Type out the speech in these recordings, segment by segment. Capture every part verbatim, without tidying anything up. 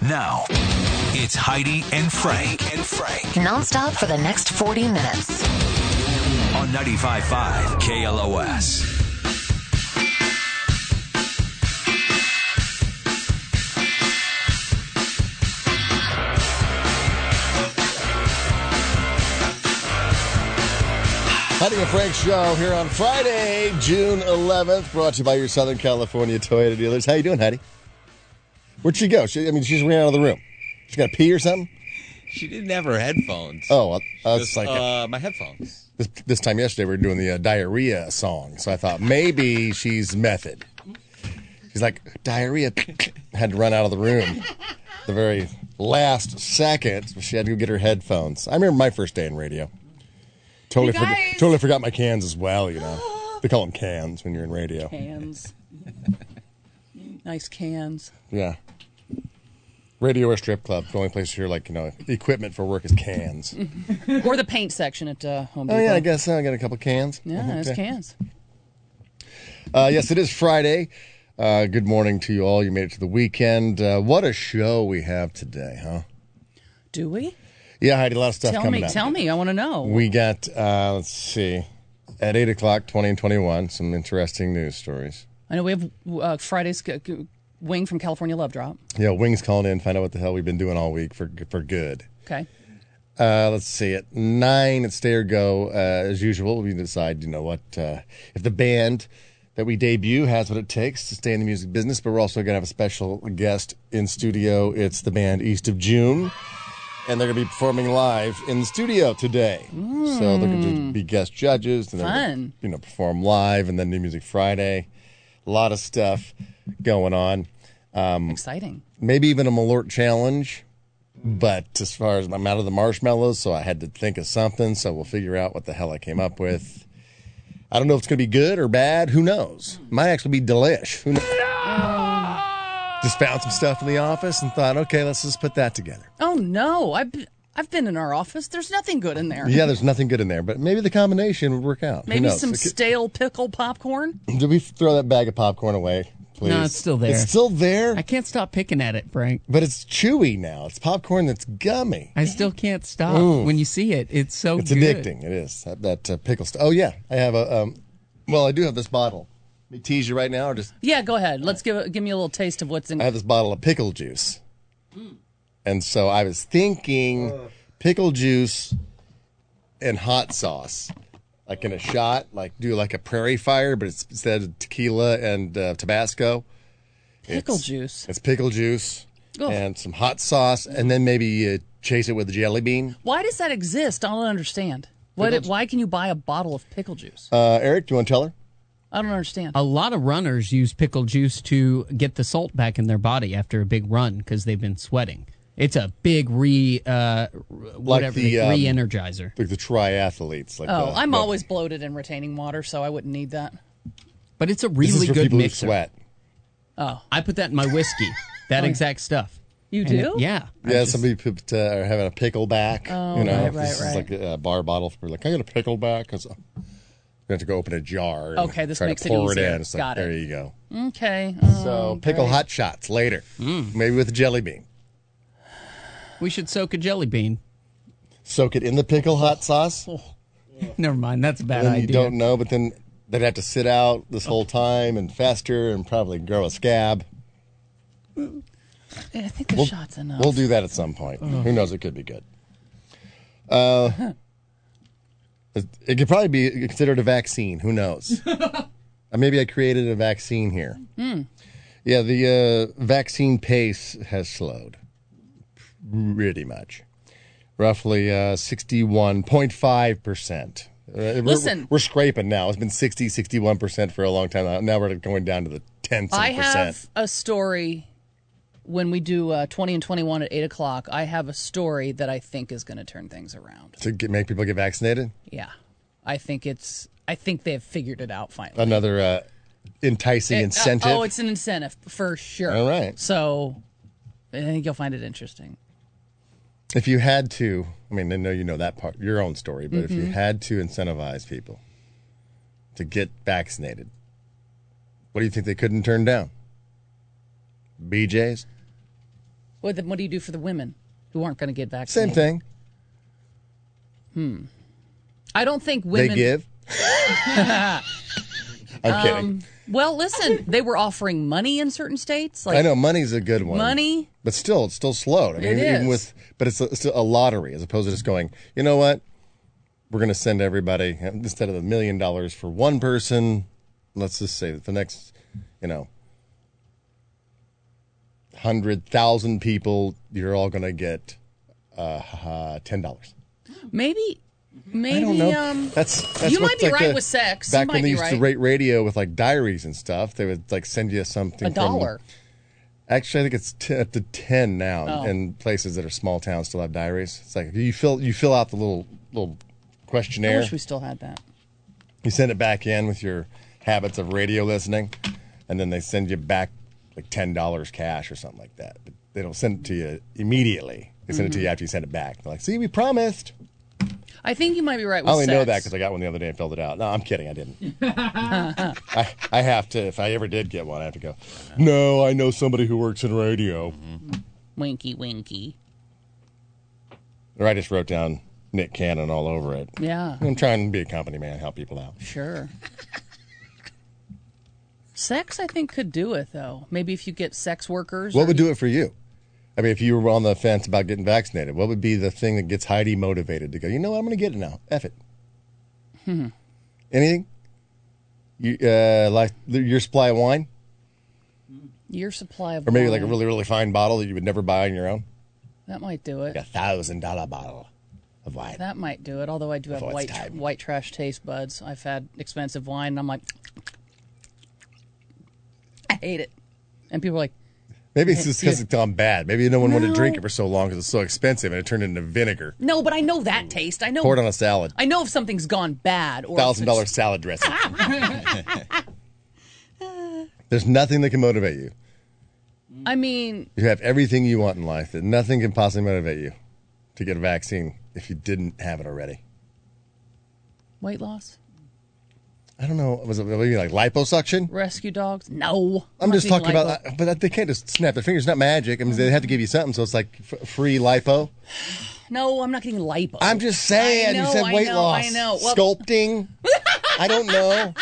Now, it's Heidi and Frank. Heidi and Frank. Nonstop for the next forty minutes. On ninety-five point five K L O S. Heidi and Frank show here on Friday, June eleventh, brought to you by your Southern California Toyota dealers. How you doing, Heidi? Where'd she go? She, I mean, she just ran out of the room. She got to pee or something? She didn't have her headphones. Oh, I was Just, like, uh, my headphones. This, this time yesterday we were doing the uh, diarrhea song, so I thought maybe she's method. She's like, diarrhea. Had to run out of the room. The very last second, she had to go get her headphones. I remember my first day in radio. Totally, You forgot, guys- totally forgot my cans as well, you know. They call them cans when you're in radio. Cans. Nice cans. Yeah. Radio or strip club. The only place here, like, you know, equipment for work is cans. Or the paint section at uh, Home Depot. Oh, yeah, I guess so. I got a couple cans. Yeah, it's Okay. cans. Uh, yes, it is Friday. Uh, good morning to you all. You made it to the weekend. Uh, what a show we have today, huh? Do we? Yeah, Heidi, a lot of stuff Tell coming me, up. tell me. I want to know. We got, uh, let's see, at eight o'clock, twenty and twenty-one, some interesting news stories. I know we have uh, Friday's c- c- Wing from California Love Drop. Yeah, Wings calling in, find out what the hell we've been doing all week for for good. Okay. Uh, let's see, at nine, it's Stay or Go, uh, as usual. We decide, you know what, uh, if the band that we debut has what it takes to stay in the music business, but we're also going to have a special guest in studio. It's the band East of June, and they're going to be performing live in the studio today. Mm. So they're going to be guest judges, and they're Fun. going to, you know, perform live, and then New Music Friday. A lot of stuff going on. Um, Exciting. Maybe even a Malort challenge. But as far as I'm out of the marshmallows, so I had to think of something. So we'll figure out what the hell I came up with. I don't know if it's going to be good or bad. Who knows? Might actually be delish. Who knows? No! Just found some stuff in the office and thought, okay, let's just put that together. Oh, no. I've, be- I've been in our office. There's nothing good in there. Yeah, there's nothing good in there, but maybe the combination would work out. Who Maybe knows? some It could- stale pickle popcorn? Did we throw that bag of popcorn away? Please. No, it's still there. It's still there? I can't stop picking at it, Frank. But it's chewy now. It's popcorn that's gummy. I still can't stop. Ooh. When you see it, it's so It's good. addicting. It is. That, that uh, pickle stuff. Oh, yeah. I have a, um, well, I do have this bottle. Let me tease you right now or just, Yeah, go ahead. Let's give give me a little taste of what's in. I have this bottle of pickle juice. And so I was thinking pickle juice and hot sauce. Like in a shot, like do like a prairie fire, but it's instead of tequila and uh, Tabasco. Pickle it's, juice. It's pickle juice Ugh. and some hot sauce, and then maybe uh, chase it with a jelly bean. Why does that exist? I don't understand. What, Pickle ju- why can you buy a bottle of pickle juice? Uh, Eric, do you want to tell her? I don't understand. A lot of runners use pickle juice to get the salt back in their body after a big run because they've been sweating. It's a big re, uh, whatever, the, the, um, re-energizer. Like the triathletes. Like oh, the, I'm the- always bloated and retaining water, so I wouldn't need that. But it's a This really is for good people who mixer. sweat. Oh, I put that in my whiskey. That Oh, exact stuff. you And do? it- yeah. I Yeah, just- some people put, uh, are having a pickleback. Oh, you know, right, right, this is right. like a bar bottle. For like, I got a pickleback because you have to go open a jar. And Okay, this try makes to it pour it, easier. in. It's like, Got it. there you go. Okay. So um, pickle great. hot shots later, Mm. maybe with a jelly bean. We should soak a jelly bean. Soak it in the pickle hot sauce. Never mind. That's a bad And then you idea. don't know, but then they'd have to sit out this whole time and fester and probably grow a scab. I think the We'll- shot's enough. We'll do that at some point. Who knows? It could be good. Uh, it, it could probably be considered a vaccine. Who knows? Uh, Maybe I created a vaccine here. Mm. Yeah, the uh, vaccine pace has slowed pretty much. Roughly uh, sixty-one point five percent. Uh, we're- Listen. We're, scraping now. It's been sixty, sixty-one percent for a long time now. Now we're going down to the tenths of I a percent. have a story when we do uh, twenty and twenty-one at eight o'clock. I have a story that I think is going to turn things around. To get, make people get vaccinated? Yeah. I think it's, I think they've figured it out finally. Another uh, enticing It- uh, incentive? oh, it's an incentive for sure. All right. So I think you'll find it interesting. If you had to, I mean, I know you know that part, your own story, but if you Mm-hmm. had to incentivize people to get vaccinated, what do you think they couldn't turn down? B J's? What, the, what do you do for the women who aren't going to get vaccinated? Same thing. I don't think women. They give. I'm kidding. Um, well, listen, they were offering money in certain states. Like I know money's a good one. money. But still, it's still slowed. I mean, It even is. with, but it's, a, it's a lottery as opposed to just going, you know what? We're going to send everybody, instead of a million dollars for one person, let's just say that the next, you know, one hundred thousand people, you're all going to get uh, uh, ten dollars. Maybe, maybe. I don't know. Um, that's, that's you what, might be like right the- with sex. Back you when might they be used right. to rate radio with like diaries and stuff, they would like send you something. A from- dollar. Actually, I think it's t- up to ten now, Oh. and places that are small towns still have diaries. It's like you fill you fill out the little little questionnaire. I wish we still had that. You send it back in with your habits of radio listening, and then they send you back like ten dollars cash or something like that. But they don't send it to you immediately. They send it to Mm-hmm. you after you send it back. They're like, "See, we promised." I think you might be right with I only sex. know that because I got one the other day and filled it out. No, I'm kidding. I didn't. I, I have to. If I ever did get one, I have to go. No, I know somebody who works in radio. Winky, winky. Or I just wrote down Nick Cannon all over it. Yeah, I'm trying to be a company man, help people out. sure. Sex, I think, could do it though. Maybe if you get sex workers. What or- would do it for you? I mean, if you were on the fence about getting vaccinated, what would be the thing that gets Heidi motivated to go, you know what, I'm going to get it now. F it. Hmm. Anything? You, uh, like your supply of wine? your supply of Or maybe like a wine. really, really fine bottle that you would never buy on your own? That might do it. Like a thousand dollar bottle of wine. That might do it. Although I do have Before it's white time. white trash taste buds. I've had expensive wine, and I'm like, I hate it. And people are like, Maybe it's just because Yeah. it's gone bad. Maybe no one wanted to No. drink it for so long because it's so expensive and it turned into vinegar. no, but I know that taste. I know. Pour it on a salad. I know if something's gone bad or if Thousand dollar it's- salad dressing. There's nothing that can motivate you. I mean, You have everything you want in life. That nothing can possibly motivate you to get a vaccine if you didn't have it already. weight loss, I don't know. Was it maybe like liposuction? rescue dogs. No, I'm not just being talking lipo. about, uh, but they can't just snap their fingers. It's not magic. I mean, they have to give you something, so it's like f- free lipo. No, I'm not getting lipo. I'm just saying. I know, you said I weight know, loss, I know. Well- sculpting. I don't know.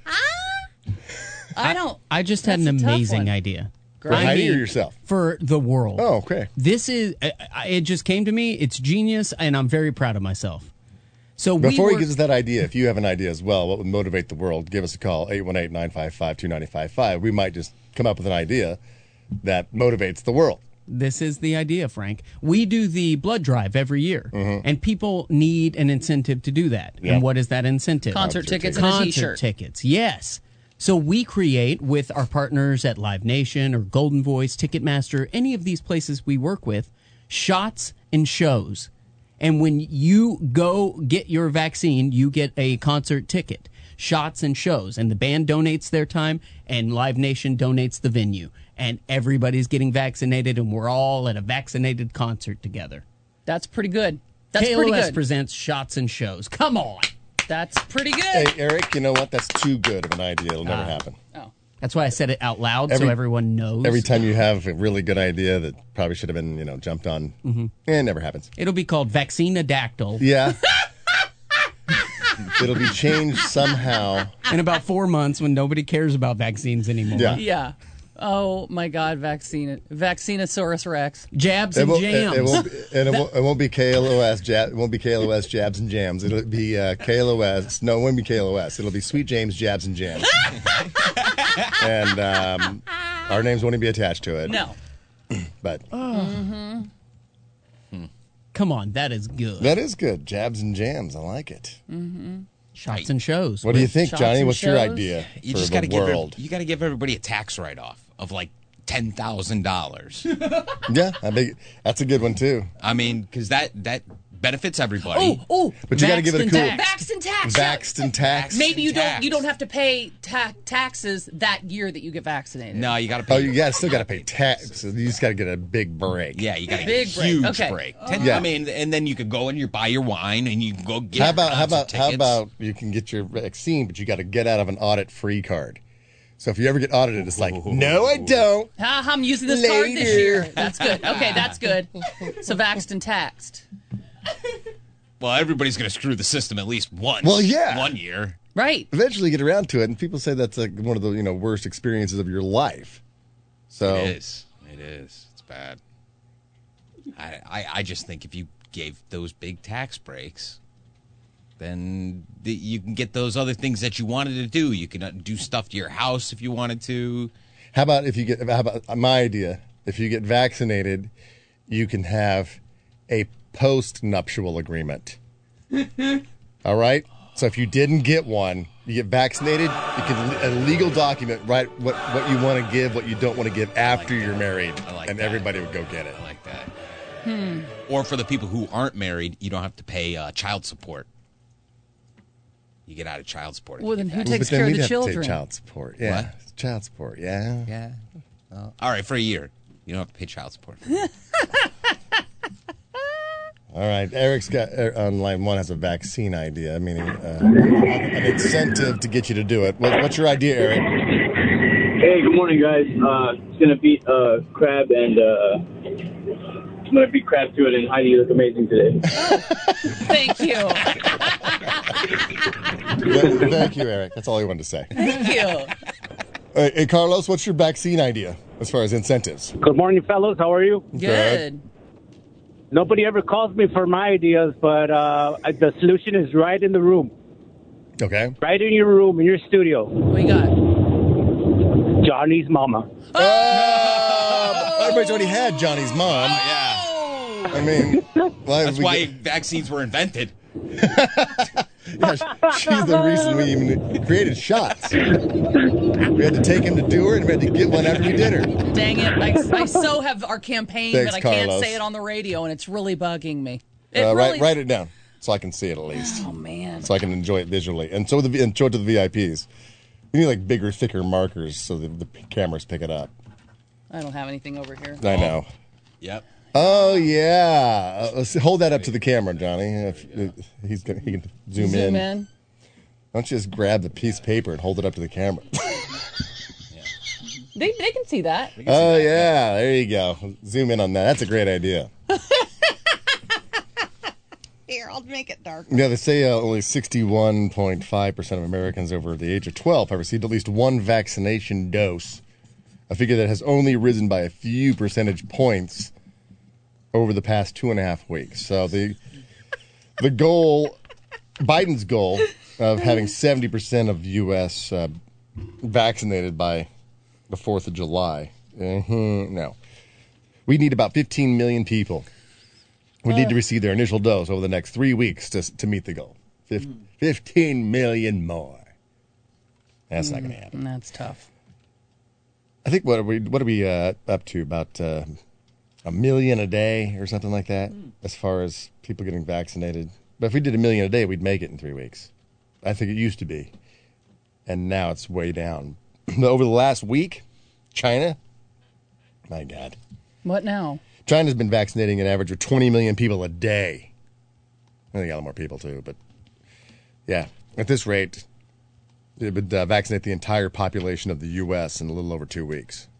I don't. I just had That's an a tough amazing one. idea. For I Heidi or mean, yourself? For the world. Oh, okay. This is, I- I- it just came to me. It's genius, and I'm very proud of myself. So Before we he were, gives us that idea, if you have an idea as well, what would motivate the world, give us a call, eight one eight, nine five five, two nine five five. We might just come up with an idea that motivates the world. This is the idea, Frank. We do the blood drive every year, and people need an incentive to do that. Yeah. And what is that incentive? Concert tickets and a Concert T-shirt. tickets, yes. So we create with our partners at Live Nation or Golden Voice, Ticketmaster, any of these places we work with, shots and shows. And when you go get your vaccine, you get a concert ticket, shots and shows. And the band donates their time, and Live Nation donates the venue. And everybody's getting vaccinated, and we're all at a vaccinated concert together. That's pretty good. That's K L O S pretty good. presents shots and shows. Come on. That's pretty good. Hey, Eric, you know what? That's too good of an idea. It'll never happen. Oh, That's why I said it out loud Every- so everyone knows. Every time you have a really good idea that probably should have been, you know, jumped on, eh, it never happens. It'll be called Vaccinadactyl. Yeah. It'll be changed somehow. In about four months when nobody cares about vaccines anymore. Yeah. yeah. Oh my God, vaccine, Vaccinosaurus Rex. Jabs It and won't, it, jams. it won't be, and it won't, it won't be K L O S. Jab, it won't be K L O S jabs and jams. It'll be uh, K L O S. No, it won't be K L O S. It'll be Sweet James jabs and jams. And um, our names won't even be attached to it. No. But Come on, that is good. that is good. Jabs and jams. I like it. Shots and shows. What do you think, Shots Johnny? and What's your shows? idea You for just the got to give world? every- you got to give everybody a tax write off of like ten thousand dollars. Yeah, I think that's a good one too. I mean, because that that benefits everybody. Oh, oh. But you got to give it a Vaxxed cool. and taxed. Vaxxed and tax. Vaxxed and tax. Maybe you don't. Tax. You don't have to pay ta- taxes that year that you get vaccinated. No, you got to pay. Oh, you got still got to pay tax. You just got to get a big break. Yeah, you got a Big break. huge Okay. break. Ten- Yeah. I mean, and then you could go and you buy your wine and you can go get. How about how concert about how tickets. about you can get your vaccine, but you got to get out of an audit free card. So if you ever get audited, it's like, no, I don't. Ah, I'm using this card this Later. year. That's good. Okay, that's good. So vaxxed and taxed. Well, everybody's going to screw the system at least once. Well, yeah. One year. Right. Eventually get around to it, and people say that's like one of the you know worst experiences of your life. So It is. It is. It's bad. I, I, I just think if you gave those big tax breaks, then the, you can get those other things that you wanted to do. You can uh, do stuff to your house if you wanted to. How about if you get? How about my idea? If you get vaccinated, you can have a post-nuptial agreement. All right. So if you didn't get one, you get vaccinated. You can a legal document, right? What what you want to give, what you don't want to give after like you're that. married, I like and that. everybody would go get it. I like that. Hmm. Or for the people who aren't married, you don't have to pay uh, child support. You get out of child support. if Well, you then get who vaccinated. takes But then care of we'd the have to take children? child support. Yeah, What? child support. Yeah. Yeah. Well, all right, for a year. You don't have to pay child support. All right, Eric's got er, on line one has a vaccine idea, meaning uh, an incentive to get you to do it. What, what's your idea, Eric? Hey, good morning, guys. Uh, it's gonna beat uh, Crab and uh, I'm gonna beat Crab to it, and Heidi, you look amazing today. Thank you. Th- Thank you, Eric. That's all I wanted to say. Thank you. Hey, hey, Carlos, what's your vaccine idea as far as incentives? Good morning, fellows. How are you? Good. Nobody ever calls me for my ideas, but uh, the solution is right in the room. Okay. Right in your room, in your studio. What we got? Johnny's mama. Oh! Everybody's already had Johnny's mom. Yeah. I mean, why That's we why get- vaccines were invented. yeah, she's the reason we even created shots. We had to take him to do her, and we had to get one after we did her. Dang it. I, I so have our campaign, Thanks, but I can't Carlos. say it on the radio, and it's really bugging me. It Uh, really... write, write it down so I can see it at least, Oh, man. so I can enjoy it visually, and so the and show it to the V I Ps. We need like bigger, thicker markers so the, the cameras pick it up. I don't have anything over here. I know. Yep. Oh yeah, uh, let's hold that up to the camera, Johnny. If, if he's gonna, he can zoom, Zoom in. in. Why don't you just grab the piece of paper and hold it up to the camera? They, they can see that. Oh yeah, there you go. Zoom in on that. That's a great idea. Here, I'll make it dark. Yeah, they say uh, only sixty-one point five percent of Americans over the age of twelve have received at least one vaccination dose, a figure that has only risen by a few percentage points over the past two and a half weeks. So the the goal, Biden's goal of having seventy percent of U S uh, vaccinated by the fourth of July, mm-hmm, no. We need about fifteen million people. We need to receive their initial dose over the next three weeks to to meet the goal. Fif- fifteen million more. That's not going to happen. That's tough. I think what are we what are we uh, up to? About uh, a million a day or something like that, as far as people getting vaccinated. But if we did a million a day, we'd make it in three weeks. I think it used to be, and now it's way down. Over the last week, China, my God, What now? China's been vaccinating an average of twenty million people a day. I think a lot more people too, but yeah, at this rate, it would uh, vaccinate the entire population of the U S in a little over two weeks.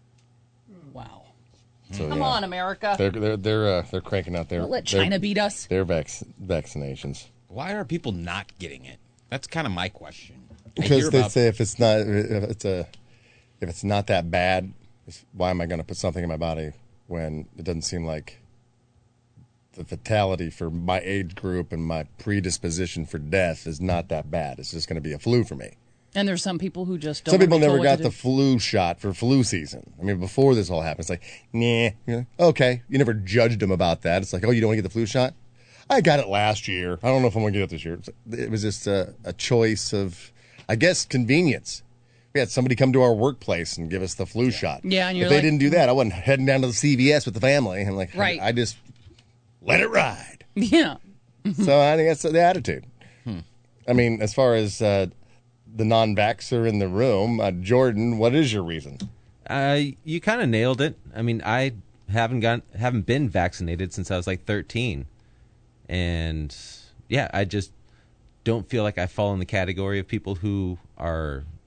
Wow. So, Come yeah, on, America. they're they're they're uh, they're cranking out their Don't let their- China beat us. their vac- vaccinations Why are people not getting it? That's kind of my question. I because hear they about- say if it's not if it's a if it's not that bad, it's- why am I going to put something in my body when it doesn't seem like the fatality for my age group and my predisposition for death is not that bad. It's just going to be a flu for me. And there's some people who just don't Some people wanna be never told what got to the do. flu shot for flu season. I mean, before this all happened, it's like, nah, you know, okay. You never judged them about that. It's like, oh, you don't want to get the flu shot? I got it last year. I don't know if I'm going to get it this year. It was just a, a choice of, I guess, convenience. We had somebody come to our workplace and give us the flu shot. Yeah, and you're if they like- didn't do that, I wasn't heading down to the C V S with the family. I'm like, Right. I, I just let it ride. Yeah. So I think that's the attitude. I mean, as far as uh, the non-vaxxer in the room, uh, Jordan, what is your reason? Uh, you kind of nailed it. I mean, I haven't got haven't been vaccinated since I was like thirteen, and yeah, I just don't feel like I fall in the category of people who are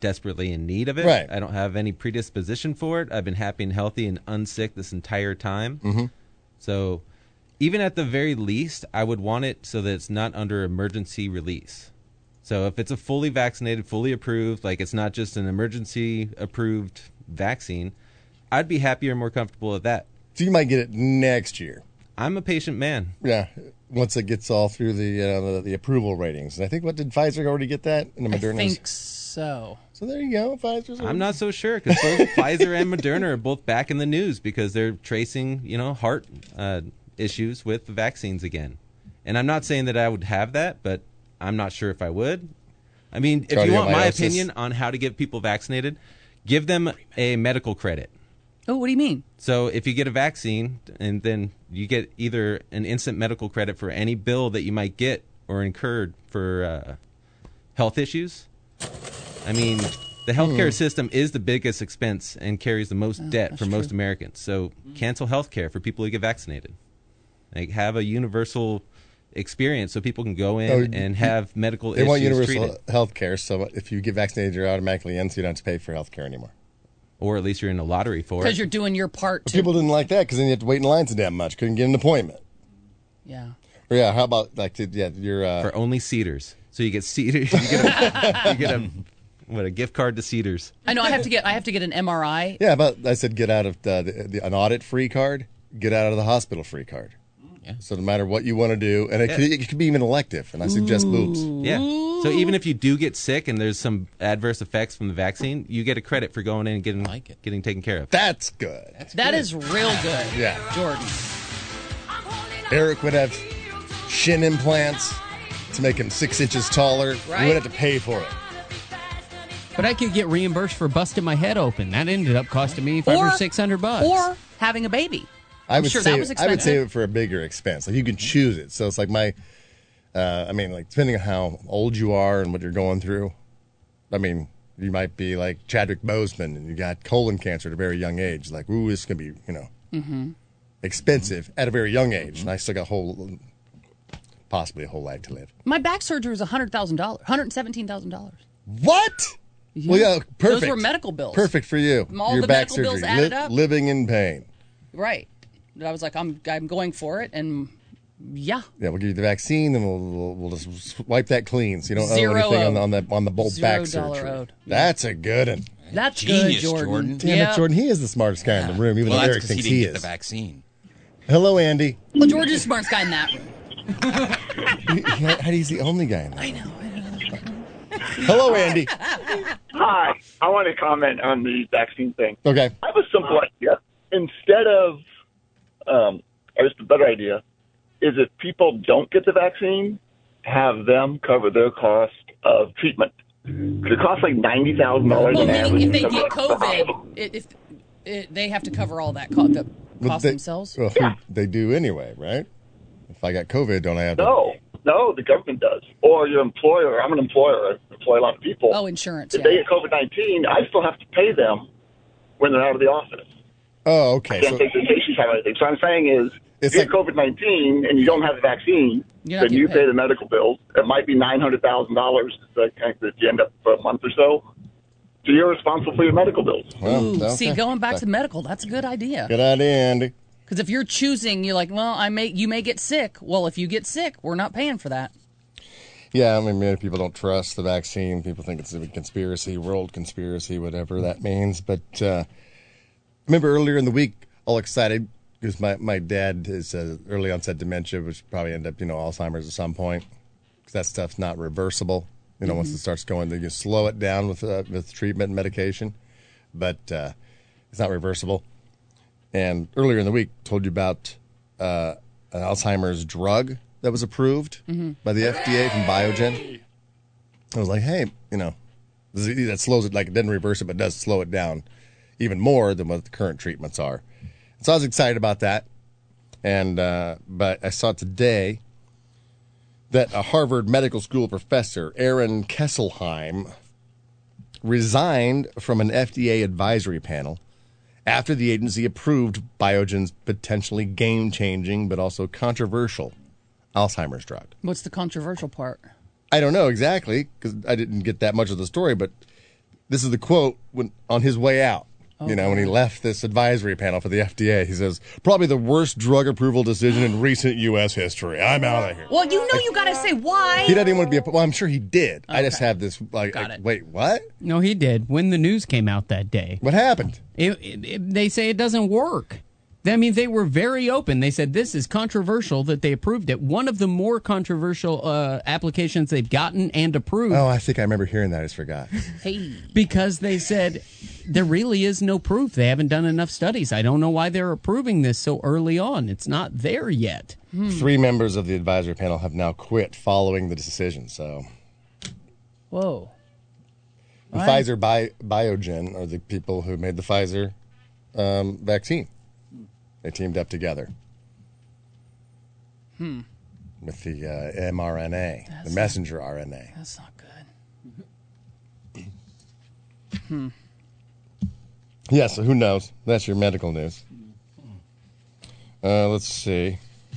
desperately in need of it. Right. I don't have any predisposition for it. I've been happy and healthy and unsick this entire time. Mm-hmm. So even at the very least, I would want it so that it's not under emergency release. So if it's a fully vaccinated, fully approved, like it's not just an emergency approved vaccine, I'd be happier and more comfortable with that. So you might get it next year. I'm a patient man. Yeah, once it gets all through the uh, the, the approval ratings. And I think, what, did Pfizer already get that? And the I Moderna's? think so. So there you go. Pfizer's I'm not so sure because both Pfizer and Moderna are both back in the news because they're tracing, you know, heart uh, issues with the vaccines again. And I'm not saying that I would have that, but I'm not sure if I would. I mean, if you want my Cardiomyosis. opinion on how to get people vaccinated, give them a medical credit. Oh, what do you mean? So if you get a vaccine and then you get either an instant medical credit for any bill that you might get or incurred for uh, health issues. I mean, the healthcare Hmm. system is the biggest expense and carries the most Oh, debt that's for most true. Americans. So cancel healthcare for people who get vaccinated. Like have a universal experience so people can go in Oh, and have medical They issues want universal treated. health care, so if you get vaccinated, you're automatically in, so you don't have to pay for health care anymore. Or at least you're in a lottery for Because it. you're doing your part. But To, people didn't like that because then you have to wait in line so damn much. Couldn't get an appointment. yeah. Or yeah, how about, like, to, yeah, your... Uh, For only Cedars. So you get Cedars. You get a, you get a what a gift card to Cedars. I know. I have to get. I have to get an M R I. yeah, but I said get out of the, the, the, an audit-free card, get out of the hospital-free card. Yeah. So no matter what you want to do, and it, Yeah. could, it could be even elective, and I suggest boobs. Yeah. So even if you do get sick and there's some adverse effects from the vaccine, you get a credit for going in and getting like it. getting taken care of. That's good. That is real good. Yeah. Jordan. Eric would have shin implants to make him six inches taller. Right. We would have to pay for it. But I could get reimbursed for busting my head open. That ended up costing me five or, six hundred bucks. Or having a baby. I I'm would sure save, that was I would expensive. save it for a bigger expense. Like you can choose it. So it's like my, uh, I mean, like depending on how old you are and what you're going through. I mean, you might be like Chadwick Boseman and you got colon cancer at a very young age. Like, ooh, this is gonna be, you know, Mm-hmm. expensive at a very young age, and I still got a whole, possibly a whole life to live. My back surgery was one hundred thousand dollars. one hundred seventeen thousand dollars. What? Well, yeah, perfect. Those were medical bills. Perfect for you. All Your the back medical surgery, bills added up. living in pain. Right. But I was like, I'm I'm going for it, and yeah. Yeah, we'll give you the vaccine, and we'll we'll, we'll just wipe that clean, so you don't Zero owe anything on, owed. on the on the bolt Zero back dollar surgery. owed. That's a good one. That's Genius, good, Jordan. Jordan. Damn Yeah. it, Jordan. He is the smartest guy in the room, even well, though that's Eric 'cause thinks he he, didn't get is. the vaccine. Hello, Andy. Well, George is the smartest guy in that room. He- he- He's the only guy in there. I know. I know. Hello, Andy. Hi. I want to comment on the vaccine thing. Okay. I have a simple idea. Instead of, um, or just a better idea, is if people don't get the vaccine, have them cover their cost of treatment. 'Cause it costs like ninety thousand dollars Well, an meaning average. if they get COVID, it, if it, they have to cover all that co- the Well, cost they, themselves. Well, who- they do anyway, right? If I got COVID, don't I have to? No, no, the government does. Or your employer. I'm an employer. I employ a lot of people. Oh, insurance. If Yeah. they get COVID nineteen, I still have to pay them when they're out of the office. Oh, okay. I can't So, take vacation time or anything. So I'm saying is, It's if you get like- COVID nineteen and you don't have the vaccine, You're not then you getting pay paid. the medical bills. It might be nine hundred thousand dollars that you end up for a month or so. So you're responsible for your medical bills. well, Ooh, okay. see, going back to medical, that's a good idea. Good idea, Andy. Because if you're choosing, you're like, well, I may, you may get sick. Well, if you get sick, we're not paying for that. Yeah, I mean, many people don't trust the vaccine. People think it's a conspiracy, world conspiracy, whatever that means. But uh, remember earlier in the week, all excited because my, my dad is uh, early onset dementia, which probably end up, you know, Alzheimer's at some point. Because that stuff's not reversible. You know, once it starts going, they just slow it down with uh, with treatment and medication. But uh, it's not reversible. And earlier in the week, told you about uh, an Alzheimer's drug that was approved by the F D A from Biogen. I was like, hey, you know, that slows it, like it doesn't reverse it, but does slow it down even more than what the current treatments are. So I was excited about that. And, uh, but I saw today that a Harvard Medical School professor, Aaron Kesselheim, resigned from an F D A advisory panel after the agency approved Biogen's potentially game-changing but also controversial Alzheimer's drug. What's the controversial part? I don't know exactly because I didn't get that much of the story, but this is the quote when, on his way out. Oh, you know, when he God. left this advisory panel for the F D A, he says, probably the worst drug approval decision in recent U S history. I'm out of here. Well, you know you got to say why. He doesn't even want to be a, well, I'm sure he did. I just have this, like, Got like, it. wait, what? No, he did. When the news came out that day, What happened? it, it, it- they say it doesn't work. I mean, they were very open. They said this is controversial that they approved it. One of the more controversial uh, applications they've gotten and approved. Oh, I think I remember hearing that. I just forgot. Hey. Because they said there really is no proof. They haven't done enough studies. I don't know why they're approving this so early on. It's not there yet. Three members of the advisory panel have now quit following the decision. So, Whoa. and Right. Pfizer Bi- Biogen are the people who made the Pfizer um, vaccine. They teamed up together Hmm. with the uh, mRNA, the messenger R N A. That's not good. Hmm. Yeah, so who knows? That's your medical news. Uh, let's see.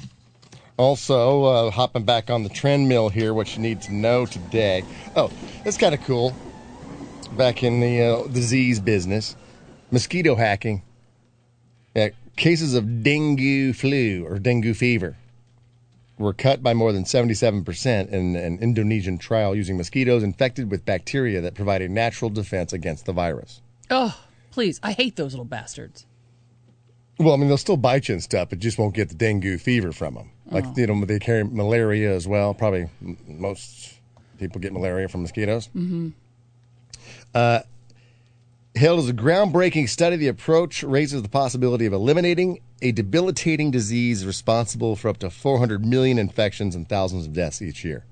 Also, uh, hopping back on the trend mill here, what you need to know today. Oh, that's kind of cool. Back in the uh, disease business, mosquito hacking. Yeah, cases of dengue flu or dengue fever were cut by more than seventy-seven percent in an Indonesian trial using mosquitoes infected with bacteria that provide a natural defense against the virus. Oh, please. I hate those little bastards. Well, I mean, they'll still bite you and stuff, but just won't get the dengue fever from them. Like, Oh. you know, they carry malaria as well. Probably m- most people get malaria from mosquitoes. Mm-hmm. Uh, hailed as a groundbreaking study, the approach raises the possibility of eliminating a debilitating disease responsible for up to four hundred million infections and thousands of deaths each year.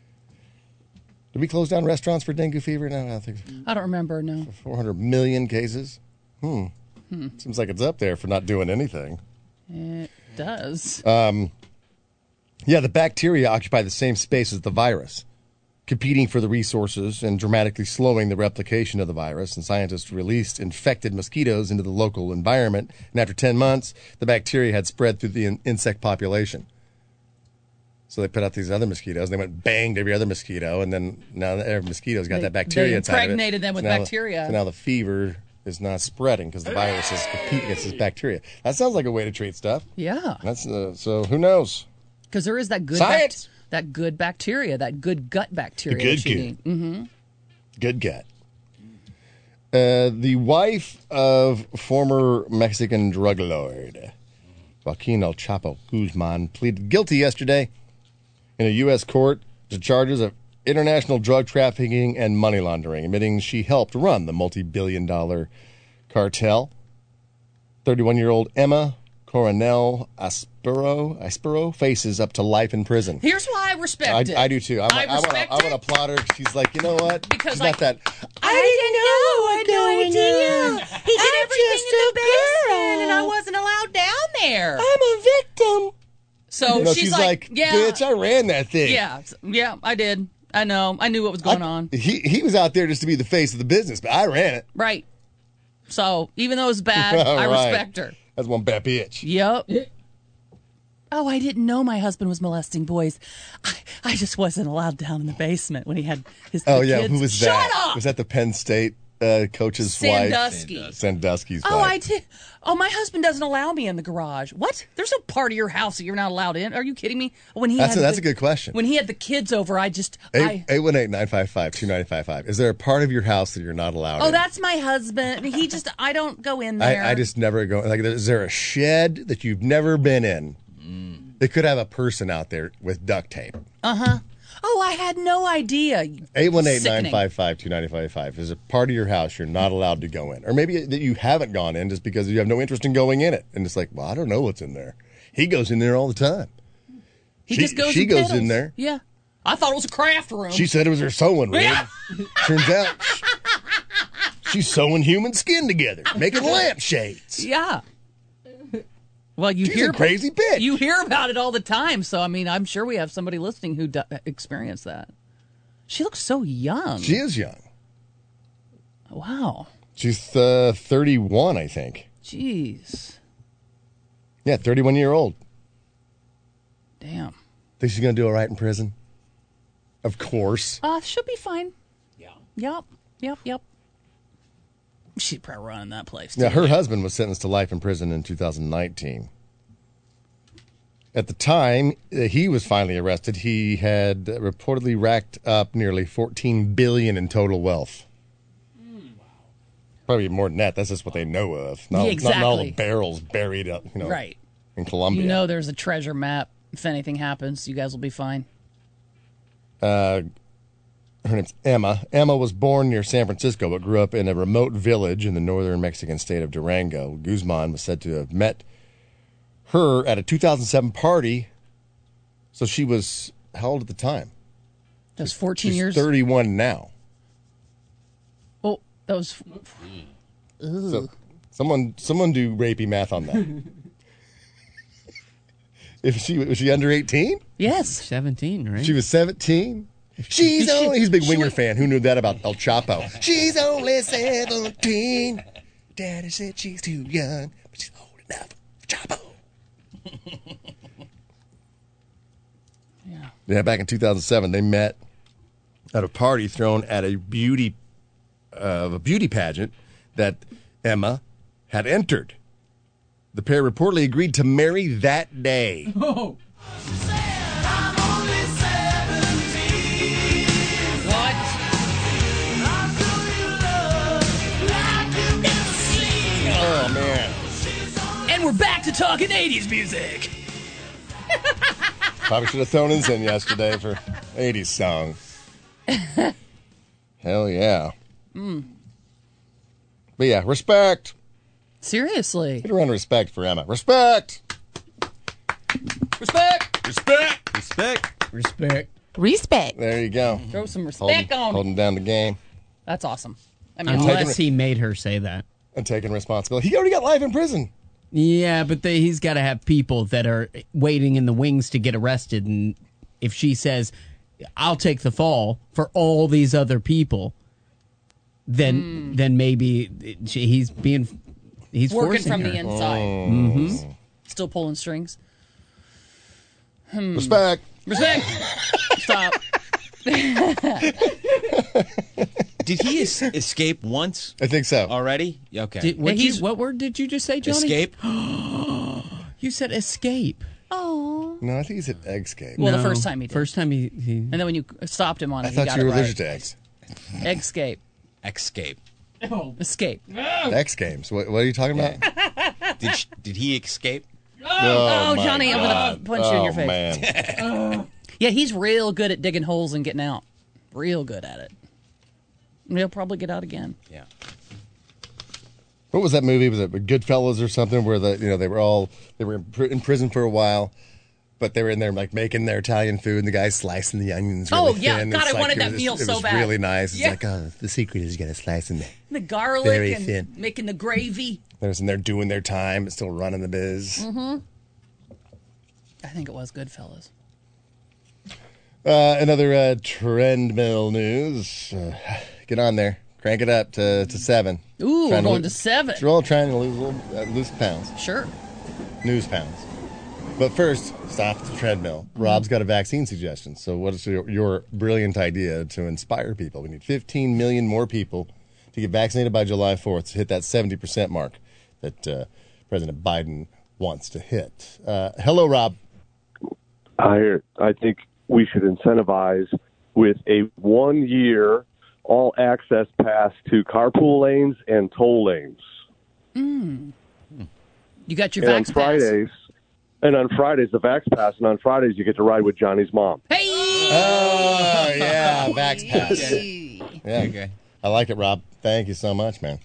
Did we close down restaurants for dengue fever? No, I don't think so. I don't remember, no. four hundred million cases? Hmm. Hmm. Seems like it's up there for not doing anything. It does. Um, yeah, the bacteria occupy the same space as the virus, competing for the resources and dramatically slowing the replication of the virus. And scientists released infected mosquitoes into the local environment. And after ten months, the bacteria had spread through the in- insect population. So they put out these other mosquitoes, and they went banged every other mosquito, and then now every mosquito's got They- that bacteria they inside of it. impregnated them So with now the- bacteria. So now the fever is not spreading because the virus is competing against this bacteria. That sounds like a way to treat stuff. Yeah. That's uh, so who knows? Because there is that good Science! bac- that good bacteria, that good gut bacteria. The good that you gut. need. Mm-hmm. Good gut. Uh, the wife of former Mexican drug lord Joaquin El Chapo Guzman pleaded guilty yesterday in a U S court to charges of international drug trafficking and money laundering, admitting she helped run the multi-billion dollar cartel. thirty-one-year-old Emma Coronel Aspero, Aspero faces up to life in prison. Here's why I respect I, it. I do too. I'm, I I, want respect to I wanna applaud her. She's like, you know what? Because, She's like, not that. I didn't know what going to. He did I'm everything just in the a girl. basement, and I wasn't allowed down there. I'm a victim. So You know, she's, she's like, like, yeah, bitch, I ran that thing. yeah, yeah, I did. I know. I knew what was going on. He he was out there just to be the face of the business, but I ran it. Right. So even though it's bad, All I right. respect her. That's one bad bitch. Yep. Oh, I didn't know my husband was molesting boys. I, I just wasn't allowed down in the basement when he had his Oh the yeah, kids. who was Shut that? up! Was that the Penn State uh, coach's Sandusky. wife? Sandusky's Oh, wife. I did. Oh, my husband doesn't allow me in the garage. What? There's no part of your house that you're not allowed in. Are you kidding me? When he That's had a, that's the- a good question. When he had the kids over, I just I eight one eight nine five five two nine five five. Is there a part of your house that you're not allowed Oh, in? that's my husband. He just I don't go in there. I, I just never go. Like, is there a shed that you've never been in? They could have a person out there with duct tape. Uh huh. Oh, I had no idea. eight one eight nine Sickening. five five two nine five five is a part of your house you're not allowed to go in. Or maybe that you haven't gone in just because you have no interest in going in it. And it's like, well, I don't know what's in there. He goes in there all the time. He She- just goes. she and goes piddles. in there. Yeah. I thought it was a craft room. She said it was her sewing room. Yeah. Turns out sh- she's sewing human skin together, making lampshades. Yeah. Well, you She's hear a crazy bitch. You hear about it all the time, so I mean, I'm sure we have somebody listening who do- experienced that. She looks so young. She is young. Wow. She's uh, thirty-one, I think. Jeez. Yeah, thirty-one year old. Damn. Think she's going to do all right in prison? Of course. Uh, she'll be fine. Yeah. Yep. Yep. Yep. She's probably running that place. Now, too. her husband was sentenced to life in prison in two thousand nineteen. At the time uh, he was finally arrested, he had reportedly racked up nearly fourteen billion dollars in total wealth. Probably more than that. That's just what they know of. Not, Yeah, exactly. not all the barrels buried up, you know, Right. in Colombia. You know there's a treasure map. If anything happens, you guys will be fine. Uh, her name's Emma. Emma was born near San Francisco, but grew up in a remote village in the northern Mexican state of Durango. Guzman was said to have met her at a two thousand seven party. So she was, how old at the time? That was fourteen She's years. thirty-one now. Oh, that was. So someone, someone do rapey math on that. If she was she under eighteen? Yes, seventeen, right? She was seventeen. She's only he's a big Winger fan. Who knew that about El Chapo? She's only seventeen. Daddy said she's too young, but she's old enough for Chapo. Yeah. Yeah, back in two thousand seven, they met at a party thrown at a beauty uh, a beauty pageant that Emma had entered. The pair reportedly agreed to marry that day. Oh. Oh, man. And we're back to talking eighties music. Probably should have thrown in in yesterday for eighties song. Hell yeah. Mm. But yeah, respect. Seriously. Get around respect for Emma. Respect. Respect. Respect. Respect. Respect. Respect. There you go. Throw some respect holding, on holding it. down the game That's awesome. I mean, Unless he made her say that. and taking responsibility. He already got life in prison. Yeah, but they, he's got to have people that are waiting in the wings to get arrested. And if she says, I'll take the fall for all these other people, then Mm. then maybe it- she- he's being he's working forcing from her. the inside. Mm-hmm. Still pulling strings. Hmm. Respect. Respect. Stop. Did he es- escape once I think so. already? Okay. Did, what, Yeah, you, he's- what word did you just say, Johnny? Escape? You said escape. Oh. No, I think he said eggscape. Well, the No, first time he did. First time he. he And then when you stopped him on it, I he thought got you were it right. allergic to eggs. Escape. Escape. Escape. X Games. What, what are you talking about? Did sh- did he escape? Oh, my Johnny, I'm God. going to punch you in your Oh, face. man. Yeah, he's real good at digging holes and getting out. Real good at it. And he'll probably get out again. Yeah. What was that movie? Was it Goodfellas or something? Where the you know they were all they were in, pr- in prison for a while, but they were in there like making their Italian food, and the guy's slicing the onions. Really Oh, yeah. thin. God, It's I like, wanted it that was- meal it so was bad. really nice. It's Yeah. like, oh, the secret is you got to slice in there. The garlic Very and thin. making the gravy. They're in there doing their time, but still running the biz. Mm-hmm. I think it was Goodfellas. Uh, another uh, trend mill news. Uh, get on there. Crank it up to, to seven. Ooh, we're Trying going lo- to seven. We're all trying to lose, little, uh, lose pounds. Sure. News pounds. But first, stop at the treadmill. Rob's got a vaccine suggestion. So what is your, your brilliant idea to inspire people? We need fifteen million more people to get vaccinated by July fourth to hit that seventy percent mark that uh, President Biden wants to hit. Uh, hello, Rob. I I think we should incentivize with a one-year all-access pass to carpool lanes and toll lanes. Mm. You got your and on vax pass. Fridays, and on Fridays the Vax Pass, and on Fridays you get to ride with Johnny's mom. Hey! Oh, yeah, Vax Pass. Hey. Yeah. Okay. I like it, Rob. Thank you so much, man.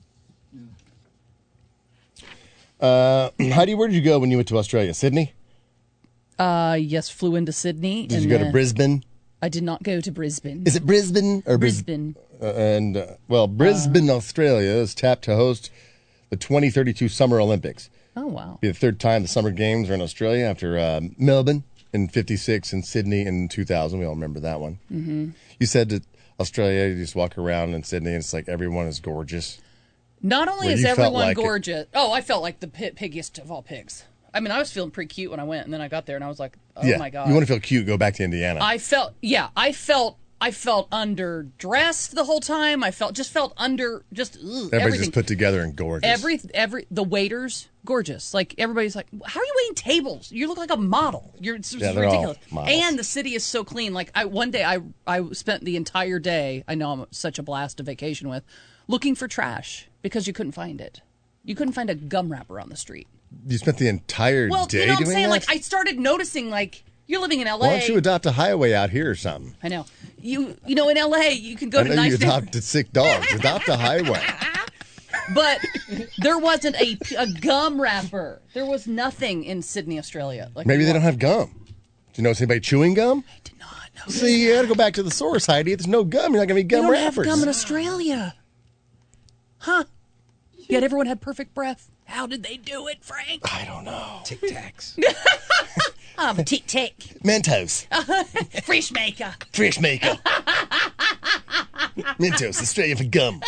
Uh, Heidi, where did you go when you went to Australia? Sydney? Uh, yes, flew into Sydney. Did and you go to then- Brisbane? I did not go to Brisbane. Is it Brisbane or Bris- Brisbane? Uh, and uh, well, Brisbane, Australia is tapped to host the twenty thirty-two Summer Olympics. Oh, wow. Be the third time the Summer Games are in Australia after uh, Melbourne in fifty-six and Sydney in two thousand. We all remember that one. Mm-hmm. You said that Australia, you just walk around in Sydney and it's like everyone is gorgeous. Not only Where is you felt everyone like it- gorgeous. Oh, I felt like the pi- piggiest of all pigs. I mean, I was feeling pretty cute when I went, and then I got there and I was like, oh yeah. my God. You want to feel cute, go back to Indiana. I felt, yeah, I felt I felt underdressed the whole time. I felt just felt under just ugh, Everybody's everything. just put together and gorgeous. Every every the waiters gorgeous. Like everybody's like, how are you waiting tables? You look like a model. You're it's Yeah, they're all ridiculous. models. And the city is so clean. Like I one day I I spent the entire day. I know I'm such a blast to vacation with, looking for trash because you couldn't find it. You couldn't find a gum wrapper on the street. You spent the entire Well, day you know what I'm doing saying? that? Like I started noticing like. You're living in L A. Why don't you adopt a highway out here or something? I know. You you know in L A you can go I to know nice you adopted sick dogs. Adopt a highway. But there wasn't a, a gum wrapper. There was nothing in Sydney, Australia. Like Maybe they don't have gum. Do you know anybody chewing gum? I did not know. See, you got to go back to the source, Heidi. If there's no gum, you're not going to be gum they don't wrappers. have gum in Australia. Huh. Yet everyone had perfect breath. How did they do it, Frank? I don't know. Tic Tacs. Um, Tic Tac. Mentos. Fresh maker. Fresh maker. Mentos, Australia for gum.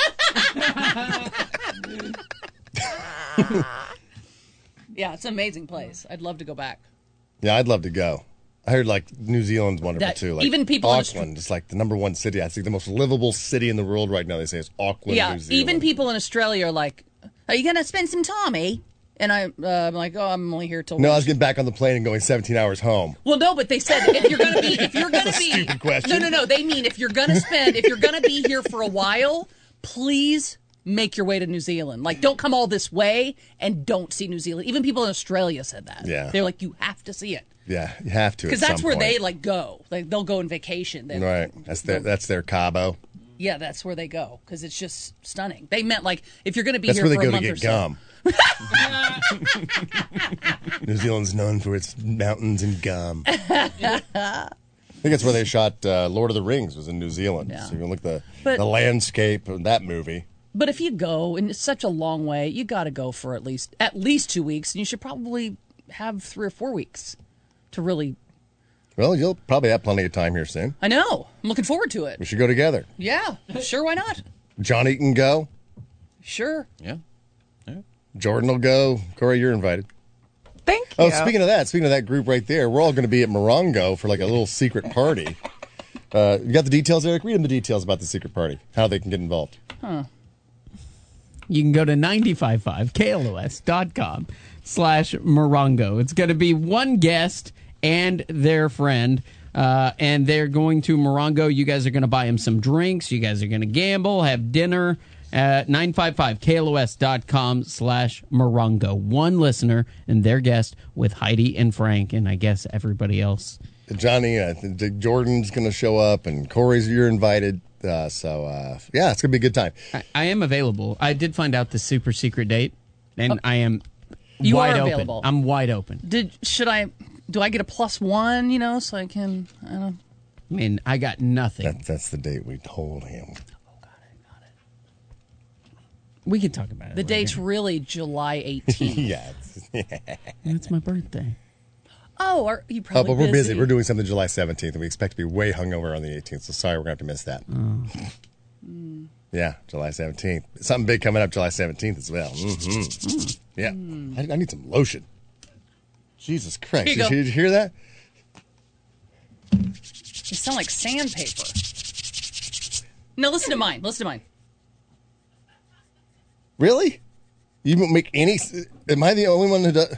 Yeah, it's an amazing place. I'd love to go back. Yeah, I'd love to go. I heard like New Zealand's wonderful That- too. Like even people in Austra- Auckland is like the number one city. I think the most livable city in the world right now. They say is Auckland, Yeah, New Zealand. even people in Australia are like, are you going to spend some time, eh? And I, uh, I'm like, oh, I'm only here till. No, I was getting back on the plane and going seventeen hours home. Well, no, but they said if you're gonna be, if you're gonna That's a be, stupid question. no, no, no. They mean if you're gonna spend, if you're gonna be here for a while, please make your way to New Zealand. Like, don't come all this way and don't see New Zealand. Even people in Australia said that. Yeah. They're like, you have to see it Yeah, you have to. because at that's some where point. they like go. Like they'll go on vacation. They, Right. That's their that's their Cabo. Yeah, that's where they go because it's just stunning. They meant like if you're gonna be That's here where they for a go to month get or so. gum. New Zealand's known for its mountains and gum. I think that's where they shot uh, Lord of the Rings. Was in New Zealand. Yeah. So you can look the But- the landscape of that movie. But if you go, and it's such a long way, you got to go for at least at least two weeks, and you should probably have three or four weeks to really. Well, you'll probably have plenty of time here soon. I know. I'm looking forward to it. We should go together. Yeah, sure. Why not? Johnny can go. Sure. Yeah. Jordan will go. Corey, you're invited. Thank Oh, you. speaking of that, speaking of that group right there, we're all going to be at Morongo for like a little secret party. Uh, you got the details, Eric? Read them the details about the secret party, how they can get involved. Huh. You can go to nine five five K L O S dot com slash Morongo. It's going to be one guest and their friend, uh, and they're going to Morongo. You guys are going to buy them some drinks. You guys are going to gamble, have dinner. At nine five five K L O S dot com slash Morongo. One listener and their guest with Heidi and Frank, and I guess everybody else. Johnny, uh, th- Jordan's going to show up, and Corey's, you're invited. Uh, so, uh, yeah, it's going to be a good time. I, I am available. I did find out the super secret date, and I am You wide are open. available. I'm wide open. Did should I? Do I get a plus one? You know, so I can. I don't know. I mean, I got nothing. That, that's the date we told him. We can talk about it. The later. date's really July eighteenth. Yeah. It's my birthday. Oh, are you Oh, probably but we're busy. busy? We're doing something July seventeenth, and we expect to be way hungover on the eighteenth. So sorry, we're going to have to miss that. Mm. Yeah, July seventeenth. Something big coming up July seventeenth as well. Mm-hmm. Yeah. I, I need some lotion. Jesus Christ. Here you Did go. you, did you hear that? You sound like sandpaper. No, listen to mine. Listen to mine. Really? You don't make any... Am I the only one who does...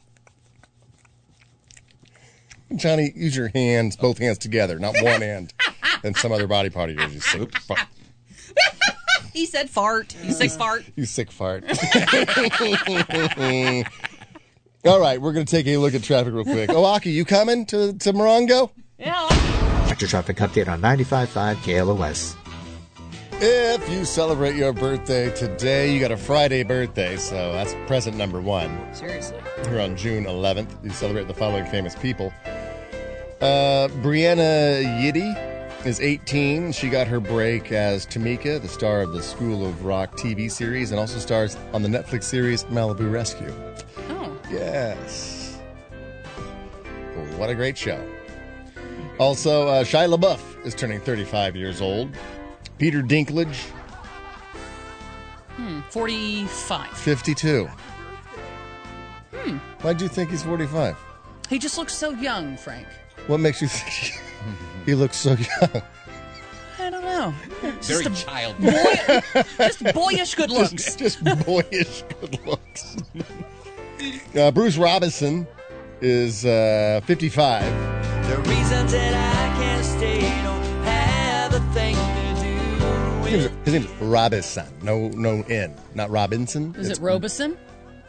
Johnny, use your hands, both hands together, not one hand. And some other body part of yours. You sick, fart. He said fart. You say fart. You sick fart. All right, we're going to take a look at traffic real quick. Oh, Aki, you coming to, to Morongo? Yeah. After traffic update on ninety-five point five K L O S. If you celebrate your birthday today, you got a Friday birthday, so that's present number one. Seriously. Here on June eleventh, you celebrate the following famous people. Uh, Brianna Yiddy is eighteen. She got her break as Tamika, the star of the School of Rock T V series, and also stars on the Netflix series Malibu Rescue. Oh. Yes. Well, what a great show. Also, uh, Shia LaBeouf is turning thirty-five years old. Peter Dinklage, Hmm. Forty-five. fifty-two. Hmm. Why'd you think he's forty-five? He just looks so young, Frank. What makes you think he looks so young? know. Very Just a child. boy, just boyish good looks. Just, just boyish good looks. Uh, Bruce Robinson is uh, fifty-five. The reasons that I can't stay don't have a thing to do His name's, his name's Robinson. No, no N. Not Robinson. Is It's- it Robeson?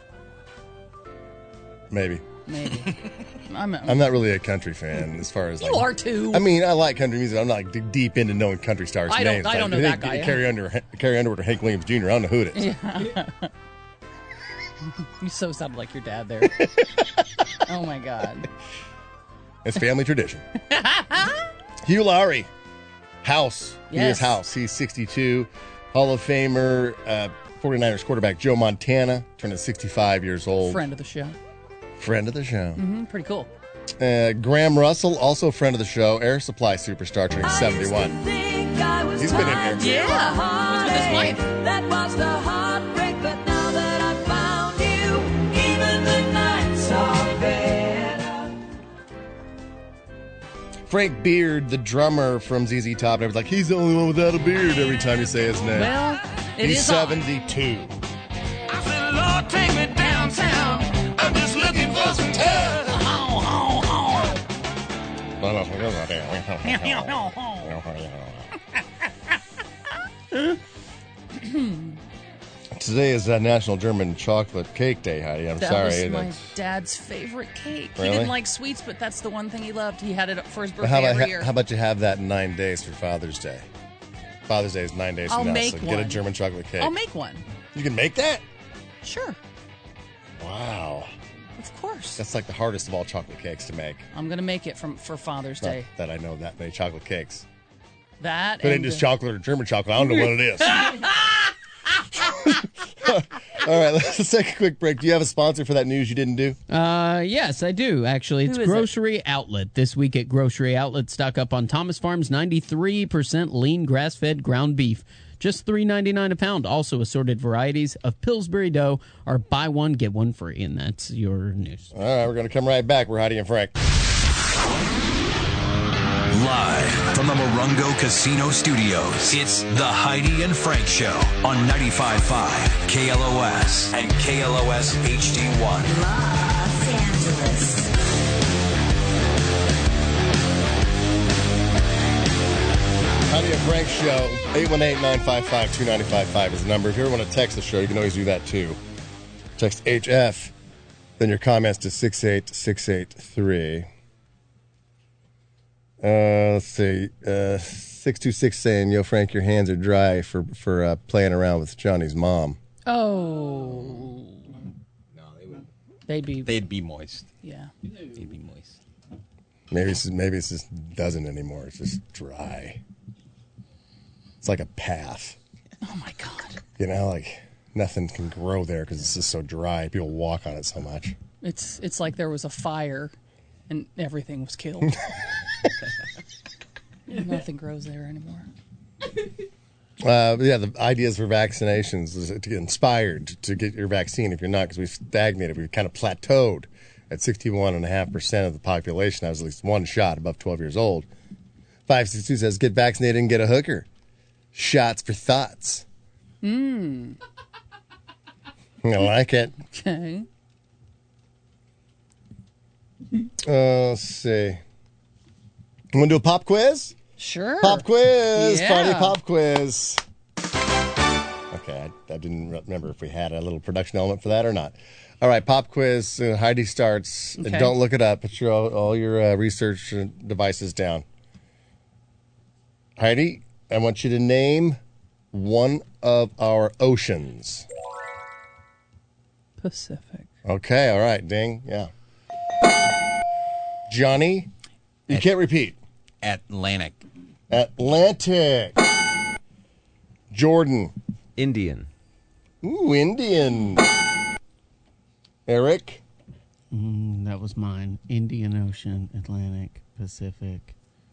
Maybe. Maybe. I'm, I'm not really a country fan as far as You like, are too. I mean, I like country music. I'm not like, d- deep into knowing country stars' I don't- names. I don't Like, know hey, that guy, Carrie, yeah. Under, Carrie Underwood or Hank Williams Junior I don't know who it is. Yeah. You so sounded like your dad there. Oh my God. It's family tradition. Hugh Laurie, House. He Yes. is House. He's sixty-two. Hall of Famer, uh, 49ers quarterback Joe Montana, turning sixty-five years old. Friend of the show. Friend of the show. hmm Pretty cool. Uh, Graham Russell, also friend of the show, Air Supply superstar, turning seventy-one. He's been in here. Yeah. Was with his wife. That was the heartbreak, but now that I found you, even the nights are better. Frank Beard, the drummer from Z Z Top, and everyone's like, he's the only one without a beard every time you say his name. Well, it He's is odd. seventy-two. I said, Lord, take me downtown. I'm just looking for some touch. Today is uh, National German Chocolate Cake Day, Heidi. I'm That sorry. was my That's- dad's favorite cake. He Really? didn't like sweets, but that's the one thing he loved. He had it for his Well, birthday how about every ha- year. how about you have that in nine days for Father's Day? Father's Day is nine days I'll from now, make so get a one. German chocolate cake. I'll make one. You can make that? Sure. Wow. Of course. That's like the hardest of all chocolate cakes to make. I'm gonna make it from for Father's Day. Not that I know that many chocolate cakes. That If it ain't and just uh, chocolate or German chocolate, I don't know what it is. All right, let's take a quick break. Do you have a sponsor for that news you didn't do? Uh, yes, I do, actually. It's Who is it? Grocery Outlet. This week at Grocery Outlet, stock up on Thomas Farms ninety-three percent lean grass-fed ground beef. Just three ninety-nine a pound. Also assorted varieties of Pillsbury dough are buy one, get one free. And that's your news. All right, we're going to come right back. We're Heidi and Frank. Live from the Morongo Casino Studios, it's the Heidi and Frank Show on ninety-five point five K L O S and K L O S H D one. Los Angeles. Heidi and Frank Show, eight one eight, nine five five, two nine five five is the number. If you ever want to text the show, you can always do that too. Text H F, then your comments to six eight six eight three. Uh, let's see. Uh, six two six saying, yo, Frank, your hands are dry for, for uh, playing around with Johnny's mom. Oh. No, they would. They'd be. They'd be moist. Yeah. They'd be moist. Maybe it's, maybe it just doesn't anymore. It's just dry. It's like a path. Oh my God. You know, like nothing can grow there because it's just so dry. People walk on it so much. It's it's like there was a fire, and everything was killed. Nothing grows there anymore. Uh, yeah, the ideas for vaccinations is to get inspired to get your vaccine if you're not, because we've stagnated. We've kind of plateaued at sixty-one point five percent of the population has at least one shot above twelve years old. five six two says, get vaccinated and get a hooker. Shots for thoughts. Hmm. I like it. Okay. Uh, let's see. You want to do a pop quiz? Sure. Pop quiz. Yeah. Funny pop quiz. Okay, I, I didn't re- remember if we had a little production element for that or not. All right, pop quiz. Uh, Heidi starts. Uh, Okay. Don't look it up. Put your, all, all your uh, research uh, devices down. Heidi, I want you to name one of our oceans. Pacific. Okay, all right, ding, yeah. Johnny, you can't repeat. Atlantic. Atlantic. Jordan. Indian. Ooh, Indian. Eric. Mm, that was mine. Indian Ocean, Atlantic, Pacific.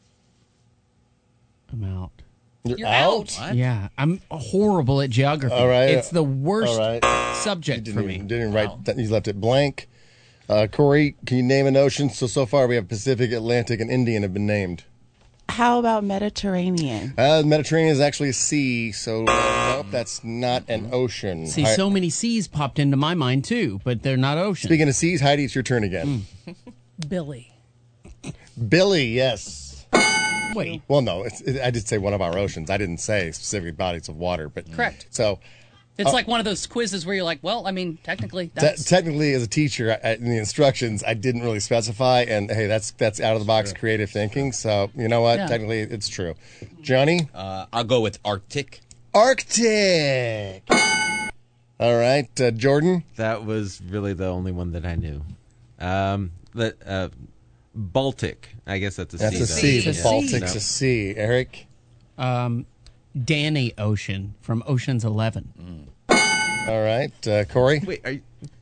I'm out. You're, You're out? out. Yeah, I'm horrible at geography. All right. It's the worst All right. subject You for didn't, me. even, didn't write that. You left it blank. Uh, Corey, can you name an ocean? So, so far we have Pacific, Atlantic, and Indian have been named. How about Mediterranean? Uh, the Mediterranean is actually a sea, so uh, nope, that's not an ocean. See, Hi- so many seas popped into my mind too, but they're not oceans. Speaking of seas, Heidi, it's your turn again. Billy. Billy, yes. Wait. Well, no, it's, it, I did say one of our oceans. I didn't say specific bodies of water, but Correct. So It's uh, like one of those quizzes where you're like, well, I mean, technically, te- that's technically, as a teacher, I, in the instructions, I didn't really specify, and hey, that's that's out of the box creative thinking. So you know what? Yeah. Technically, it's true. Johnny, Uh, I'll go with Arctic. Arctic. All right, uh, Jordan. That was really the only one that I knew. Um, the, uh, Baltic. I guess that's a That's sea. a though. sea. The Yeah. Baltic's No. a sea. Eric. Um, Danny Ocean from Ocean's Eleven. All right, uh, Corey. Wait, are you?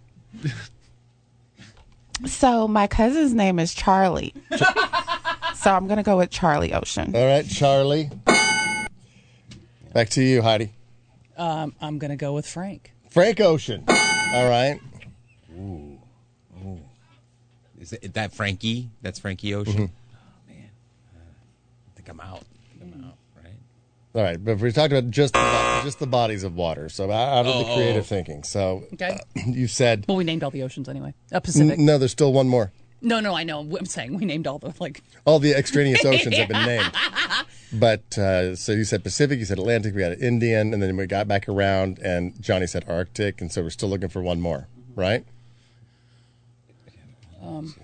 So my cousin's name is Charlie. So I'm going to go with Charlie Ocean. All right, Charlie. Back to you, Heidi. um, I'm going to go with Frank. Frank Ocean. All right. Ooh. Ooh. Is it, that Frankie? That's Frankie Ocean? Mhm. Oh, man. Uh, I think I'm out. I think I'm out, right? All right, but if we talked about just the, bo- just the bodies of water, so out of the Oh, creative oh. thinking. So Okay. uh, you said Well, we named all the oceans anyway. Uh, Pacific. N- no. There's still one more. No, no, I know. I'm saying we named all the, like... All the extraneous oceans have been named. But uh, so you said Pacific, you said Atlantic, we had Indian, and then we got back around, and Johnny said Arctic, and so we're still looking for one more, right? Um,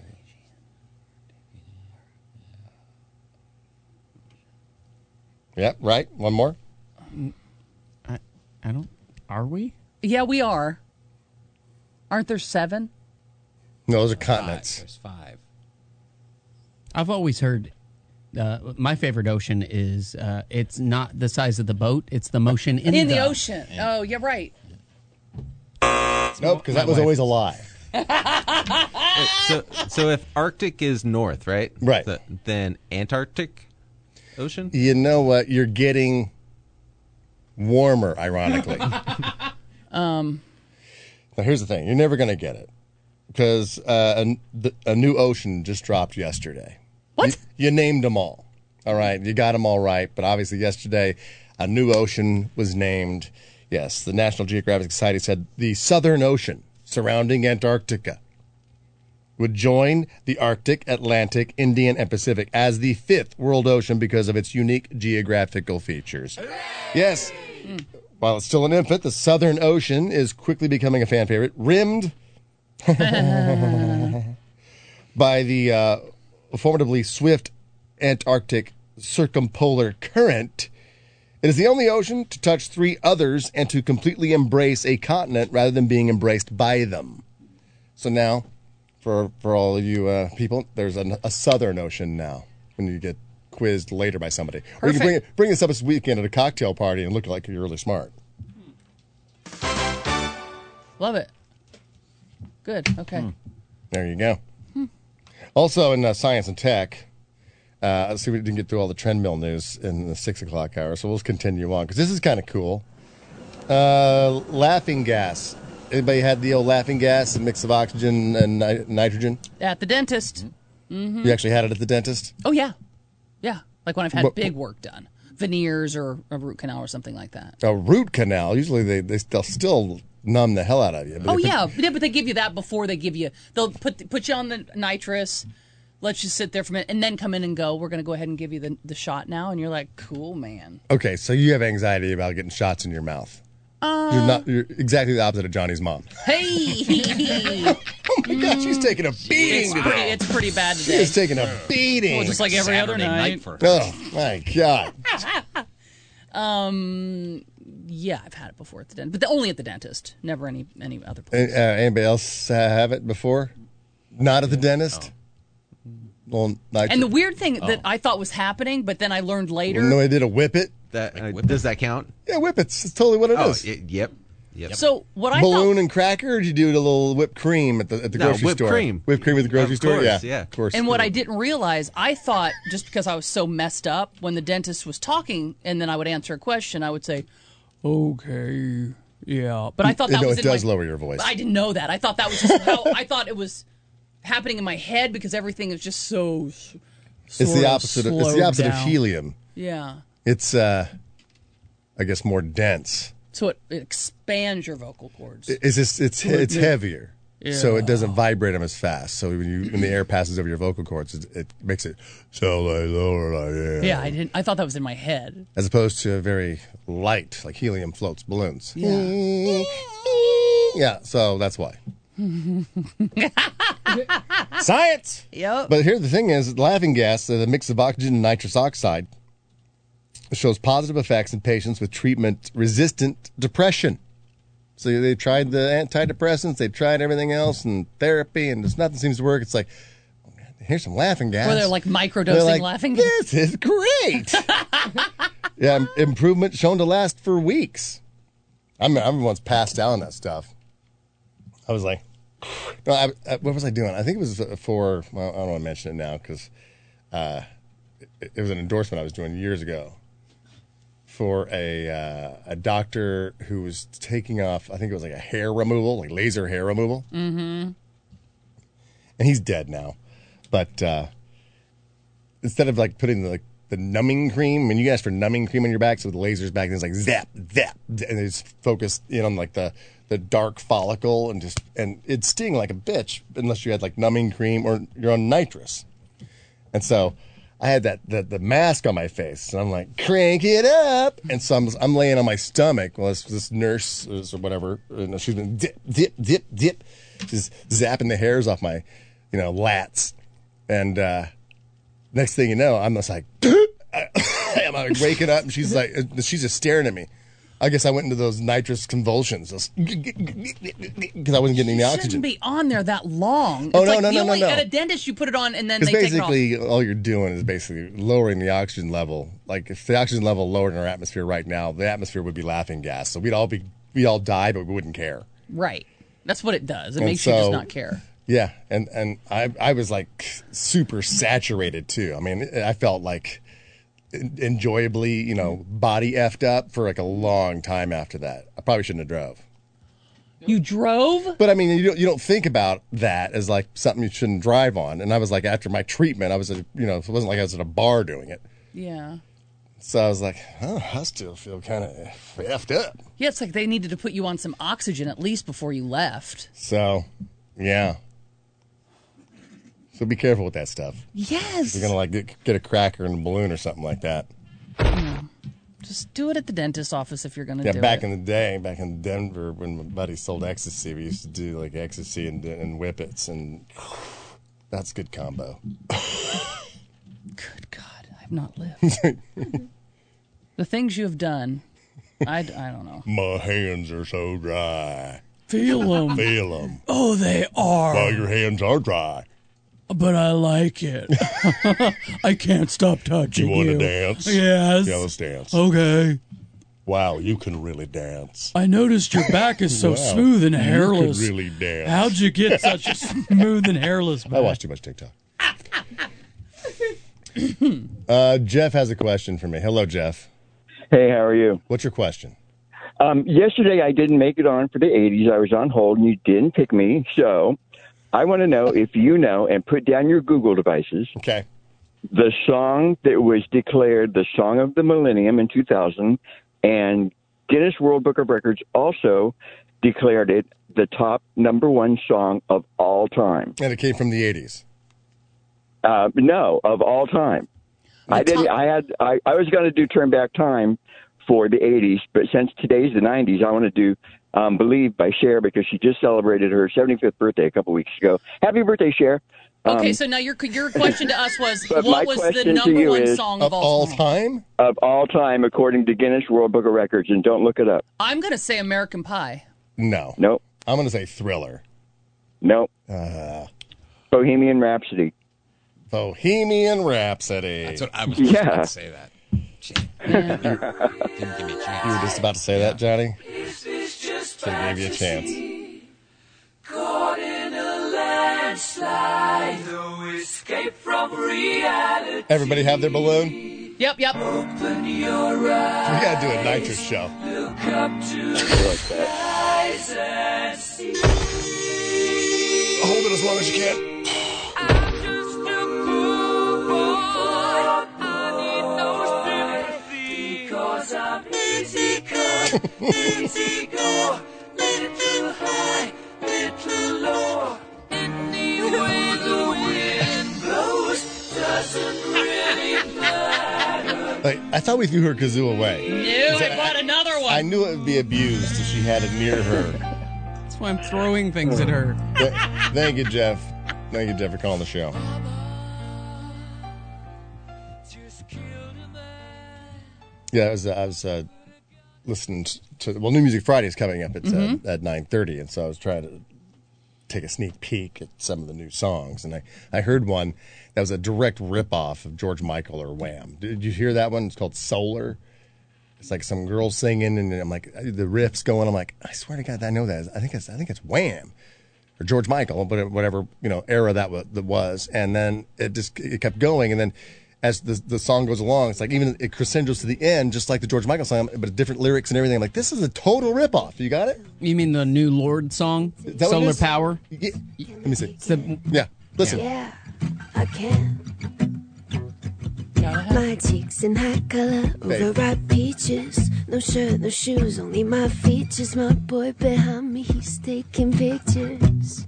Yep, right. One more. I, I don't. Are we? yeah, we are. Aren't there seven? No, those are continents. There's five. I've always heard. Uh, my favorite ocean is uh, it's not the size of the boat; it's the motion in, In the ocean. Oh, yeah, right. Nope, because that was wife. always a lie. Wait, so, so if Arctic is north, right? Right. The- then Antarctic Ocean. You know what? You're getting warmer, ironically. Um, Now, here's the thing. You're never going to get it because uh, a, the, a new ocean just dropped yesterday. What? You, you named them all. All right. You got them all right. But obviously, yesterday, a new ocean was named. Yes, the National Geographic Society said the Southern Ocean surrounding Antarctica would join the Arctic, Atlantic, Indian, and Pacific as the fifth world ocean because of its unique geographical features. Yes. While it's still an infant, the Southern Ocean is quickly becoming a fan favorite, rimmed by the uh, formidably swift Antarctic circumpolar current. It is the only ocean to touch three others and to completely embrace a continent rather than being embraced by them. So now, for for all of you uh, people, there's an, a Southern Ocean now when you get quizzed later by somebody. Or you can bring, it, bring this up this weekend at a cocktail party and look like you're really smart. love it. Good. Okay. There you go. Also in uh, science and tech, uh, let's see, we didn't get through all the trend mill news in the six o'clock hour, so we'll just continue on because this is kind of cool. Uh, laughing gas. Anybody had the old laughing gas, a mix of oxygen and ni- nitrogen? At the dentist. Mm-hmm. You actually had it at the dentist? Oh, yeah. Yeah. Like when I've had What- big work done. Veneers or a root canal or something like that. A root canal. Usually they, they they'll still numb the hell out of you. But Oh if it- yeah, yeah, but they give you that before they give you. They'll put put you on the nitrous, let you sit there for a minute, and then come in and go. We're going to go ahead and give you the the shot now, and you're like, cool, man. Okay, so you have anxiety about getting shots in your mouth. Uh, You're not. You're exactly the opposite of Johnny's mom. Hey. Oh my God, she's taking a beating It's today. pretty, it's pretty bad She today. is taking a beating. Well, just like every other night. Oh my God. Um, yeah, I've had it before at the dentist, but the, only at the dentist, never any any other place. Uh, anybody else uh, have it before? Not at the dentist. Well, nitro- And the weird thing that I thought was happening, but then I learned later. no idea to whip it. That uh, does that count? Yeah, whip it's It's totally what it is. Oh, y- yep. Yep. So what I Balloon thought, and cracker, or did you do it a little whipped cream at the at the No, grocery whipped store? cream. Whipped cream at the grocery Of store. course, yeah, yeah. of course. and what I didn't realize, I thought just because I was so messed up, when the dentist was talking, and then I would answer a question, I would say, "Okay, yeah," but I thought You that know, was it in does my- lower your voice. I didn't know that. I thought that was just how I thought it was happening in my head because everything is just so It's sort the of opposite. Of, it's the slowed opposite of down. helium. Yeah. It's, uh, I guess, more dense. So it, it expands your vocal cords. It's just it's it's heavier, so it doesn't vibrate them as fast. So when you when the air passes over your vocal cords, it, it makes it so like lower like yeah. Yeah, I didn't. I thought that was in my head. As opposed to a very light, like helium floats balloons. Yeah. Yeah, so that's why. Science. Yep. But here the thing is, laughing gas, uh, the mix of oxygen and nitrous oxide, shows positive effects in patients with treatment-resistant depression. So they tried the antidepressants, they tried everything else, and therapy, and just nothing seems to work. It's like, oh, man, here's some laughing gas. Where they're like microdosing They're like, laughing gas. This is great. Yeah, im- improvement shown to last for weeks. I'm, I'm once passed out on that stuff. I was like, no, I, I, what was I doing? I think it was for, well, I don't want to mention it now because uh, it, it was an endorsement I was doing years ago for a uh, a doctor who was taking off, I think it was like a hair removal, like laser hair removal. Mm-hmm. And he's dead now. But uh, instead of like putting the, like, the numbing cream, when you ask for numbing cream on your back, so with the lasers back, then it's like zap, zap, and it's focused in on like the, the dark follicle and just, and it'd sting like a bitch unless you had like numbing cream or you're on nitrous. And so I had that the, the mask on my face, and I'm like, crank it up. And so I'm, I'm laying on my stomach. Well, this, this nurse or whatever, and she's been dip, dip, dip, dip, just zapping the hairs off my, you know, lats. And uh, next thing you know, I'm just like, I'm like waking up, and she's like, she's just staring at me. I guess I went into those nitrous convulsions because I wasn't getting any You oxygen. shouldn't be on there that long. Oh, it's no, like no, the no, no, only, no. At a dentist, you put it on and then Because they take it off. basically, all you're doing is basically lowering the oxygen level. Like if the oxygen level lowered in our atmosphere right now, the atmosphere would be laughing gas. So we'd all be we all die, but we wouldn't care. Right. That's what it does. It And makes you just so- not care. Yeah, and and I I was like super saturated too. I mean, I felt like en- enjoyably, you know, body effed up for like a long time after that. I probably shouldn't have drove. You drove? But I mean, you don't you don't think about that as like something you shouldn't drive on. And I was like, after my treatment, I was, at, you know, it wasn't like I was at a bar doing it. Yeah. So I was like, oh, I still feel kind of effed up. Yeah, it's like they needed to put you on some oxygen at least before you left. So, yeah. So be careful with that stuff. Yes. You're gonna like get, get a cracker in a balloon or something like that. Just do it at the dentist's office if you're going to Yeah, do back it. in the day, back in Denver, when my buddy sold ecstasy, we used to do like ecstasy and, and whippets, and that's a good combo. Good God, I've not lived. The things you have done, I, I don't know. My hands are so dry. Feel 'em. Feel them. Oh, they are. Oh, your hands are dry. But I like it. I can't stop touching You you. want to dance? Yes. Yeah, let's dance. Okay. Wow, you can really dance. I noticed your back is so Wow, smooth and hairless. You can really dance. How'd you get such a smooth and hairless back? I watch too much TikTok. uh, Jeff has a question for me. Hello, Jeff. Hey, how are you? What's your question? Um, yesterday, I didn't make it on for the eighties. I was on hold, and you didn't pick me. So I want to know if you know, and put down your Google devices. Okay. The song that was declared the song of the millennium in two thousand, and Guinness World Book of Records also declared it the top number one song of all time. And it came from the eighties. Uh, no, of all time. I didn't. I had. I, I was going to do Turn Back Time for the eighties, but since today's the nineties, I want to do um, Believe by Cher because she just celebrated her seventy-fifth birthday a couple weeks ago. Happy birthday, Cher! Okay, Um, so now your your question to us was, But my what was the question to number you one is- song of all time? time? Of all time, according to Guinness World Book of Records, and don't look it up. I'm going to say American Pie. No. Nope. I'm going to say Thriller. Nope. Uh, Bohemian Rhapsody. Bohemian Rhapsody. That's what I was just Yeah. about to say that. Shit. Didn't give me a chance. You were just about to say that, Johnny? Should have gave you a chance. Caught in a landslide, no escape from reality. Everybody have their balloon? We Yep, yep. Open your eyes, got to do a nitrous show. look up to the skies and see. Hold it as long as you can. I'm just a poor boy Easy go, little high, little low. Any way the wind blows doesn't really matter. Like, I thought we threw her kazoo away. No, I bought another one. I knew it would be abused if she had it near her. That's why I'm throwing things at her. Th- Thank you, Jeff. Thank you, Jeff, for calling the show. Yeah, I was, I was uh, listening to, well, New Music Friday is coming up at, Mhm. uh, at nine thirty, and so I was trying to take a sneak peek at some of the new songs, and I, I heard one that was a direct ripoff of George Michael or Wham. Did you hear that one? It's called Solar. It's like some girl singing, and I'm like, the riff's going. I'm like, I swear to God, I know that. I think it's, I think it's Wham or George Michael, but whatever, you know, era that was, that was. And then it just it kept going, and then as the the song goes along, it's like even it crescendos to the end, just like the George Michael song, but different lyrics and everything. I'm like, this is a total ripoff. You got it? You mean the new Lord song, that what it Solar is? Power? Yeah. Let me see. It's the- Yeah, listen. Yeah, I can. My cheeks in high color, overripe peaches. No shirt, no shoes, only my features. My boy behind me, he's taking pictures.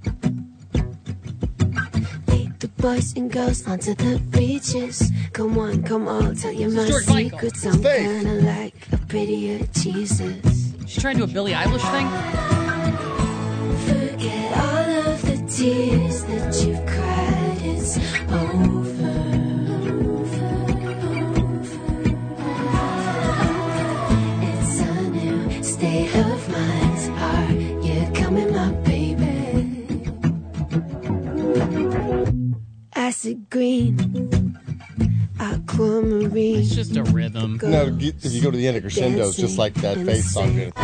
Take the boys and girls onto the beaches. Come on, come on, tell you my George Michael. secrets. I'm kinda like a prettier Jesus. She's trying to do a Billie Eilish thing. Forget all of the tears that you've cried. It's over. It's a new state of mind. Are you coming, my baby? Acid green, aquamarine. It's just a rhythm. No, if you go to the end of crescendo, it's just like that bass song did.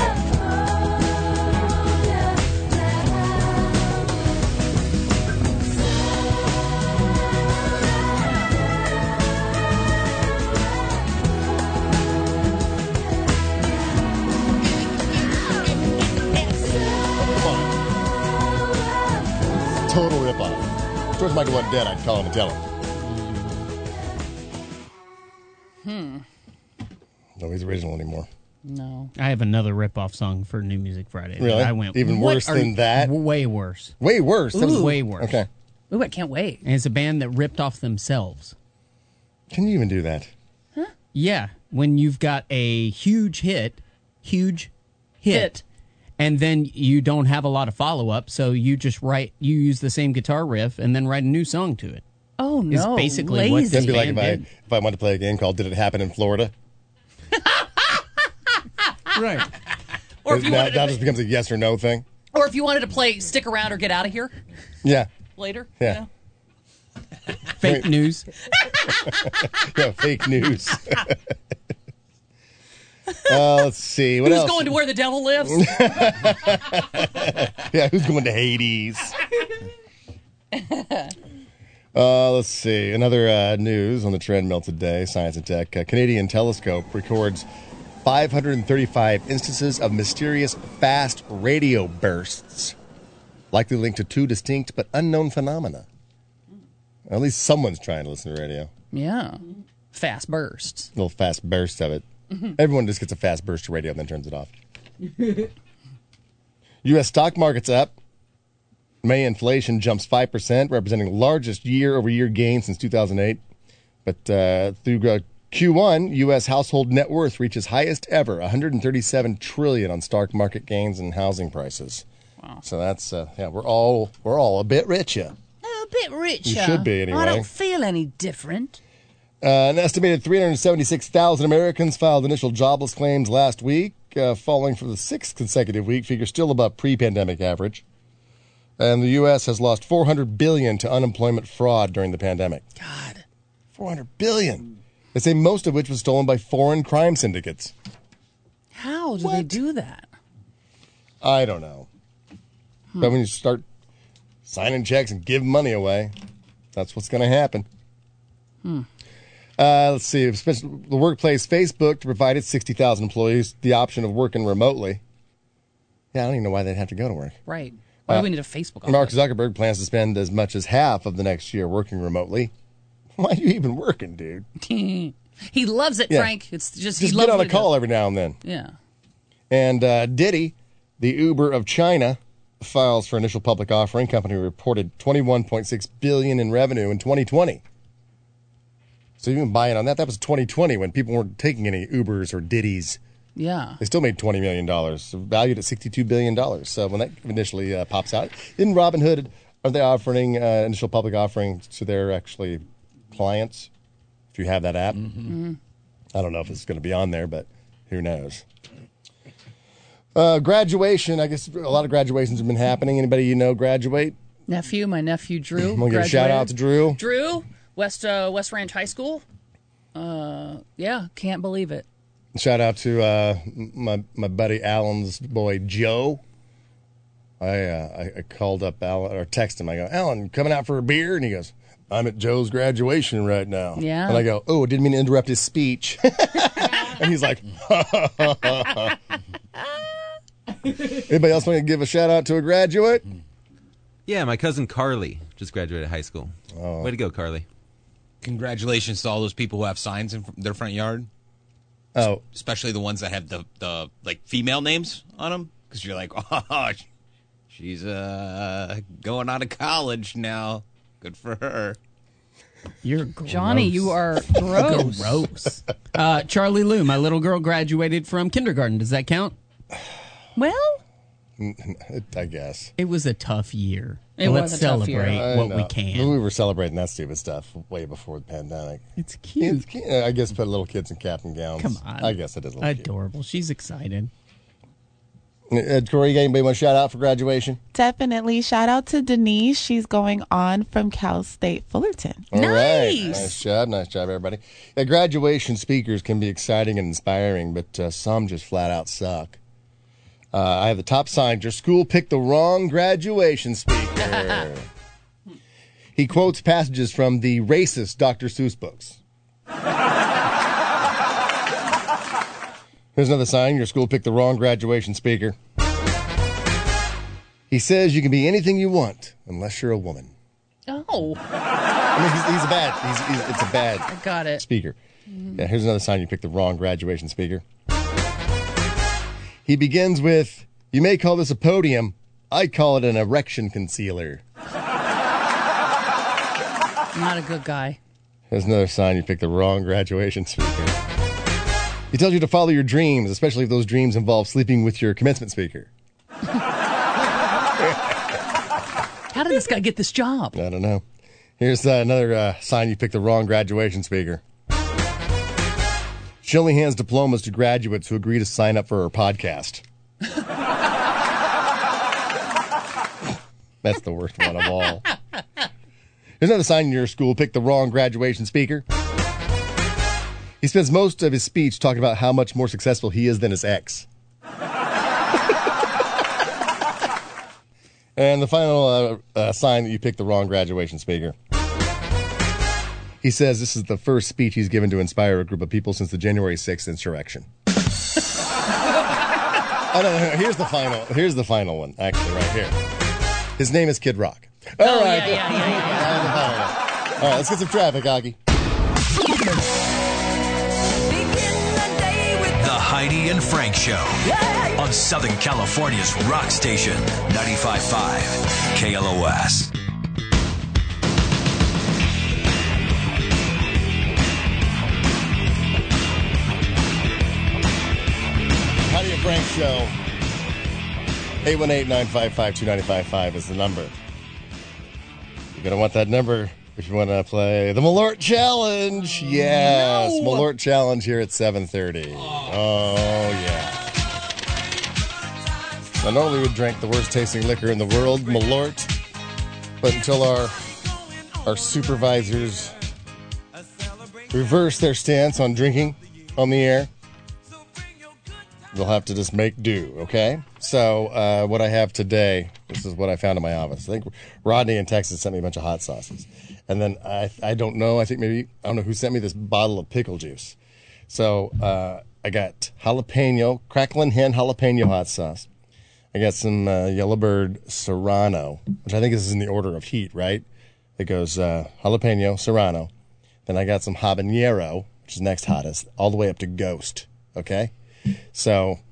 Total ripoff. George Michael wasn't dead, I'd call him and tell him. Hmm. No, he's original anymore. No. I have another ripoff song for New Music Friday. Really? I went Even "What worse are than you-" that? Way worse. Way worse. That was- Ooh. Way worse. Okay. Ooh, I can't wait. And it's a band that ripped off themselves. Can you even do that? Yeah, when you've got a huge hit, huge hit, Hit. and then you don't have a lot of follow up, so you just write, you use the same guitar riff and then write a new song to it. Oh Is no! basically what lazy. this That'd be like if band I, if I wanted to play a game called Did It Happen in Florida? Right. Or if you now, wanted now to, just becomes a yes or no thing. or if you wanted to play "Stick Around" or "Get Out of Here" Yeah. later. Yeah. Fake news. Yeah, fake news. uh, let's see. What Who's else? going to where the devil lives? Yeah, who's going to Hades? Uh, let's see. Another uh, news on the treadmill today, Science and Tech. A Canadian telescope records five hundred thirty-five instances of mysterious fast radio bursts, likely linked to two distinct but unknown phenomena. At least someone's trying to listen to radio. Yeah. Fast bursts. Little fast burst of it. Mhm. Everyone just gets a fast burst of radio and then turns it off. U S stock market's up. May inflation jumps five percent, representing largest year-over-year gain since two thousand eight. But uh, through uh, Q one, U S household net worth reaches highest ever, one hundred thirty-seven trillion dollars on stock market gains and housing prices. Wow. So that's uh, yeah, we're all we're all a bit richer. A bit richer. You should be, anyway. I don't feel any different. Uh, an estimated three hundred seventy-six thousand Americans filed initial jobless claims last week, uh, falling for the sixth consecutive week, figure still above pre-pandemic average. And the U S has lost four hundred billion dollars to unemployment fraud during the pandemic. God. four hundred billion dollars. They say most of which was stolen by foreign crime syndicates. How do they do that? I don't know. But when you start signing checks and giving money away, that's what's going to happen. Hmm. Uh, let's see. Especially the workplace Facebook to provide its sixty thousand employees the option of working remotely. Yeah, I don't even know why they'd have to go to work. Right. Why Uh, do we need a Facebook? on Mark that? Zuckerberg plans to spend as much as half of the next year working remotely. Why are you even working, dude? He loves it, Yeah. Frank. It's just, Just he get loves on what a he call does. every now and then. Yeah. And uh, Diddy, the Uber of China, files for initial public offering. Company reported twenty-one point six billion dollars in revenue in twenty twenty. So you can buy in on that. That was twenty twenty when people weren't taking any Ubers or Diddies. Yeah. They still made twenty million dollars, valued at sixty-two billion dollars. So when that initially uh, pops out, in Robinhood, are they offering uh, initial public offering to their actually clients? If you have that app, Mm-hmm. I don't know if it's going to be on there, but who knows? Uh, graduation. I guess a lot of graduations have been happening. Anybody you know graduate? Nephew, my nephew Drew. I'm gonna give a shout out to Drew. Drew, West uh, West Ranch High School. Uh, yeah, can't believe it. Shout out to uh, my my buddy Alan's boy Joe. I, uh, I I called up Alan or texted him. I go, Alan, you coming out for a beer? And he goes, I'm at Joe's graduation right now. Yeah. And I go, oh, I didn't mean to interrupt his speech. And he's like, anybody else want to give a shout out to a graduate? Yeah, my cousin Carly just graduated high school. Oh. Way to go, Carly. Congratulations to all those people who have signs in their front yard. Oh. Especially the ones that have the, the like, female names on them. Because you're like, oh, she's uh, going out of college now. Good for her. You're gross. Johnny, you are gross. Gross. Uh, Charlie Lou, my little girl, graduated from kindergarten. Does that count? Well, I guess. It was a tough year. It Let's was a tough year. celebrate I what know. we can. We were celebrating that stupid stuff way before the pandemic. It's cute. It's cute. I guess put little kids in cap and gowns. Come on. I guess it is a little Adorable. She's excited. cute. Uh, Corey, you got anybody want to shout out for graduation? Definitely. Shout out to Denise. She's going on from Cal State Fullerton. All right. Nice job. Nice job, everybody. Yeah, graduation speakers can be exciting and inspiring, but uh, some just flat out suck. Uh, I have the top sign. Your school picked the wrong graduation speaker. He quotes passages from the racist Doctor Seuss books. Here's another sign. Your school picked the wrong graduation speaker. He says you can be anything you want unless you're a woman. oh, I mean, he's, he's a bad. He's, he's, it's a bad I got it. speaker. Yeah, here's another sign. You picked the wrong graduation speaker. He begins with, "You may call this a podium. I call it an erection concealer." Not a good guy. There's another sign. You picked the wrong graduation speaker. He tells you to follow your dreams, especially if those dreams involve sleeping with your commencement speaker. How did this guy get this job? I don't know. Here's uh, another uh, sign. You picked the wrong graduation speaker. She only hands diplomas to graduates who agree to sign up for her podcast. That's the worst one of all. Here's another sign in your school. Pick the wrong graduation speaker. He spends most of his speech talking about how much more successful he is than his ex. And the final uh, uh, sign that you picked the wrong graduation speaker. He says this is the first speech he's given to inspire a group of people since the January sixth insurrection. Oh, no, no, no, here's the final. Here's the final one, actually, right here. His name is Kid Rock. All Oh, right. yeah, yeah, yeah, yeah. All right, let's get some traffic, Augie. The Heidi and Frank Show on Southern California's rock station, ninety-five point five K L O S. Heidi and Frank Show. eight one eight, nine five five, two nine five five is the number. You're going to want that number if you want to play the Malort Challenge. Yes, No. Malort Challenge here at seven thirty. Oh, yeah. Now, normally we drink the worst tasting liquor in the world, Malort. But until our, our supervisors reverse their stance on drinking on the air, they'll have to just make do, okay? So uh, what I have today, this is what I found in my office. I think Rodney in Texas sent me a bunch of hot sauces. And then I I don't know, I think maybe, I don't know who sent me this bottle of pickle juice. So uh, I got jalapeno, crackling hen jalapeno hot sauce. I got some uh, Yellowbird Serrano, which I think is in the order of heat, right? It goes uh, jalapeno, Serrano. Then I got some habanero, which is next hottest, all the way up to Ghost, okay? So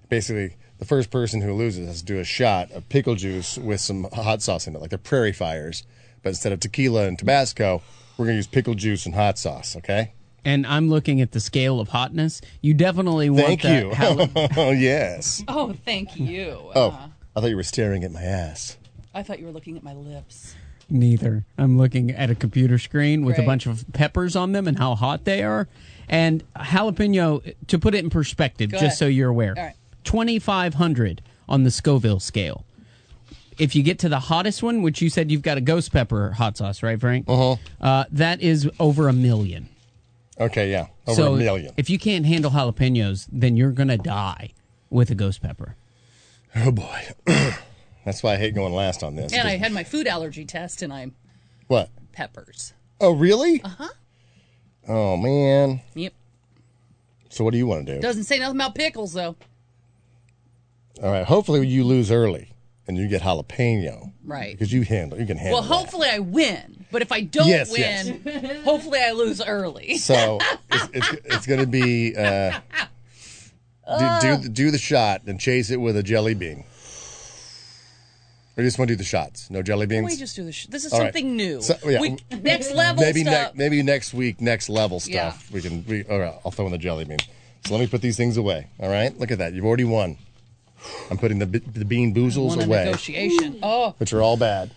basically the first person who loses has to do a shot of pickle juice with some hot sauce in it, like the Prairie Fires. But instead of tequila and Tabasco, we're going to use pickle juice and hot sauce, okay? And I'm looking at the scale of hotness. You definitely want Thank that you. jala- Oh, yes. Oh, thank you. Oh, Uh, I thought you were staring at my ass. I thought you were looking at my lips. Neither. I'm looking at a computer screen with Great. a bunch of peppers on them and how hot they are. And jalapeno, to put it in perspective, Go just ahead. so you're aware, All right. twenty-five hundred on the Scoville scale. If you get to the hottest one, which you said you've got a ghost pepper hot sauce, right, Frank? Uh-huh. Uh, that is over a million. Okay, yeah, over so a million. If you can't handle jalapenos, then you're going to die with a ghost pepper. Oh, boy. That's why I hate going last on this. And I had my food allergy test, and I'm What? peppers. Oh, really? Uh-huh. Oh, man. Yep. So what do you want to do? Doesn't say nothing about pickles, though. All right, hopefully you lose early and you get jalapeno. Right. Because you handle, you can handle Well, hopefully I win. But if I don't Yes, win, hopefully I lose early. So it's, it's, it's going to be uh, do, do, the- do the shot and chase it with a jelly bean. Or you just want to do the shots? No jelly beans? we just do this. Sh- this is All right. something new. So, yeah. We, next level maybe stuff. Ne- maybe next week, next level stuff. Yeah. We can. We, all right, I'll throw in the jelly bean. So let me put these things away. All right, look at that. You've already won. I'm putting the be- the bean boozles Won a away, negotiation. Oh, which are all bad.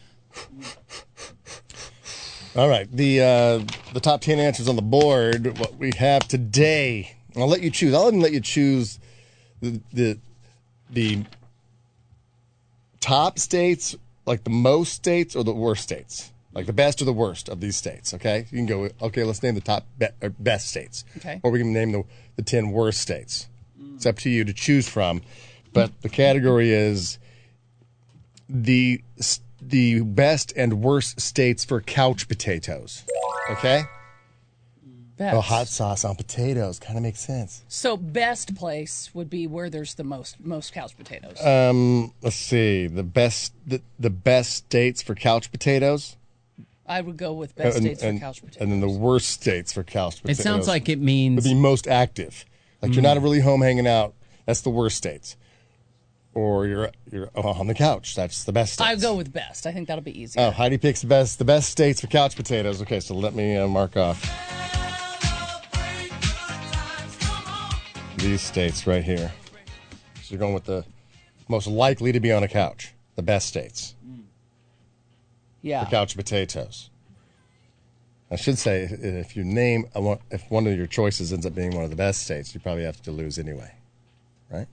All right, the uh, the top ten answers on the board. What we have today. I'll let you choose. I'll even let you choose the the the top states, like the most states, or the worst states, like the best or the worst of these states. Okay, you can go. Okay, let's name the top be- or best states. Okay. Or we can name the the ten worst states. It's up to you to choose from. But the category is the the best and worst states for couch potatoes. Okay? best. Oh, hot sauce on potatoes kind of makes sense. So best place would be where there's the most most couch potatoes. Um, let's see. The best the, the best states for couch potatoes. I would go with best and, states and- for couch potatoes. And then the worst states for couch It potatoes. sounds like it means would be most active. Like you're Mm. not really home hanging out. That's the worst states. Or you're you're on the couch. That's the best states. I go with best. I think that'll be easy. Oh, Heidi picks the best the best states for couch potatoes. Okay, so let me uh, mark off these states right here. So you're going with the most likely to be on a couch. The best states Yeah. for couch potatoes. I should say if you name I want if one of your choices ends up being one of the best states, you probably have to lose anyway, right?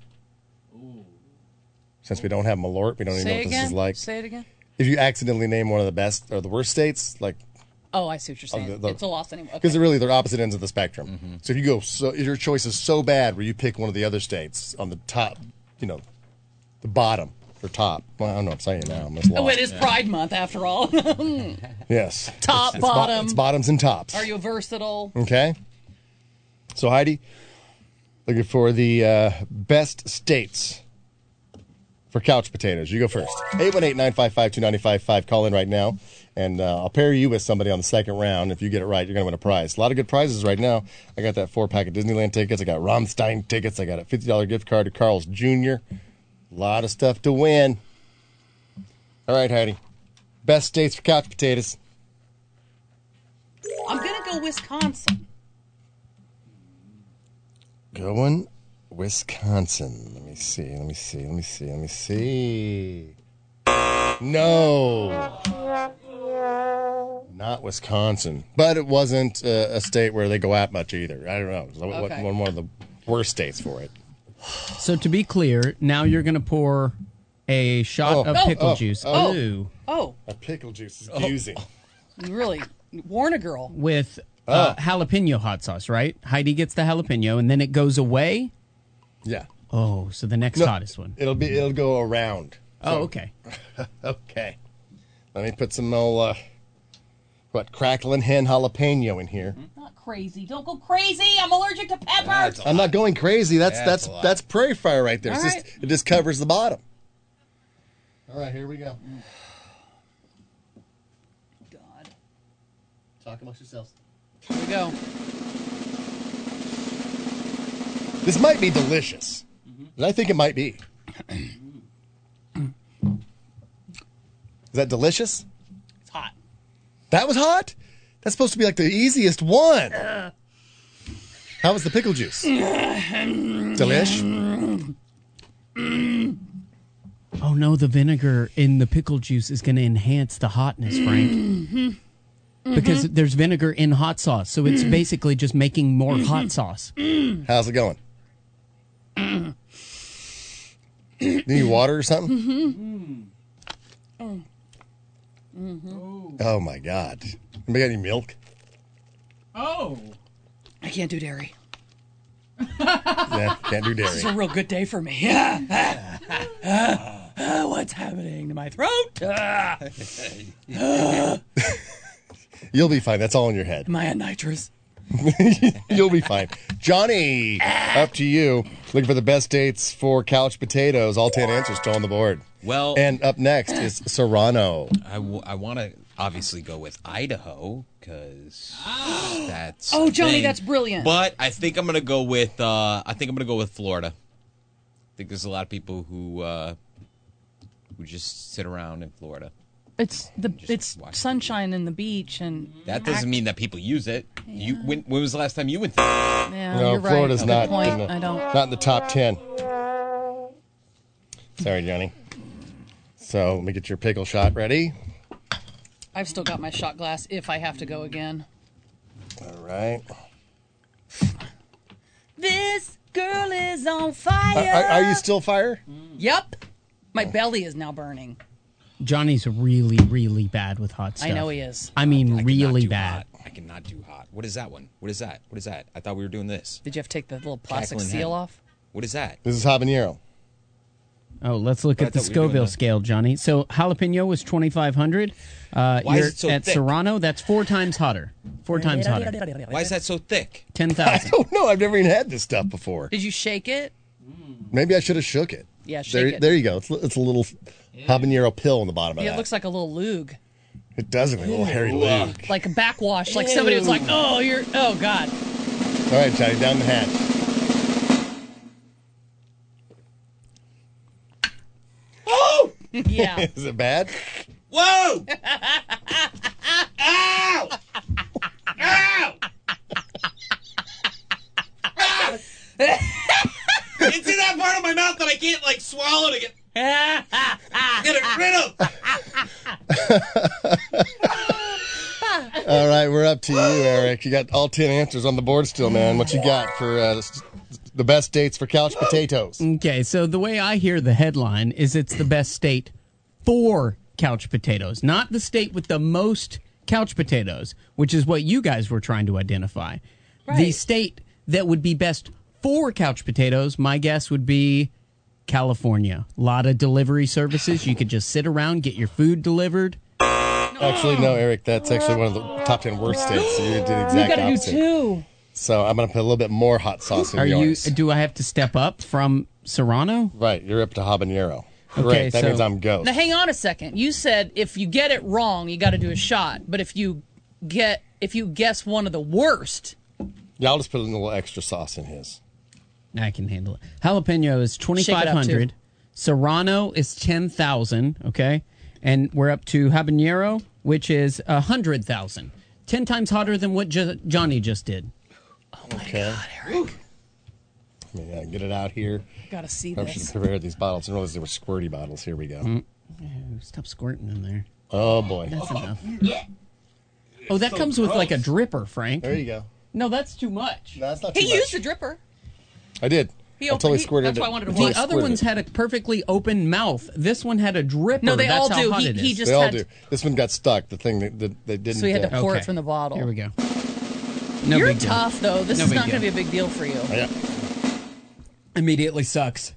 Since we don't have Malort, we don't even know Say what it this again. is like. Say it again. If you accidentally name one of the best or the worst states, like Oh, I see what you're saying. the- the- it's a loss anyway. because Okay. they're really they're opposite ends of the spectrum. So if you go, so if your choice is so bad where you pick one of the other states on the top, you know, the bottom or top. Well, I don't know. I'm saying it now. I'm just Oh, lost. it is Pride Month after all. Yes. Top, It's- it's bo- bottom. It's bottoms and tops. Are you versatile? Okay. So Heidi, looking for the uh, best states for couch potatoes. You go first. eight one eight, nine five five, two nine five five. Call in right now, and uh, I'll pair you with somebody on the second round. If you get it right, you're going to win a prize. A lot of good prizes right now. I got that four-pack of Disneyland tickets. I got Rammstein tickets. I got a fifty dollars gift card to Carl's Junior A lot of stuff to win. All right, Heidi. Best states for couch potatoes. I'm gonna go Wisconsin. Going Wisconsin. Let me see. Let me see. Let me see. Let me see. No. Not Wisconsin. But it wasn't uh, a state where they go out much either. I don't know. It was Okay. one, one of the worst states for it. So to be clear, now you're going to pour a shot Oh. of Oh, pickle oh, juice. oh. Ooh. Oh, That pickle juice is Oh. using. you really warn a girl. With uh, Oh. jalapeno hot sauce, right? Heidi gets the jalapeno, and then it goes away. Yeah. Oh, so the next No, hottest one. It'll be. It'll go around. Oh, So- okay. Okay. Let me put some old, uh, what, crackling hen jalapeno in here. Not crazy. Don't go crazy. I'm allergic to pepper. I'm not going crazy. That's Yeah, that's that's a lot. that's prairie fire right there. It's All just right. it just covers the bottom. All right, here we go. God. Talk amongst yourselves. Here we go. This might be delicious. And I think it might be. Is that delicious? It's hot. That was hot? That's supposed to be like the easiest one. Uh. How was the pickle juice? Delish? Oh no, the vinegar in the pickle juice is going to enhance the hotness, Frank. Mm-hmm. Because there's vinegar in hot sauce, so it's basically just making more hot sauce. How's it going? Need water or something? Mm-hmm. Oh. Mm-hmm. Oh my God. Anybody got any milk? Oh. I can't do dairy. Yeah, can't do This is a dairy. real good day for me. Ah, what's happening to my throat? Ah. Ah. You'll be fine. That's all in your head. Am I on nitrous? You'll be fine. Johnny, up to you. Looking for the best dates for couch potatoes. All ten answers still on the board. Well, and up next is Serrano. I, w- I want to obviously go with Idaho because that's Oh, a Johnny, thing. that's brilliant. But I think I'm gonna go with uh, I think I'm gonna go with Florida. I think there's a lot of people who uh, who just sit around in Florida. It's the it's sunshine and the beach and That doesn't mean that people use it. You when, when was the last time you went? Yeah, no, you're right. Florida's Good not, point. in the, I don't. not in the top ten. Sorry, Johnny. So let me get your pickle shot ready. I've still got my shot glass if I have to go again. All right. This girl is on fire. Are, are, are you still fire? Yep. My belly is now burning. Johnny's really, really bad with hot stuff. I know he is. I mean, I cannot really do bad. Hot. I cannot do hot. What is that one? What is that? What is that? I thought we were doing this. Did you have to take the little plastic Cackling seal hen. off? What is that? This is habanero. Oh, let's look But I at the thought we were doing Scoville that. scale, Johnny. So jalapeno was twenty-five hundred. Uh, Why is you're it so at thick? Serrano, that's four times hotter. Four times hotter. Why is that so thick? ten I thousand. don't know. I've never even had this stuff before. Did you shake it? Maybe I should have shook it. Yeah, shake There, it. there you go. It's, it's a little habanero pill on the bottom of Yeah, that. it looks like a little lug. It does look like a little hairy lug. Like a backwash. Like somebody was like, oh, you're, oh, God. All right, Johnny, down the hatch. Oh! Yeah. Is it bad? Whoa! Ow! Ow! It's in that part of my mouth that I can't like swallow to get get it rid of. All right, we're up to you, Eric. You got all ten answers on the board still, man. What you got for uh, the best dates for couch potatoes? Okay, so the way I hear the headline is it's the best state for couch potatoes, not the state with the most couch potatoes, which is what you guys were trying to identify. The Right. state that would be best for couch potatoes, my guess would be California. A lot of delivery services. You could just sit around, get your food delivered. Actually, no, Eric. That's actually one of the top ten worst states. So you did the exact You gotta opposite. do two. So I'm going to put a little bit more hot sauce in Are you? yours. Do I have to step up from Serrano? Right, you're up to habanero. Okay, Great, that so- means I'm ghost. Now, hang on a second. You said if you get it wrong, you got to do a shot. But if you get, if you guess one of the worst, Yeah, I'll just put a little extra sauce in his. I can handle it. Jalapeno is Shake it up, twenty-five hundred. too. Serrano is ten thousand, okay? And we're up to habanero, which is one hundred thousand. ten times hotter than what jo- Johnny just did. Okay. Let me uh, get it out here. got to see I should this. have prepared these bottles. I didn't realize they were squirty bottles. Here we go. Mm. Stop squirting in there. Oh, boy. That's enough. Oh, that comes with like a dripper, Frank. There you go. No, that's too much. No, that's not too He much. used a dripper. I did. He I opened- totally he- squirted that's it. why I wanted to I totally The other squirted ones it. had a perfectly open mouth. This one had a dripper. No, they That's all how do. hot He- it he is. just They all had- do. This one got stuck. The thing that, that they didn't. So he had to uh, pour Okay. it from the bottle. Here we go. No You're big deal. tough, though. This No is big not deal. going to be a big deal for you. Yeah. Immediately sucks.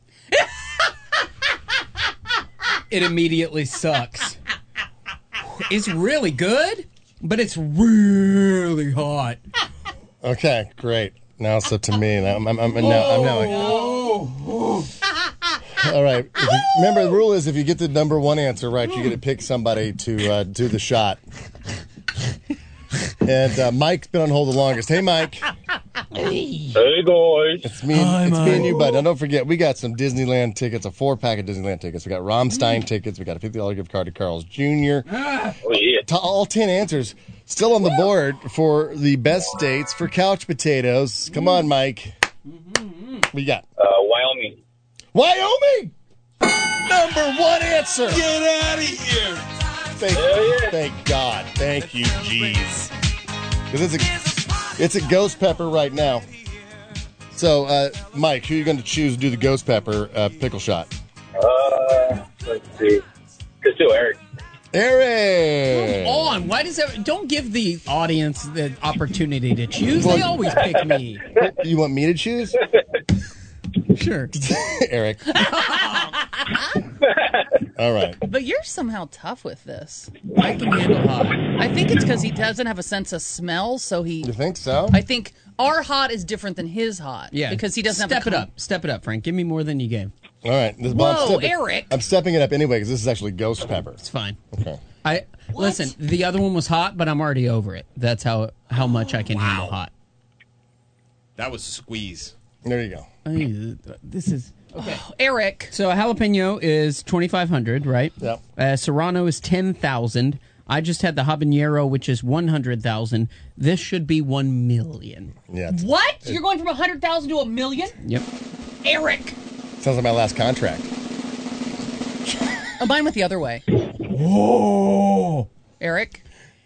It immediately sucks. It's really good, but it's really hot. Okay, great. Now it's up to me. Now I'm, I'm, I'm, now, I'm now. Oh. All right. If you, remember, the rule is if you get the number one answer right, you get to pick somebody to uh, do the shot. And uh, Mike's been on hold the longest. Hey, Mike. Hey, boys. It's me, and, it's me and you, bud. Now, don't forget, we got some Disneyland tickets, a four-pack of Disneyland tickets. We got Rammstein tickets. We got a fifty dollars gift card to Carl's Junior Oh, yeah. To all ten answers still on the board for the best states for couch potatoes. Come on, Mike. What you got? Uh, Wyoming. Wyoming! Number one answer. Get out of here. Thank, yeah. thank God. Thank you, jeez. Because it's a, it's a ghost pepper right now. So, uh, Mike, who are you going to choose to do the ghost pepper uh, pickle shot? Uh, let's see. Let's do Eric. Eric! Come on, why does that? Don't give the audience the opportunity to choose. They always pick me. You want me to choose? Sure. Eric. All right. But you're somehow tough with this. I can handle hot. I think it's because he doesn't have a sense of smell, so he. You think so? I think our hot is different than his hot. Yeah. Because he doesn't Step have it a up. Step it up, Frank. Give me more than you gave. All right. This, Whoa, I'm stepping, Eric. I'm stepping it up anyway because this is actually ghost pepper. It's fine. Okay. I listen. The other one was hot, but I'm already over it. That's how how much I can handle hot. That was a squeeze. There you go. I, this is okay. Oh, Eric. So a jalapeno is twenty-five hundred, right? Yep. Uh, Serrano is ten thousand. I just had the habanero, which is one hundred thousand. This should be one million. Yeah. it's- What? You're going from one hundred thousand to a million? Yep. Eric. Sounds like my last contract. Oh, mine went the other way. Whoa. Eric.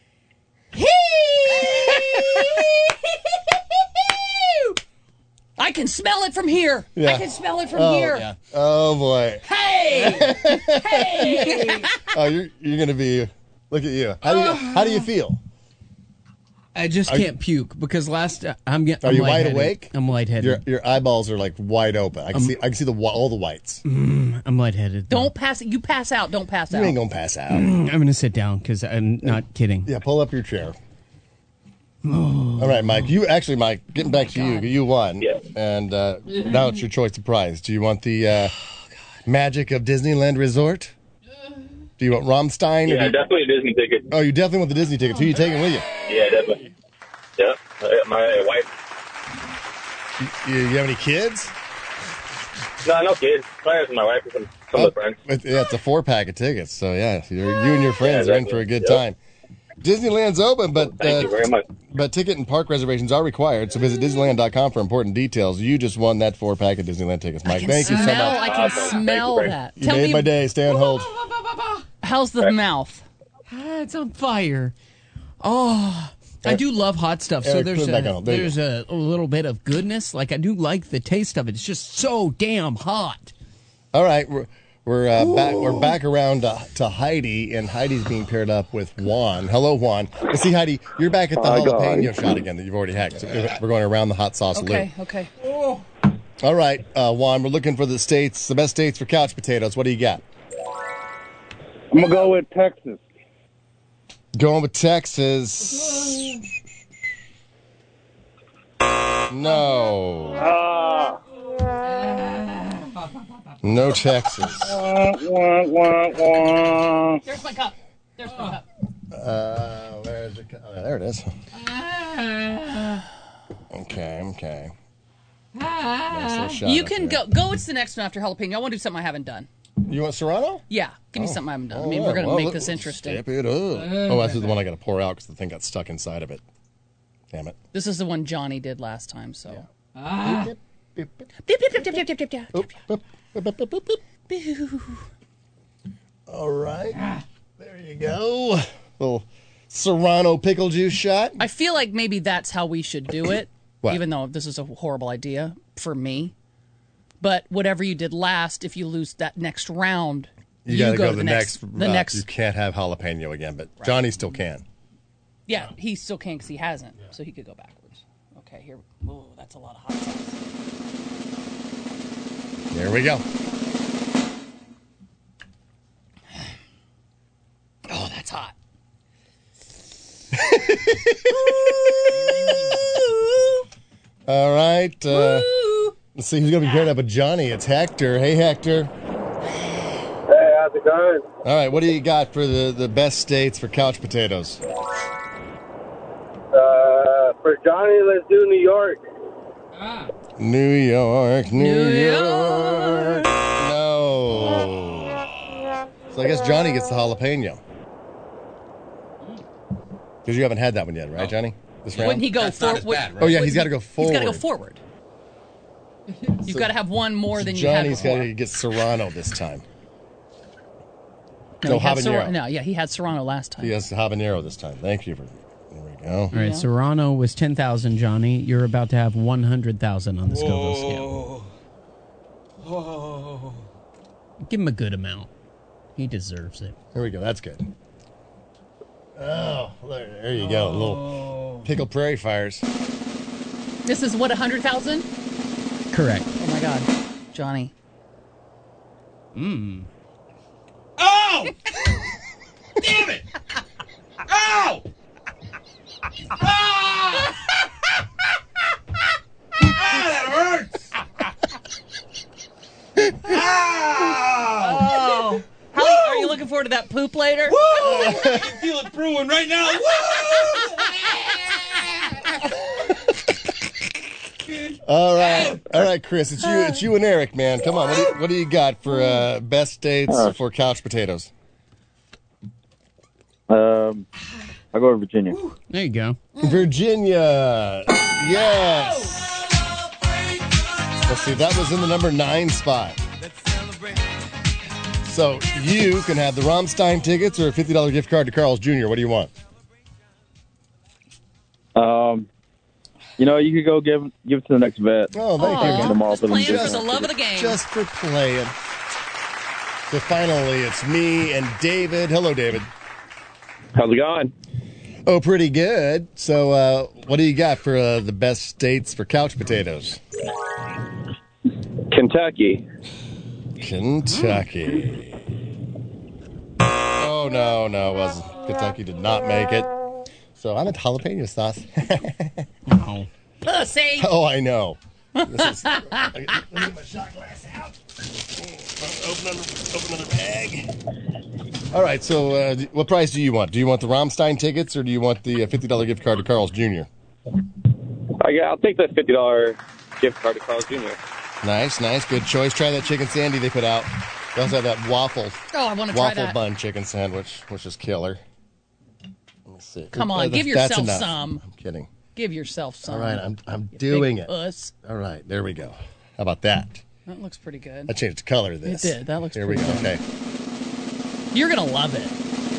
I can smell it from here. Yeah. I can smell it from Oh, here. yeah. Oh, boy. Hey! Hey! Oh, you're you're gonna be. Look at you. How do you how do you feel? I just Are can't puke because last uh, I'm getting. Are I'm you wide lightheaded. awake? I'm lightheaded. Your your eyeballs are like wide open. I can Um, see I can see the whi- all the whites. Mm, I'm lightheaded. Don't pass it. You pass out. Don't pass You out. ain't gonna pass out. I'm gonna sit down because I'm not kidding. Yeah, pull up your chair. All right, Mike. You actually, Mike. Getting back to you. You won. Yeah. And uh, now it's your choice of prize. Do you want the uh, magic of Disneyland Resort? Do you want Rammstein? Yeah, or do you- definitely a Disney ticket. Oh, you definitely want the Disney tickets. Who are you taking with you? Yeah, definitely. Yeah. Uh, My wife. You, you have any kids? No, no kids. Probably with my wife and some, some of the friends. It- yeah, it's a four pack of tickets. So yeah, you're, you and your friends Yeah, are in for a good definitely. time. Disneyland's open, but Thank you uh, very much. but ticket and park reservations are required. So visit Disneyland dot com for important details. You just won that four pack of Disneyland tickets, Mike. I can Thank you so smell, much. I can Awesome. smell Thank you, that. You Tell made me, my day. Stay on hold. how's the mouth? Ah, it's on fire. Oh, I do love hot stuff. So Eric, there's put it back a, on. There you there's a, a little bit of goodness. Like I do like the taste of it. It's just so damn hot. All right, we're we're uh, back. We're back around uh, to Heidi, and Heidi's being paired up with Juan. Hello, Juan. Let's see, Heidi, you're back at the Hi, jalapeno guys. shot again that you've already had. So we're going around the hot sauce Okay, loop. okay. All right, uh, Juan, we're looking for the states, the best states for couch potatoes. What do you got? I'm gonna go with Texas. Going with Texas. No. Ah. No Texas. Wah, wah, wah, wah. There's my cup. There's my cup. Uh, where's it? Oh, there it is. Okay, okay. Nice little shot You up can there. go. Go. It's the next one after jalapeno. I want to do something I haven't done. You want Serrano? Yeah, give me Oh. something I haven't done. I All mean, right, we're gonna well, make let- this interesting. Step it up. Oh, that's the one I got to pour out because the thing got stuck inside of it. Damn it. This is the one Johnny did last time. So. Ah. Beep, beep, beep, beep, beep, beep, beep, beep, beep. Oop, boop, boop, boop, boop, boop, boop. All right. There you go. Little Serrano pickle juice shot. I feel like maybe that's how we should do it, What? even though this is a horrible idea for me. But whatever you did last, if you lose that next round, You, you, got to go, go to the next. The uh, next. You can't have jalapeno again, but Johnny still can. Yeah, he still can because he hasn't, so he could go backwards. Okay, here. Oh, that's a lot of hot sauce. There we go. Oh, that's hot. All right. Uh, let's see who's going to be paired up with Johnny. It's Hector. Hey, Hector. Hey, how's it going? All right. What do you got for the, the best states for couch potatoes? Uh, for Johnny, let's do New York. New York, New, New York. No. So I guess Johnny gets the jalapeno. Because you haven't had that one yet, right, Johnny? This round? Wouldn't he go That's not as forward? bad, right? Oh, yeah, he's got to go forward. He's got to go forward. You've So- got to have one more than you Johnny's had got before. to get Serrano this time. No, No, he had habanero. Serrano. No, yeah, he had Serrano last time. He has habanero this time. Thank you for. There we go. All right, Serrano was ten thousand, Johnny. You're about to have one hundred thousand on the Scoville scale. Oh. Give him a good amount. He deserves it. There we go. That's good. Oh, there, there you go. A little pickle prairie fires. This is what, one hundred thousand? Correct. Oh, my God. Johnny. Mmm. Oh! Damn it! Ow! Ah! Ah, that hurts! Ah! Oh. How are you looking forward to that poop later? Woo! I can feel it brewing right now. All right, all right, Chris. It's you. It's you and Eric, man. Come on. What do you, what do you got for uh, best dates Uh, for couch potatoes? Um, I'll go to Virginia. There you go. Virginia. Yes. Let's see. That was in the number nine spot. So you can have the Rammstein tickets or a fifty dollars gift card to Carl's Junior What do you want? Um, you know, you could go give give it to the next vet. Oh, thank you. Give them all for them. Playing for the love of the game. Just for playing. So finally, it's me and David. Hello, David. How's it going? Oh, pretty good. So, uh, what do you got for uh, the best states for couch potatoes? Kentucky. Kentucky. Oh, no, no, it wasn't. Kentucky did not make it. So I'm at jalapeno sauce. Oh. Pussy. Oh, I know. This is, let me get my shot glass out. Open another, open another bag. All right, so uh, what price do you want? Do you want the Rammstein tickets or do you want the uh, fifty dollars gift card to Carl's Junior? Uh, yeah, I'll take the fifty dollars gift card to Carl's Junior Nice, nice. Good choice. Try that chicken sandy they put out. They also have that waffle. Oh, I want to try Waffle that. bun chicken sandwich, which is killer. Let me see. Come on, Uh, give that's yourself enough. some. I'm kidding. Give yourself some. All right, I'm I'm You doing big it. puss. All right, there we go. How about that? That looks pretty good. I changed the color of this. It did. That looks Here we pretty go. good. Okay. You're going to love it.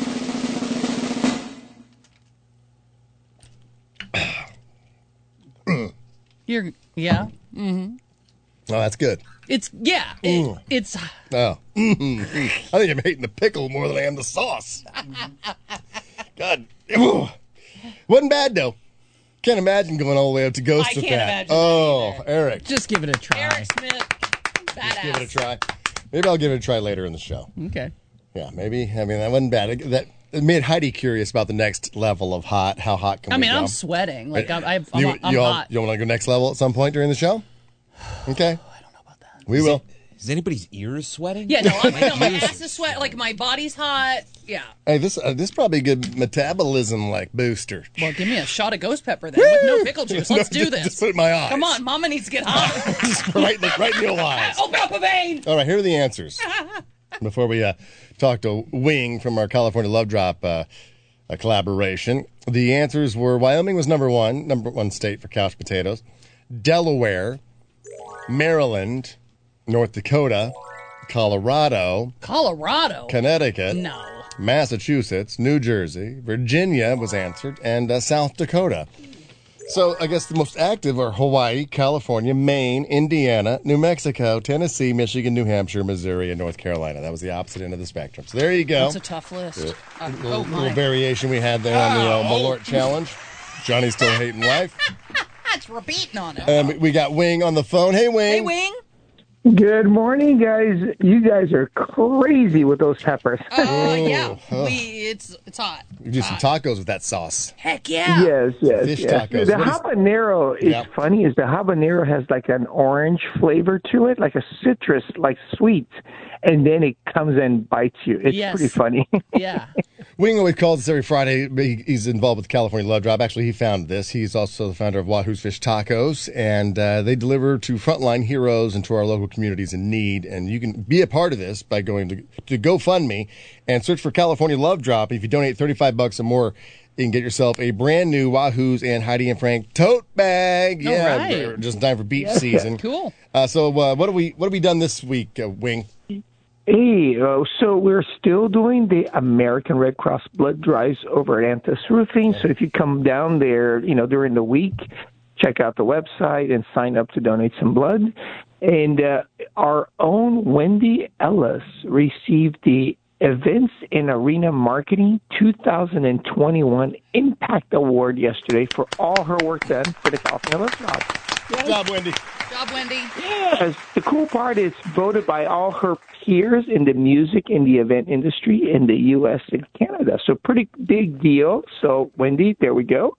You're, yeah. Mm-hmm. Oh, that's good. It's, yeah. It, Mm. it's, Oh. Mm-hmm. I think I'm hating the pickle more than I am the sauce. God. Ugh. Wasn't bad, though. Can't imagine going all the way up to Ghost I with can't that. imagine Oh, Eric. Just give it a try. Eric Smith. Just give it a try. Maybe I'll give it a try later in the show. Okay. Yeah, maybe. I mean, that wasn't bad. That it made Heidi curious about the next level of hot. How hot can I we mean, go? I'm sweating. Like, I'm, I'm, you, I'm, I'm you, all- hot. you want to go next level at some point during the show? Okay. I don't know about that. We will. Is anybody's ears sweating? Yeah, no, I'm, no, my ass is sweat. Like, my body's hot. Yeah. Hey, this uh, this is probably a good metabolism like booster. Well, give me a shot of ghost pepper then with no pickle juice. Let's No, do just- this. just put it in my eyes. Come on, Mama needs to get hot. Just right, in the, right in your eyes. Open up a vein. All right, here are the answers. Before we uh, talk to Wing from our California Love Drop uh, uh, collaboration, the answers were Wyoming was number one, number one state for couch potatoes. Delaware, Maryland, North Dakota, Colorado, Colorado. Connecticut, No. Massachusetts, New Jersey, Virginia was answered, and uh, South Dakota. So I guess the most active are Hawaii, California, Maine, Indiana, New Mexico, Tennessee, Michigan, New Hampshire, Missouri, and North Carolina. That was the opposite end of the spectrum. So there you go. That's a tough list. Yeah. Uh, little, oh, little my. variation we had there on the uh, Malort Challenge. Johnny's still hating life. It's repeating on it. And we got Wing on the phone. Hey, Wing. Hey, Wing. Good morning, guys. You guys are crazy with those peppers. Oh, yeah. Oh. We, it's, it's hot. We do some tacos with that sauce. Heck yeah. Yes, yes, Fish yes. tacos. The What is- habanero is Yeah. funny. Is the habanero has like an orange flavor to it, like a citrus, like sweet, and then it comes and bites you. It's Yes. pretty funny. Yeah. Wing always calls us every Friday. but he- He's involved with California Love Drop. Actually, he founded this. He's also the founder of Wahoo's Fish Tacos, and uh, they deliver to frontline heroes and to our local communities in need. And you can be a part of this by going to, to GoFundMe and search for California Love Drop. If you donate thirty-five bucks or more, you can get yourself a brand new Wahoo's and Heidi and Frank tote bag. All Yeah, right. we're just in time for beach Yes. season. Cool. Uh, so, uh, what have we what have we done this week, uh, Wing? Hey, uh, so we're still doing the American Red Cross blood drives over at Anthos Roofing. So if you come down there, you know, during the week, check out the website and sign up to donate some blood. And uh, our own Wendy Ellis received the Events and Arena Marketing two thousand twenty-one Impact Award yesterday for all her work done for the California Love Drop. Good job, Wendy. Job, Wendy. Yes, the cool part is voted by all her peers in the music and the event industry in the U S and Canada. So pretty big deal. So, Wendy, there we go.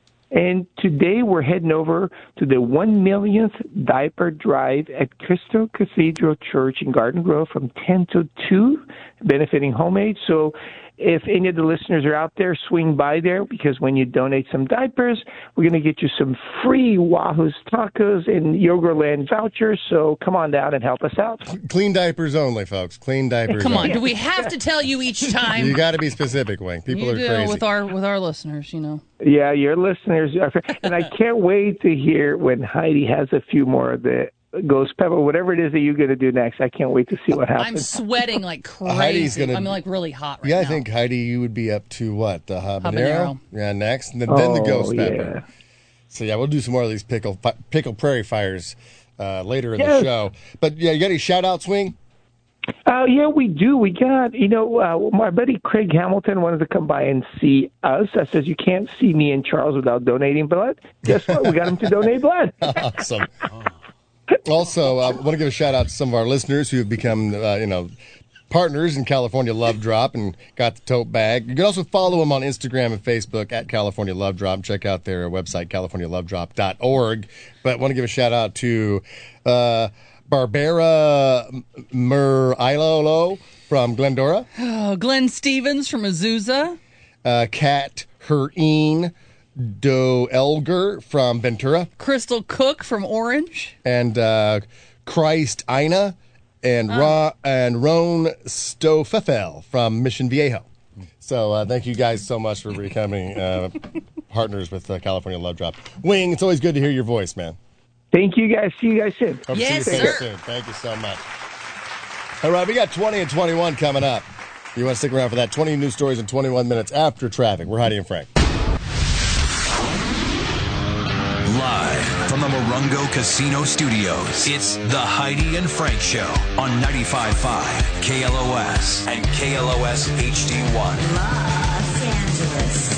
And today we're heading over to the one millionth diaper drive at Crystal Cathedral Church in Garden Grove from ten to two, benefiting Homemade. So if any of the listeners are out there, swing by there, because when you donate some diapers, we're going to get you some free Wahoo's tacos and Yogurtland vouchers. So come on down and help us out. Clean diapers only, folks. Clean diapers Come on. only. Do we have to tell you each time? You got to be specific, Wing. People you are do crazy. with our with our listeners, you know. Yeah, your listeners are, and I can't wait to hear when Heidi has a few more of the ghost pepper, whatever it is that you're going to do next. I can't wait to see what happens. I'm sweating like crazy. Heidi's gonna- I'm like really hot right yeah, I now. think, Heidi, you would be up to what? The habanero? Habanero. Yeah, next. And then, then the Oh, ghost pepper. yeah. So, yeah, we'll do some more of these pickle, fi- pickle prairie fires uh, later in Yes. the show. But, yeah, you got any shout-outs, Wing? Uh, yeah, we do. We got, you know, uh, my buddy Craig Hamilton wanted to come by and see us. I says, you can't see me and Charles without donating blood. Guess what? We got him to donate blood. Awesome. Also, I want to give a shout-out to some of our listeners who have become, uh, you know, partners in California Love Drop and got the tote bag. You can also follow them on Instagram and Facebook at California Love Drop. Check out their website, california love drop dot org. But I want to give a shout-out to uh, Barbara Murailolo from Glendora, Oh, Glenn Stevens from Azusa. uh, Kat Hereen Do Elger from Ventura, Crystal Cook from Orange. and uh, Christ Ina and Ra- and Roan Stofefel from Mission Viejo. So uh, thank you guys so much for becoming uh, partners with uh, California Love Drop. Wing, it's always good to hear your voice, man. Thank you, guys. See you guys soon. Hope Yes, to see you sir. soon. Thank you so much. All right, we got twenty and twenty-one coming up. You want to stick around for that? twenty news stories in twenty-one minutes after traffic. We're Heidi and Frank. Live from the Morongo Casino Studios, it's the Heidi and Frank Show on ninety-five point five K L O S and K L O S H D one. Los Angeles.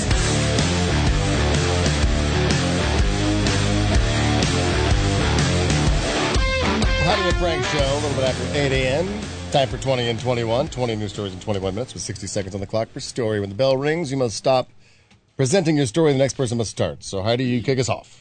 Heidi and Frank Show, a little bit after eight a.m. Time for twenty and twenty-one. twenty news stories in twenty-one minutes with sixty seconds on the clock per story. When the bell rings, you must stop presenting your story. The next person must start. So, Heidi, you kick us off.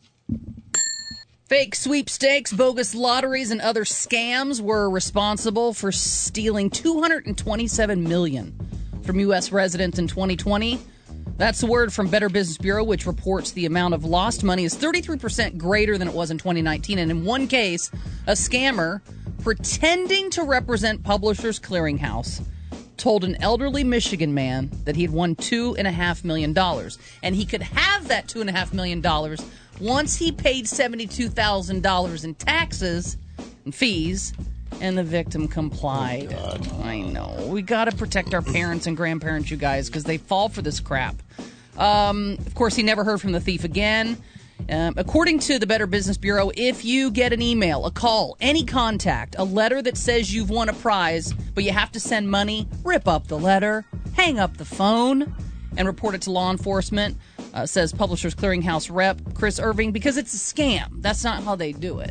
Fake sweepstakes, bogus lotteries, and other scams were responsible for stealing two hundred twenty-seven million dollars from U S residents in twenty twenty. That's the word from Better Business Bureau, which reports the amount of lost money is thirty-three percent greater than it was in twenty nineteen. And in one case, a scammer pretending to represent Publishers Clearinghouse told an elderly Michigan man that he had won two and a half million dollars, and he could have that two and a half million dollars once he paid seventy-two thousand dollars in taxes and fees, and the victim complied. Oh, I know. We got to protect our parents and grandparents, you guys, because they fall for this crap. Um, of course, he never heard from the thief again. Um, according to the Better Business Bureau, if you get an email, a call, any contact, a letter that says you've won a prize, but you have to send money, rip up the letter, hang up the phone, and report it to law enforcement, uh, says Publishers Clearinghouse rep Chris Irving, because it's a scam. That's not how they do it.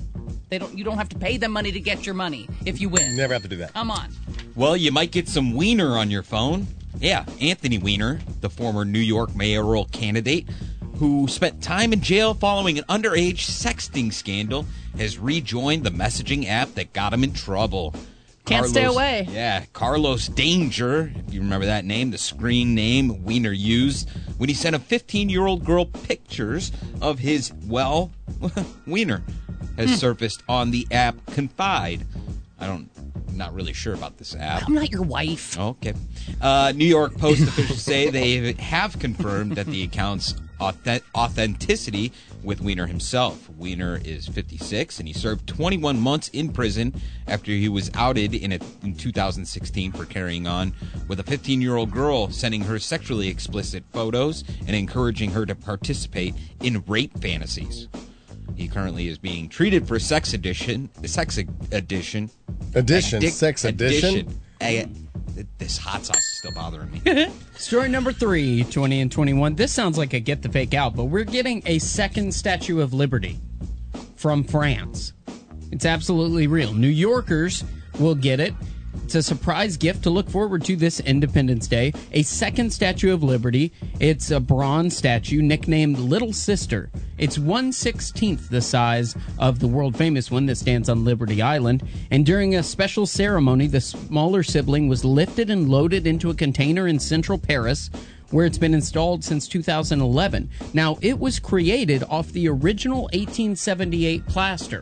They don't. You don't have to pay them money to get your money if you win. Never have to do that. Come on. Well, you might get some Weiner on your phone. Yeah, Anthony Weiner, the former New York mayoral candidate who spent time in jail following an underage sexting scandal, has rejoined the messaging app that got him in trouble. Can't stay away. Yeah, Carlos Danger, if you remember that name, the screen name Weiner used when he sent a fifteen-year-old girl pictures of his, well, wiener, has Hmm. surfaced on the app Confide. I don't, I'm not really sure about this app. I'm not your wife. Okay. Uh, New York Post officials say they have confirmed that the account's authentic- authenticity with Weiner himself. Weiner is fifty-six, and he served twenty-one months in prison after he was outed in, a, in two thousand sixteen for carrying on with a fifteen-year-old girl, sending her sexually explicit photos and encouraging her to participate in rape fantasies. He currently is being treated for sex addiction. Sex addiction. Addition? Addic- Sex addition? A- this hot sauce is still bothering me. Story number three, twenty and twenty-one. This sounds like a get the fake out, but we're getting a second Statue of Liberty from France. It's absolutely real. New Yorkers will get it. It's a surprise gift to look forward to this Independence Day. A second Statue of Liberty. It's a bronze statue nicknamed Little Sister. It's one sixteenth the size of the world-famous one that stands on Liberty Island. And during a special ceremony, the smaller sibling was lifted and loaded into a container in central Paris, where it's been installed since two thousand eleven. Now, it was created off the original eighteen seventy-eight plaster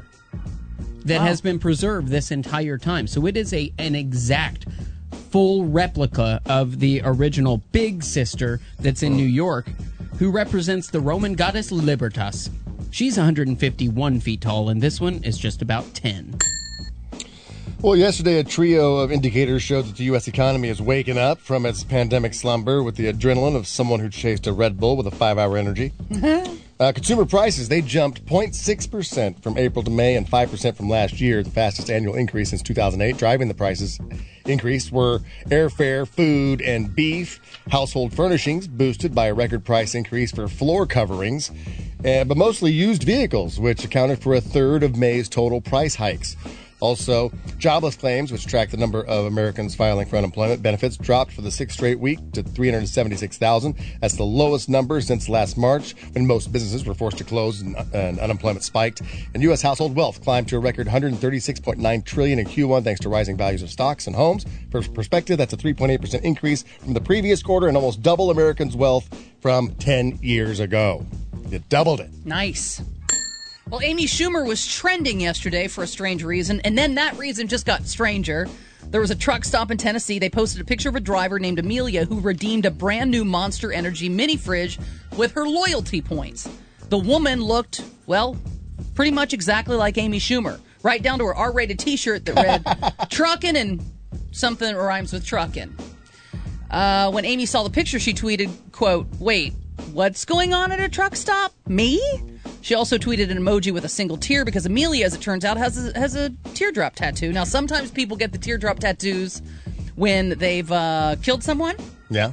that Wow. has been preserved this entire time. So it is a an exact full replica of the original Big Sister that's in New York, who represents the Roman goddess Libertas. She's one hundred fifty-one feet tall, and this one is just about ten. Well, yesterday a trio of indicators showed that the U S economy is waking up from its pandemic slumber with the adrenaline of someone who chased a Red Bull with a five-hour energy. Uh, consumer prices, they jumped zero point six percent from April to May and five percent from last year, the fastest annual increase since two thousand eight. Driving the prices increase were airfare, food, and beef. Household furnishings boosted by a record price increase for floor coverings, uh, but mostly used vehicles, which accounted for a third of May's total price hikes. Also, jobless claims, which track the number of Americans filing for unemployment benefits, dropped for the sixth straight week to three hundred seventy-six thousand. That's the lowest number since last March, when most businesses were forced to close and, and unemployment spiked. And U S household wealth climbed to a record one hundred thirty-six point nine trillion dollars in Q one thanks to rising values of stocks and homes. For perspective, that's a three point eight percent increase from the previous quarter and almost double Americans' wealth from ten years ago. It doubled it. Nice. Well, Amy Schumer was trending yesterday for a strange reason, and then that reason just got stranger. There was a truck stop in Tennessee. They posted a picture of a driver named Amelia who redeemed a brand new Monster Energy mini fridge with her loyalty points. The woman looked, well, pretty much exactly like Amy Schumer, right down to her R-rated T-shirt that read "Truckin'" and something that rhymes with truckin'. Uh, when Amy saw the picture, she tweeted, quote, "Wait, what's going on at a truck stop? Me?" She also tweeted an emoji with a single tear because Amelia, as it turns out, has a, has a teardrop tattoo. Now, sometimes people get the teardrop tattoos when they've uh, killed someone. Yeah.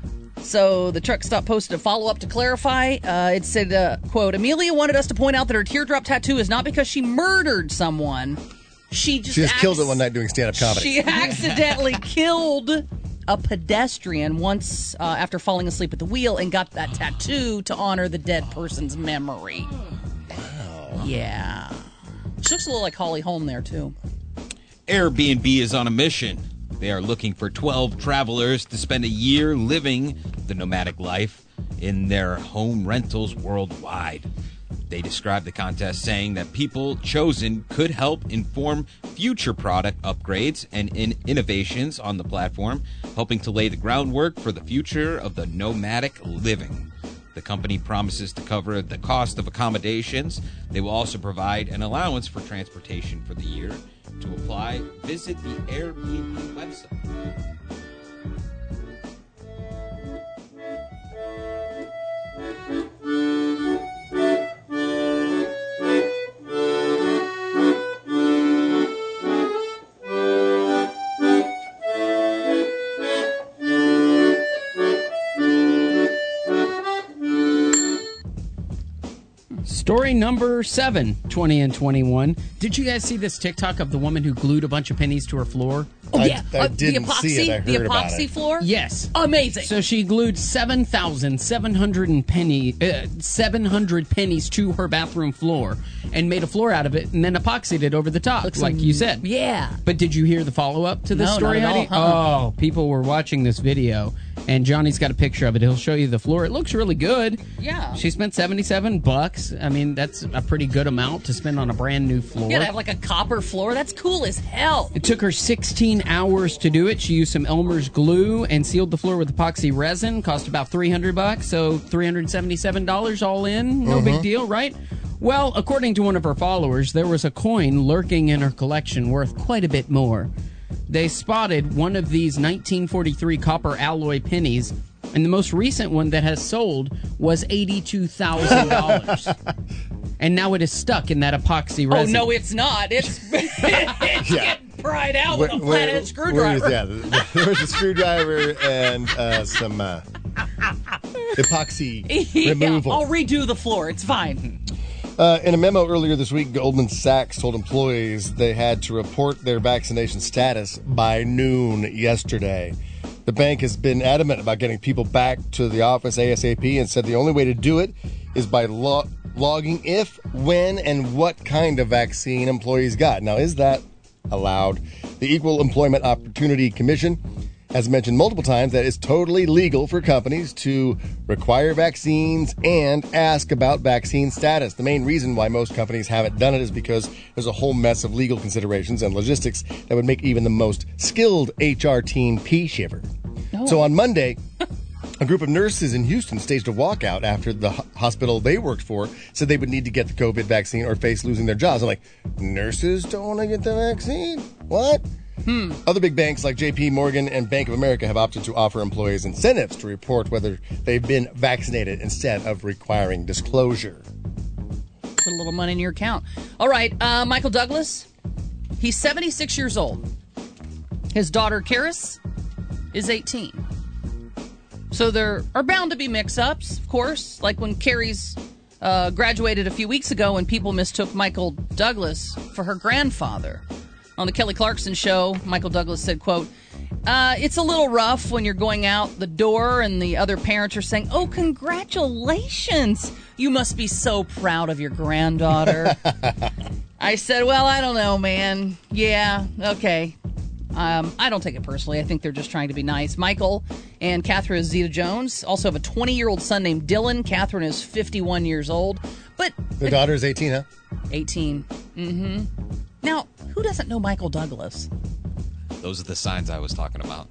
So the truck stop posted a follow-up to clarify. Uh, it said, uh, quote, "Amelia wanted us to point out that her teardrop tattoo is not because she murdered someone. She just, She just killed acc- it one night doing stand-up comedy. She accidentally killed a pedestrian once uh, after falling asleep at the wheel and got that tattoo to honor the dead person's memory." Wow. Yeah. She looks a little like Holly Holm there, too. Airbnb is on a mission. They are looking for twelve travelers to spend a year living the nomadic life in their home rentals worldwide. They described the contest saying that people chosen could help inform future product upgrades and in innovations on the platform, helping to lay the groundwork for the future of the nomadic living. The company promises to cover the cost of accommodations. They will also provide an allowance for transportation for the year. To apply, visit the Airbnb website. Story number seven, twenty and twenty-one. Did you guys see this TikTok of the woman who glued a bunch of pennies to her floor? Oh, I- yeah. I Uh, didn't the epoxy, see it. I the heard about epoxy it. floor? Yes. Amazing. So she glued seven thousand seven hundred penny, uh, seven hundred pennies to her bathroom floor and made a floor out of it and then epoxied it over the top, Looks like am- you said. Yeah. But did you hear the follow-up to this No, story, not at Heidi? all, huh? Oh, people were watching this video, and Johnny's got a picture of it. He'll show you the floor. It looks really good. Yeah. She spent seventy-seven bucks. I mean, that's a pretty good amount to spend on a brand new floor. Yeah, to have like a copper floor. That's cool as hell. It took her sixteen hours to do it. She used some Elmer's glue and sealed the floor with epoxy resin. Cost about three hundred bucks, so three hundred seventy-seven dollars all in. No big Mhm. deal, right? Well, according to one of her followers, there was a coin lurking in her collection worth quite a bit more. They spotted one of these nineteen forty-three copper alloy pennies, and the most recent one that has sold was eighty-two thousand dollars. And now it is stuck in that epoxy Oh, resin. no, it's not. It's, it's getting pried out with a Where- where- flathead where screwdriver. is- yeah, there was a screwdriver and uh, some uh, epoxy Yeah, removal. I'll redo the floor. It's fine. Uh, in a memo earlier this week, Goldman Sachs told employees they had to report their vaccination status by noon yesterday. The bank has been adamant about getting people back to the office ASAP and said the only way to do it is by lo- logging if, when, and what kind of vaccine employees got. Now, is that allowed? The Equal Employment Opportunity Commission has mentioned multiple times that it's totally legal for companies to require vaccines and ask about vaccine status. The main reason why most companies haven't done it is because there's a whole mess of legal considerations and logistics that would make even the most skilled H R team pee shiver. So on Monday, a group of nurses in Houston staged a walkout after the ho- hospital they worked for said they would need to get the COVID vaccine or face losing their jobs. I'm like, nurses don't want to get the vaccine? What? Hmm. Other big banks like J P Morgan and Bank of America have opted to offer employees incentives to report whether they've been vaccinated instead of requiring disclosure. Put a little money in your account. All right, uh, Michael Douglas. He's seventy-six years old. His daughter, Karis, is eighteen. So there are bound to be mix-ups, of course, like when Carrie's uh, graduated a few weeks ago and people mistook Michael Douglas for her grandfather. On the Kelly Clarkson show, Michael Douglas said, quote, uh, it's a little rough when you're going out the door and the other parents are saying, oh, congratulations. You must be so proud of your granddaughter. I said, well, I don't know, man. Yeah, okay. Um, I don't take it personally. I think they're just trying to be nice. Michael and Catherine Zeta-Jones also have a twenty-year-old son named Dylan. Catherine is fifty-one years old. But The daughter is eighteen, huh? eighteen. Mm-hmm. Now, who doesn't know Michael Douglas? Those are the signs I was talking about.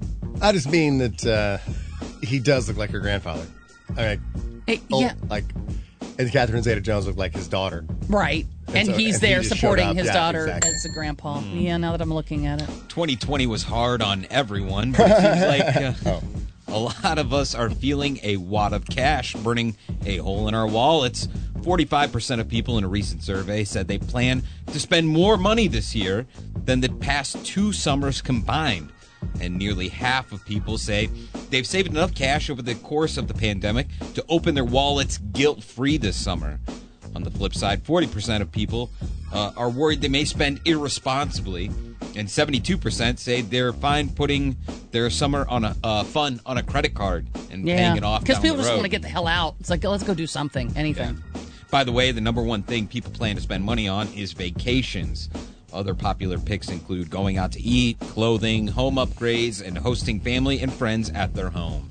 I just mean that uh, he does look like her grandfather. All right. Eh, Oh, yeah. Like, and Catherine Zeta-Jones looked like his daughter. Right. And And, so- he's and he there just showed supporting up. his Yeah, daughter exactly. as a grandpa. Yeah, now that I'm looking at it. twenty twenty was hard on everyone, but it seems like uh, Oh. a lot of us are feeling a wad of cash burning a hole in our wallets. forty-five percent of people in a recent survey said they plan to spend more money this year than the past two summers combined. And nearly half of people say they've saved enough cash over the course of the pandemic to open their wallets guilt-free this summer. On the flip side, forty percent of people uh, are worried they may spend irresponsibly, and seventy-two percent say they're fine putting their summer on a uh, fun on a credit card and paying it off Because down people the just road. want to get the hell out. It's like, let's go do something, anything. By the way, the number one thing people plan to spend money on is vacations. Other popular picks include going out to eat, clothing, home upgrades, and hosting family and friends at their home.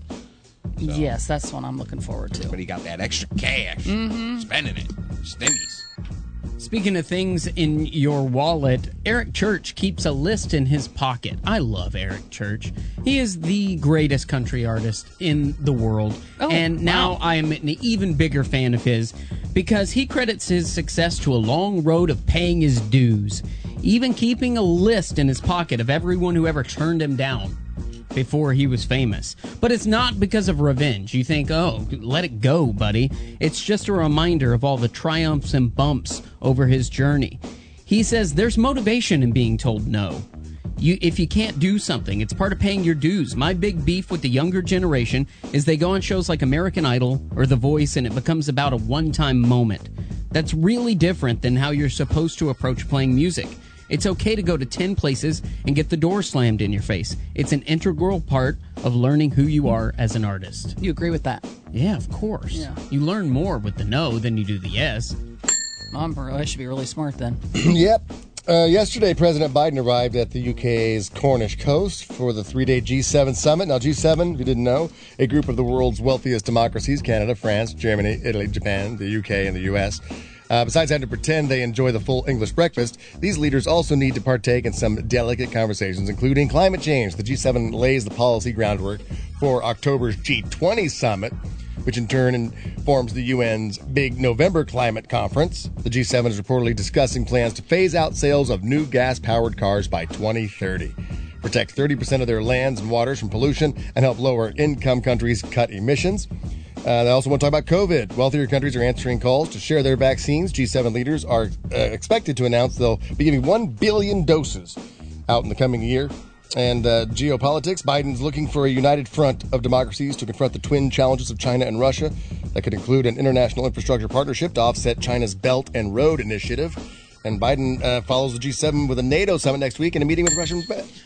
Yes, that's what I'm looking forward to. Everybody got that extra cash, Mm-hmm. spending it, stimmies. Speaking of things in your wallet, Eric Church keeps a list in his pocket. I love Eric Church. He is the greatest country artist in the world. Oh, and now wow. I am an even bigger fan of his because he credits his success to a long road of paying his dues, even keeping a list in his pocket of everyone who ever turned him down before he was famous. But it's not because of revenge. You think, oh, let it go, buddy. It's just a reminder of all the triumphs and bumps over his journey. He says there's motivation in being told no. You, if you can't do something, it's part of paying your dues. My big beef with the younger generation is they go on shows like American Idol or The Voice and it becomes about a one-time moment. That's really different than how you're supposed to approach playing music. It's okay to go to ten places and get the door slammed in your face. It's an integral part of learning who you are as an artist. You agree with that? Yeah, of course. Yeah. You learn more with the no than you do the yes. I'm, I should be really smart then. Yep. Uh, yesterday, President Biden arrived at the U K's Cornish coast for the three-day G seven summit. Now, G seven, if you didn't know, a group of the world's wealthiest democracies, Canada, France, Germany, Italy, Japan, the U K, and the U S. Uh, besides having to pretend they enjoy the full English breakfast, these leaders also need to partake in some delicate conversations, including climate change. The G seven lays the policy groundwork for October's G twenty summit, which in turn informs the U N's big November climate conference. The G seven is reportedly discussing plans to phase out sales of new gas-powered cars by twenty thirty, protect thirty percent of their lands and waters from pollution, and help lower-income countries cut emissions. Uh, they also want to talk about COVID. Wealthier countries are answering calls to share their vaccines. G seven leaders are uh, expected to announce they'll be giving one billion doses out in the coming year. And uh, geopolitics, Biden's looking for a united front of democracies to confront the twin challenges of China and Russia. That could include an international infrastructure partnership to offset China's Belt and Road Initiative. And Biden uh, follows the G seven with a NATO summit next week and a meeting with Russian.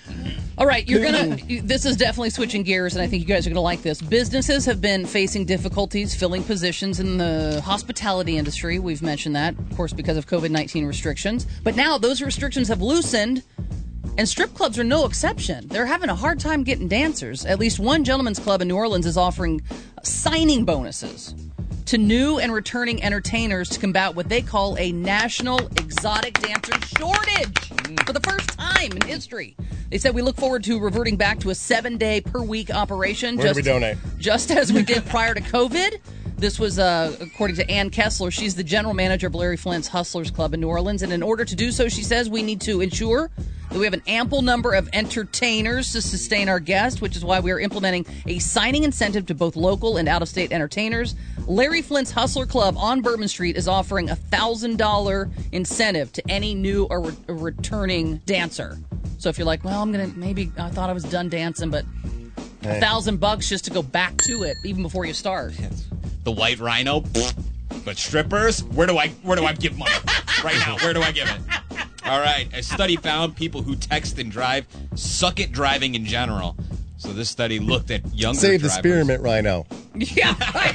All right, you're gonna. This is definitely switching gears, and I think you guys are gonna like this. Businesses have been facing difficulties filling positions in the hospitality industry. We've mentioned that, of course, because of COVID nineteen restrictions. But now those restrictions have loosened, and strip clubs are no exception. They're having a hard time getting dancers. At least one gentleman's club in New Orleans is offering signing bonuses to new and returning entertainers to combat what they call a national exotic dancer shortage for the first time in history. They said, we look forward to reverting back to a seven-day per week operation. Where just, do we donate? Just as we did prior to COVID. This was, uh, according to Ann Kessler, she's the general manager of Larry Flint's Hustlers Club in New Orleans. And in order to do so, she says, we need to ensure that we have an ample number of entertainers to sustain our guests, which is why we are implementing a signing incentive to both local and out-of-state entertainers. Larry Flint's Hustler Club on Bourbon Street is offering a one thousand dollars incentive to any new or re- returning dancer. So if you're like, well, I'm going to, maybe I thought I was done dancing, but a Hey. thousand bucks just to go back to it, even before you start. The White Rhino, but strippers, where do I where do I give money right now? Where do I give it? All right, a study found people who text and drive suck at driving in general. So this study looked at younger Save the drivers. spearmint rhino. Yeah.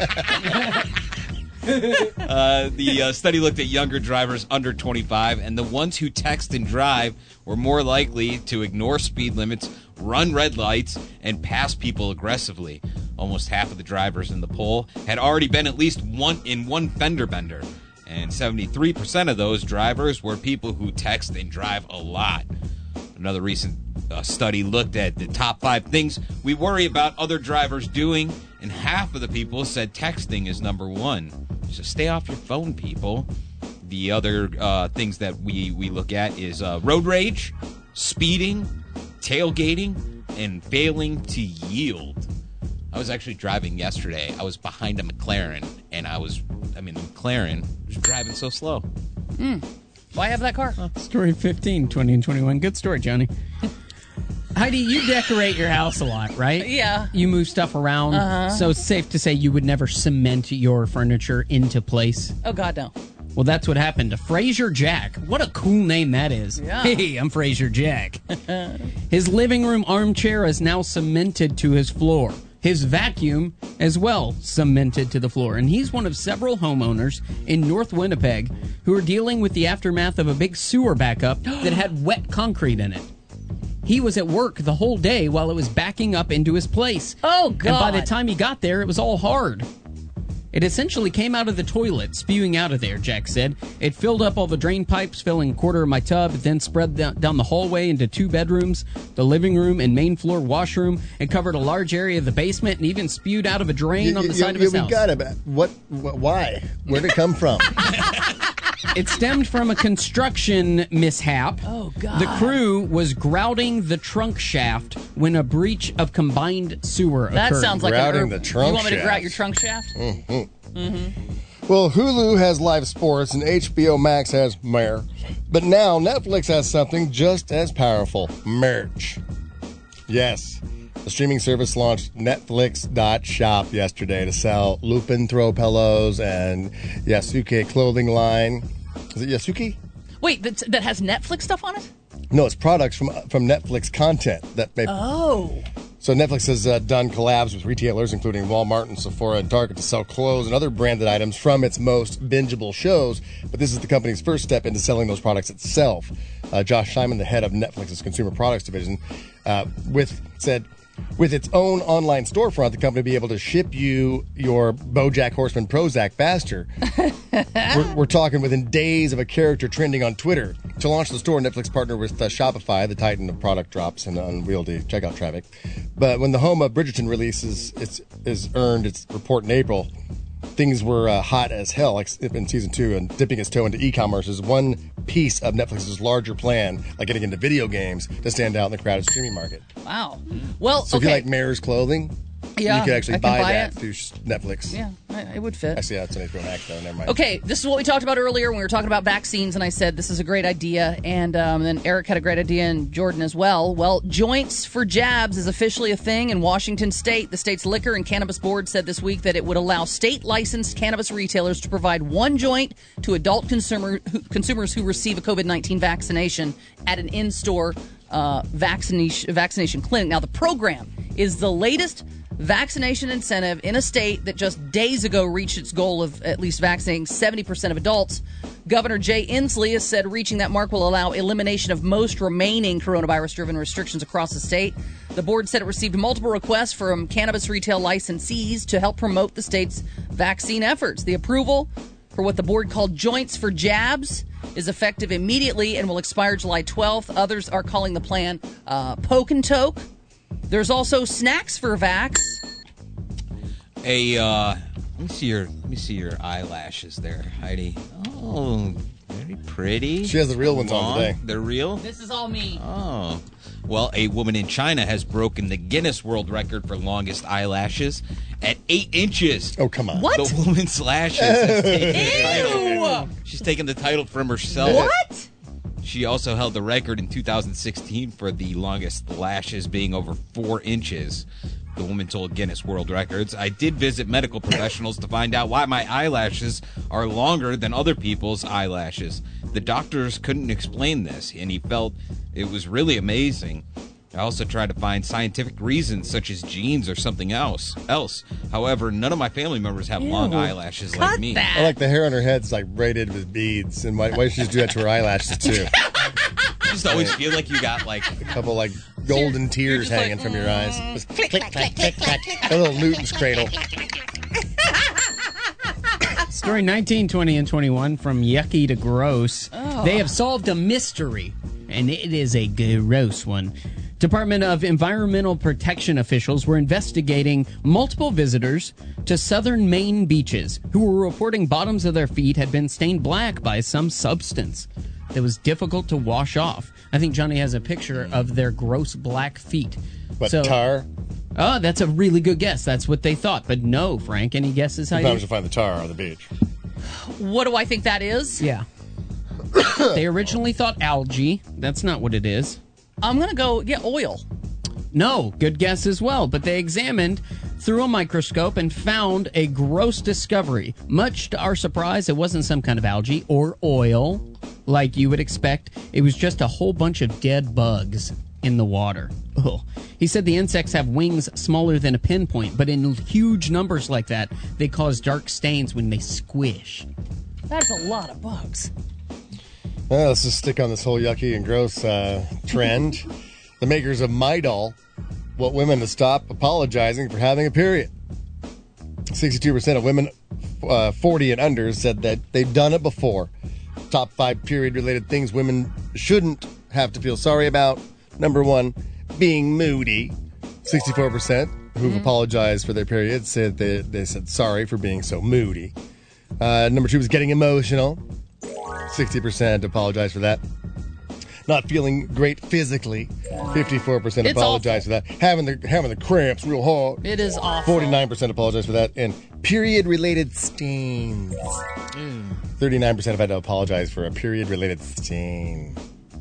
Uh, the uh, study looked at younger drivers under twenty-five, and the ones who text and drive were more likely to ignore speed limits, run red lights, and pass people aggressively. Almost half of the drivers in the poll had already been at least one in one fender bender, and seventy-three percent of those drivers were people who text and drive a lot. Another recent uh, study looked at the top five things we worry about other drivers doing, and half of the people said texting is number one. So stay off your phone, people. The other uh, things that we, we look at is uh, road rage, speeding, tailgating, and failing to yield. I was actually driving yesterday. I was behind a McLaren, and I was, I mean, the McLaren was driving so slow. Mm. Why have that car? Story fifteen, twenty and twenty-one. Good story, Johnny. Heidi, you decorate your house a lot, right? Yeah. You move stuff around. Uh-huh. So it's safe to say you would never cement your furniture into place. Oh, God, no. Well, that's what happened to Fraser Jack. What a cool name that is. Yeah. Hey, I'm Fraser Jack. His living room armchair is now cemented to his floor. His vacuum as well cemented to the floor. And he's one of several homeowners in North Winnipeg who are dealing with the aftermath of a big sewer backup that had wet concrete in it. He was at work the whole day while it was backing up into his place. Oh, God. And by the time he got there, it was all hard. It essentially came out of the toilet, spewing out of there, Jack said. It filled up all the drain pipes, filling a quarter of my tub. It then spread down the hallway into two bedrooms, the living room and main floor washroom. It covered a large area of the basement and even spewed out of a drain on the side of his we house. got it. What, what? Why? Where'd it come from? It stemmed from a construction mishap. Oh, God. The crew was grouting the trunk shaft when a breach of combined sewer occurred. That sounds like Grouting a the trunk You want me to shaft. grout your trunk shaft? Mm-hmm. Mm-hmm. Well, Hulu has live sports and H B O Max has Mare. But now Netflix has something just as powerful, merch. Yes. The The streaming service launched Netflix dot shop yesterday to sell Lupin throw pillows and Yasuke clothing line. Is it Yasuke? Wait, that, that has Netflix stuff on it? No, it's products from from Netflix content that they. Oh. So Netflix has uh, done collabs with retailers, including Walmart and Sephora and Target, to sell clothes and other branded items from its most bingeable shows. But this is the company's first step into selling those products itself. Uh, Josh Simon, the head of Netflix's consumer products division, uh, with said, with its own online storefront, the company will be able to ship you your BoJack Horseman Prozac faster. we're, we're talking within days of a character trending on Twitter. To launch the store, Netflix partnered with uh, Shopify, the titan of product drops and unwieldy checkout traffic. But when the home of Bridgerton releases its is earned its report in April, things were uh, hot as hell, like in season two, and dipping its toe into e-commerce is one piece of Netflix's larger plan, like getting into video games, to stand out in the crowded streaming market. Wow. Well, So okay. if you like Mayor's clothing, Yeah, you could actually I can buy, buy that it. through Netflix. Yeah, I- it would fit. Actually, that's an H B O Max, though. Never mind. Okay, this is what we talked about earlier when we were talking about vaccines, and I said this is a great idea, and um, then Eric had a great idea, and Jordan as well. Well, joints for jabs is officially a thing in Washington State. The state's Liquor and Cannabis Board said this week that it would allow state-licensed cannabis retailers to provide one joint to adult consumer who, consumers who receive a COVID nineteen vaccination at an in-store uh, vaccination, vaccination clinic. Now, the program is the latest vaccination incentive in a state that just days ago reached its goal of at least vaccinating seventy percent of adults. Governor Jay Inslee has said reaching that mark will allow elimination of most remaining coronavirus-driven restrictions across the state. The board said it received multiple requests from cannabis retail licensees to help promote the state's vaccine efforts. The approval for what the board called Joints for Jabs is effective immediately and will expire July twelfth. Others are calling the plan uh, Poke and Toke. There's also Snacks for Vax. A uh, let me see your let me see your eyelashes there, Heidi. Oh, very pretty. She has the real ones on Long. today. They're real? This is all me. Oh. Well, a woman in China has broken the Guinness World Record for longest eyelashes at eight inches. Oh, come on. What? The woman's lashes. has taken the Ew. title. She's taken the title from herself. What? She also held the record in two thousand sixteen for the longest lashes being over four inches. The woman told Guinness World Records, "I did visit medical professionals to find out why my eyelashes are longer than other people's eyelashes. The doctors couldn't explain this, and he felt it was really amazing. I also tried to find scientific reasons, such as genes or something else. Else, however, none of my family members have long Ew. eyelashes Cut like me." that. I like the hair on her head's like braided with beads. And why, why should she just do that to her eyelashes, too? I just always feel like you got like A couple like golden tears just hanging like, from your eyes. mm. Just click, click, click, click, click. A little Newton's cradle. Story nineteen, twenty, and twenty-one from yucky to gross. Oh. They have solved a mystery, and it is a gross one. Department of Environmental Protection officials were investigating multiple visitors to southern Maine beaches who were reporting bottoms of their feet had been stained black by some substance that was difficult to wash off. I think Johnny has a picture of their gross black feet. But So- tar? Oh, that's a really good guess. That's what they thought. But no, Frank, any guesses? How Sometimes you? you find the tar on the beach. What do I think that is? Yeah. They originally thought algae. That's not what it is. I'm going to go, yeah, oil. No, good guess as well. But they examined through a microscope and found a gross discovery. Much to our surprise, it wasn't some kind of algae or oil like you would expect. It was just a whole bunch of dead bugs in the water. Ugh. He said the insects have wings smaller than a pinpoint, but in huge numbers like that, they cause dark stains when they squish. That's a lot of bugs. Well, let's just stick on this whole yucky and gross uh, trend. The makers of Midol want women to stop apologizing for having a period. sixty-two percent of women uh, forty and under said that they've done it before. Top five period-related things women shouldn't have to feel sorry about. Number one, being moody. sixty-four percent who've apologized for their period said they, they said sorry for being so moody. Uh, number two was getting emotional. sixty percent apologize for that. Not feeling great physically. fifty-four percent It's apologize for that. Having the having the cramps real hard. It is awful. forty-nine percent apologize for that. And period-related stains. thirty-nine percent have had to apologize for a period-related stain.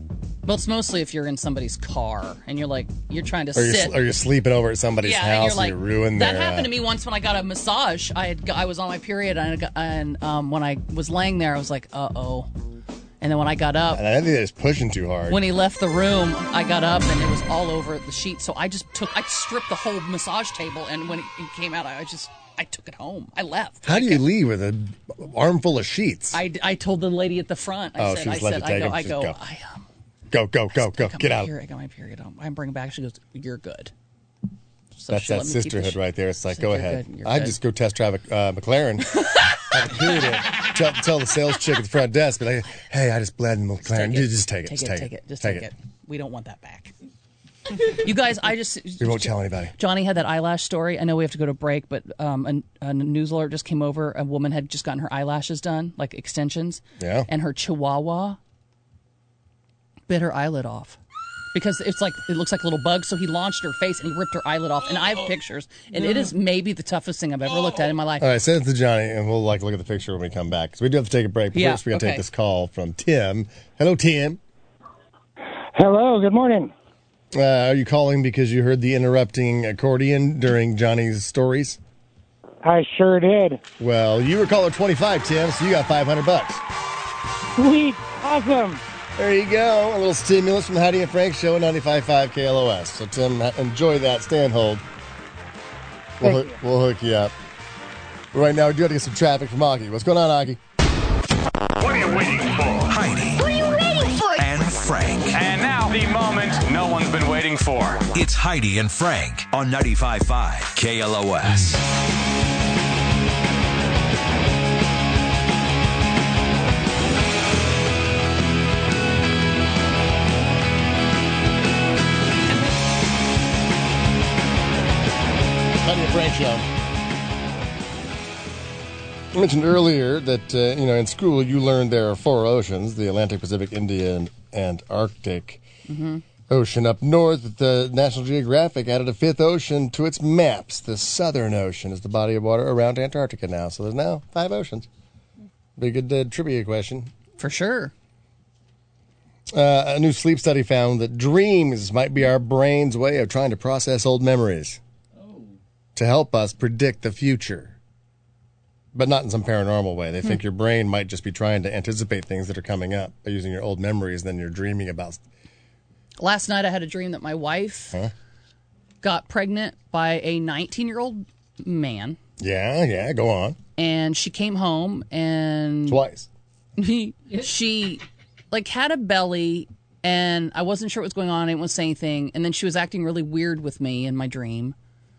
Well, it's mostly if you're in somebody's car and you're like, you're trying to Or you're, sit. or you're sleeping over at somebody's yeah, house and you're like, and you ruin that their... happened uh, to me once when I got a massage. I had, I was on my period and, I got, and um, when I was laying there, I was like, uh-oh. And then when I got up, And I think they're just pushing too hard. when he left the room, I got up and it was all over the sheet. So I just took, I stripped the whole massage table, and when it came out, I just, I took it home. I left. How do you leave with an armful of sheets? I, I told the lady at the front. I Oh, said, she was I let said, to I take go, them. I Just go, go. I um, Go, go, go, go. got Get my out. period, I got my period. Um, I bring it back. She goes, "You're good." So That's she let that me keep the sisterhood sh- right there. It's like, She's go "You're ahead. good, you're I'd good." just go test drive a uh, McLaren. Have a period in. Tell, tell the sales chick at the front desk, be like, hey, I just bled in the McLaren. Take it. Just take it. Take just it. take Take it. it. Just take take it. We don't want that back. You guys, I just We won't tell anybody. Johnny had that eyelash story. I know we have to go to break, but um, a, a news alert just came over. A woman had just gotten her eyelashes done, like extensions. Yeah. And her chihuahua bit her eyelid off. Because it's like, it looks like a little bug, so he launched her face and he ripped her eyelid off. And I have pictures, and it is maybe the toughest thing I've ever looked at in my life. All right, send it to Johnny, and we'll like look at the picture when we come back. Because we do have to take a break. But Yeah, first, we got to okay. take this call from Tim. Hello, Tim. Hello, good morning. Uh, are you calling because you heard the interrupting accordion during Johnny's stories? I sure did. Well, you were caller twenty-five, Tim, so you got five hundred bucks. Sweet. Awesome. There you go. A little stimulus from the Heidi and Frank Show at ninety-five point five K L O S. So, Tim, enjoy that. Stay on hold. We'll, Thank hook, we'll hook you up. Right now, we do have to get some traffic from Augie. What's going on, Augie? What are you waiting for? Heidi. What are you waiting for? And Frank. And now the moment no one's been waiting for. It's Heidi and Frank on ninety-five point five K L O S. Heidi and Frank Show. I mentioned earlier that, uh, you know, in school you learned there are four oceans, the Atlantic, Pacific, Indian, and Arctic Mm-hmm. Ocean. Up north, the National Geographic added a fifth ocean to its maps. The Southern Ocean is the body of water around Antarctica now. So there's now five oceans. Be a good uh, trivia question. For sure. Uh, a new sleep study found that dreams might be our brain's way of trying to process old memories to help us predict the future. But not in some paranormal way. They think Hmm. your brain might just be trying to anticipate things that are coming up by using your old memories, and then you're dreaming about. Last night I had a dream that my wife Huh? got pregnant by a nineteen-year-old man. Yeah, yeah, go on. And she came home and Twice. she like had a belly, and I wasn't sure what was going on. I didn't want to say anything. And then she was acting really weird with me in my dream.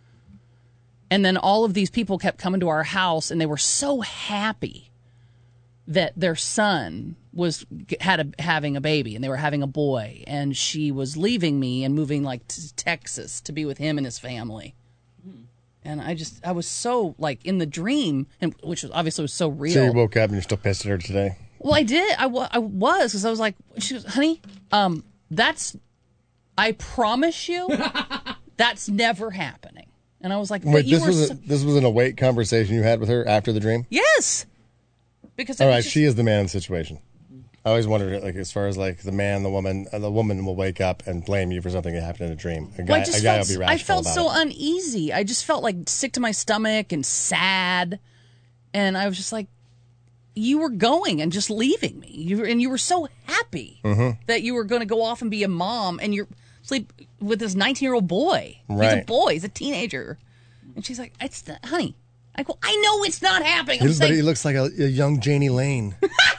And then all of these people kept coming to our house, and they were so happy that their son was had a, having a baby, and they were having a boy. And she was leaving me and moving like to Texas to be with him and his family. And I just, I was so like in the dream, and which was obviously was so real. So you woke up and you're still pissed at her today? Well, I did. I, wa- I was because I was like, she was, honey, um, that's, I promise you, that's never happening. And I was like, but Wait, you this were was, so- a, this was an awake conversation you had with her after the dream? yes, because it All was right, just- she is the man in the situation. I always wondered, like, as far as like the man, the woman, uh, the woman will wake up and blame you for something that happened in a dream. A Well, guy, I just a guy felt, will be I rational felt about so it. uneasy. I just felt like sick to my stomach and sad, and I was just like, you were going and just leaving me. You were, and you were so happy Mhm. that you were going to go off and be a mom, and you're sleep with this nineteen-year-old boy. He's a Right. boy. He's a teenager, and she's like, "It's the, honey." I go, "I know it's not happening." He, I'm looks- but saying, he looks like a, a young Janie Lane.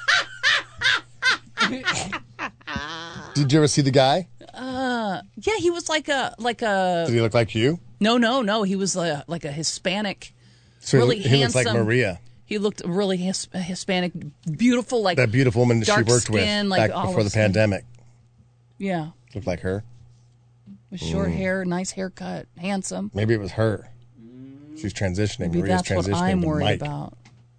Did you ever see the guy? uh, yeah, he was like a like a. Did he look like you? No, no, no. He was uh, like a Hispanic. So he really look- he looks handsome. like Maria. He looked really his, Hispanic, beautiful, like That beautiful woman that she dark worked with skin, like back all before of the a sudden- pandemic. Yeah, Looked like her. with short Mm. hair, nice haircut, handsome. Maybe it was her. She's transitioning. Maybe Maria's that's what transitioning I'm to worried Mike. about.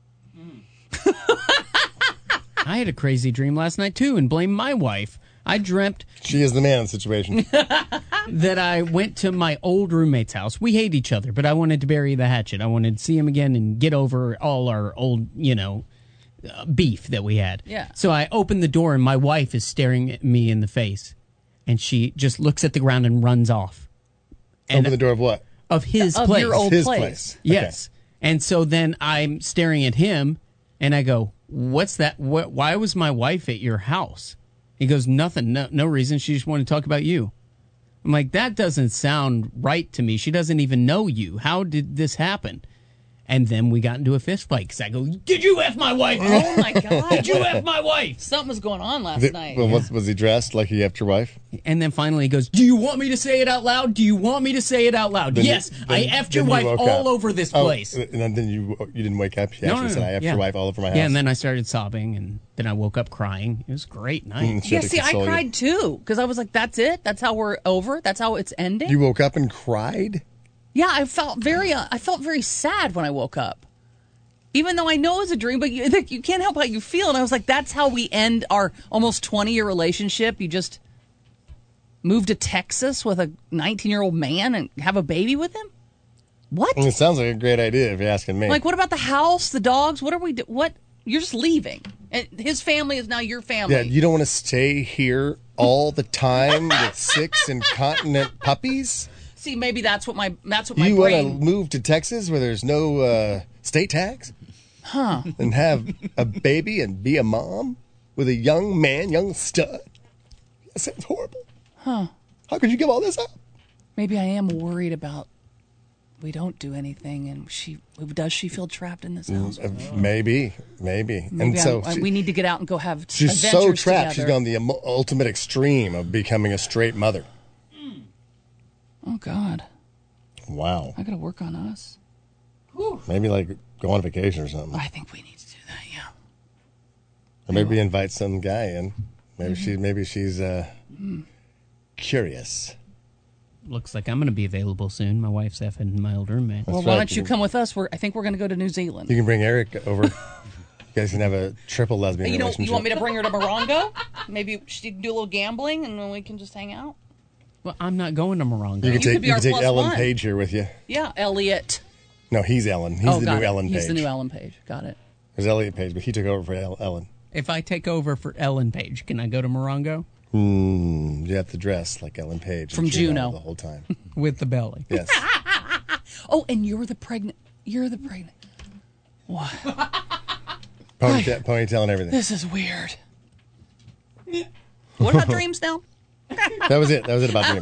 I had a crazy dream last night too, and blamed my wife. I dreamt She is the man in the situation. that I went to my old roommate's house. We hate each other, but I wanted to bury the hatchet. I wanted to see him again and get over all our old, you know, uh, beef that we had. Yeah. So I opened the door, and my wife is staring at me in the face. And she just looks at the ground and runs off. Open the door of what? Of his Of place. your old His place. place. Yes. And so then I'm staring at him and I go, what's that? What, why was my wife at your house? He goes, nothing. No, no reason. She just wanted to talk about you. I'm like, that doesn't sound right to me. She doesn't even know you. How did this happen? And then we got into a fist fight because I go, did you F my wife? Oh, my God. Did you F my wife? Something was going on last The- night. well, was, was he dressed like he effed your wife? And then finally he goes, do you want me to say it out loud? Do you want me to say it out loud? Then you- yes, then- I effed your then wife you woke all up. over this Oh, place. and then, then you you didn't wake up. You No, actually no, said, no. I effed Yeah. your wife all over my house. Yeah, and then I started sobbing, and then I woke up crying. It was a great night. Mm, she Yeah, had to see, I console you. cried too because I was like, "That's it. That's how we're over. That's how it's ending." You woke up and cried? Yeah, I felt very, uh, I felt very sad when I woke up, even though I know it's a dream. But you, like, you can't help how you feel, and I was like, "That's how we end our almost twenty-year relationship. You just move to Texas with a nineteen-year-old man and have a baby with him? What? It sounds like a great idea if you're asking me. Like, what about the house, the dogs? What are we? Do- what? You're just leaving, and his family is now your family. Yeah, you don't want to stay here all the time with six incontinent puppies? See, maybe that's what my that's what my You want to brain. move to Texas where there's no uh, state tax Huh? and have a baby and be a mom with a young man, young stud? That sounds horrible. Huh? How could you give all this up? Maybe I am worried about. We don't do anything, and she does she feel trapped in this house? Uh, Maybe, maybe. Maybe and so I- I- she- we need to get out and go have she's so adventures trapped. She's together. gone the emo- ultimate extreme of becoming a straight mother. Oh God, Wow. I got to work on us. Maybe like go on vacation or something. I think we need to do that. Yeah. Or maybe invite some guy in. Maybe Mm-hmm. she maybe she's uh, Mm. curious. Looks like I'm going to be available soon. My wife's effing my old roommate. Well, why don't you come with us? We're I think we're going to go to New Zealand. You can bring Eric over. You guys can have a triple lesbian You know, relationship. you want me to bring her to Morongo? Maybe she can do a little gambling, and then we can just hang out. Well, I'm not going to Morongo. You can You take could be you our can take plus Ellen one. Page here with you. Yeah, Elliot. No, he's Ellen. He's oh, the got new it. Ellen Page. He's the new Ellen Page. Got it. There's Elliot Page, but he took over for El- Ellen. If I take over for Ellen Page, can I go to Morongo? Hmm. You have to dress like Ellen Page From and Juno. the whole time. With the belly. Yes. Oh, and you're the pregnant. You're the pregnant. What? Ponytail, ponytail and everything. This is weird. What about dreams now? That was it. That was it about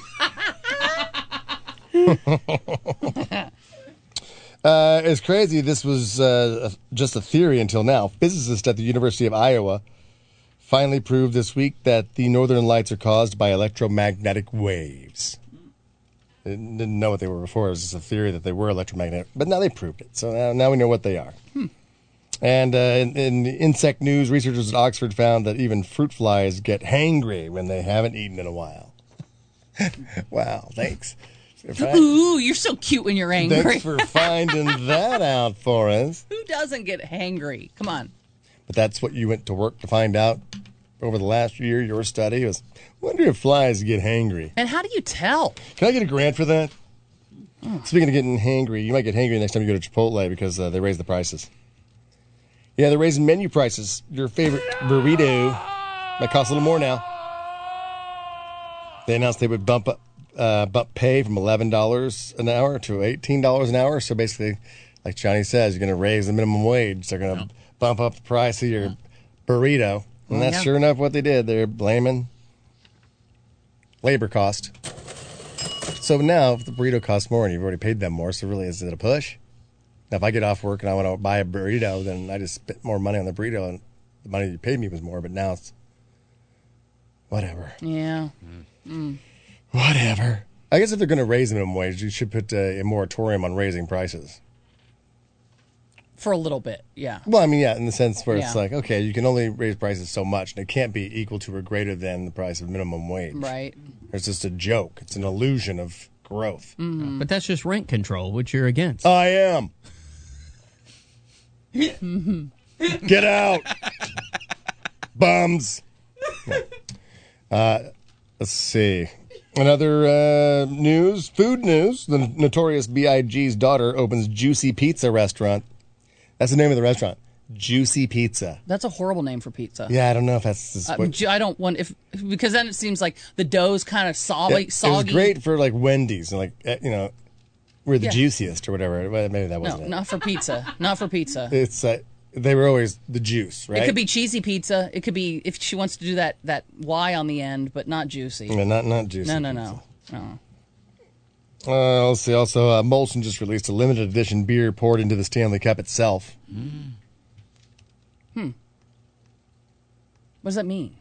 dreams. uh, it's crazy. This was uh, just a theory until now. Physicists at the University of Iowa finally proved this week that the northern lights are caused by electromagnetic waves. They didn't know what they were before. It was just a theory that they were electromagnetic, but now they proved it. So now, now we know what they are. Hmm. And uh, in, in insect news, researchers at Oxford found that even fruit flies get hangry when they haven't eaten in a while. Wow, thanks. Ooh, you're so cute when you're angry. Thanks for finding that out for us. Who doesn't get hangry? Come on. But that's what you went to work to find out over the last year, your study was, wonder if flies get hangry. And how do you tell? Can I get a grant for that? Speaking of getting hangry, you might get hangry next time you go to Chipotle because uh, they raise the prices. Yeah, they're raising menu prices. Your favorite burrito might cost a little more now. They announced they would bump up, uh, bump pay from eleven dollars an hour to eighteen dollars an hour. So basically, like Johnny says, you're going to raise the minimum wage. They're going to bump up the price of your burrito. And Well, that's yeah. sure enough what they did. They're blaming labor cost. So now, if the burrito costs more and you've already paid them more, so really is it a push? Now, if I get off work and I want to buy a burrito, then I just spent more money on the burrito and the money you paid me was more, but now it's whatever. Yeah. Mm. Whatever. I guess if they're going to raise the minimum wage, you should put uh, a moratorium on raising prices. For a little bit, yeah. Well, I mean, yeah, in the sense where it's Yeah. like, okay, you can only raise prices so much, and it can't be equal to or greater than the price of minimum wage. Right. It's just a joke. It's an illusion of growth. Mm-hmm. But that's just rent control, which you're against. I am. Mm-hmm. Get out. Bums. Uh, let's see. Another uh, news, food news. The notorious B I G's daughter opens Juicy Pizza restaurant. That's the name of the restaurant. Juicy Pizza. That's a horrible name for pizza. Yeah, I don't know if that's. This Uh, what, ju- I don't want if because then it seems like the dough's kind of soggy. it, it was soggy. great for like Wendy's and like eh, you know, we're the Yeah. juiciest or whatever. Well, maybe that No, wasn't it. not for pizza. Not for pizza. It's uh, they were always the juice, right? It could be cheesy pizza. It could be if she wants to do that that Y on the end, but not juicy. Yeah, not not juicy. No, no, no, no. Uh, let's see. Also, uh, Molson just released a limited edition beer poured into the Stanley Cup itself. Hmm. What does that mean?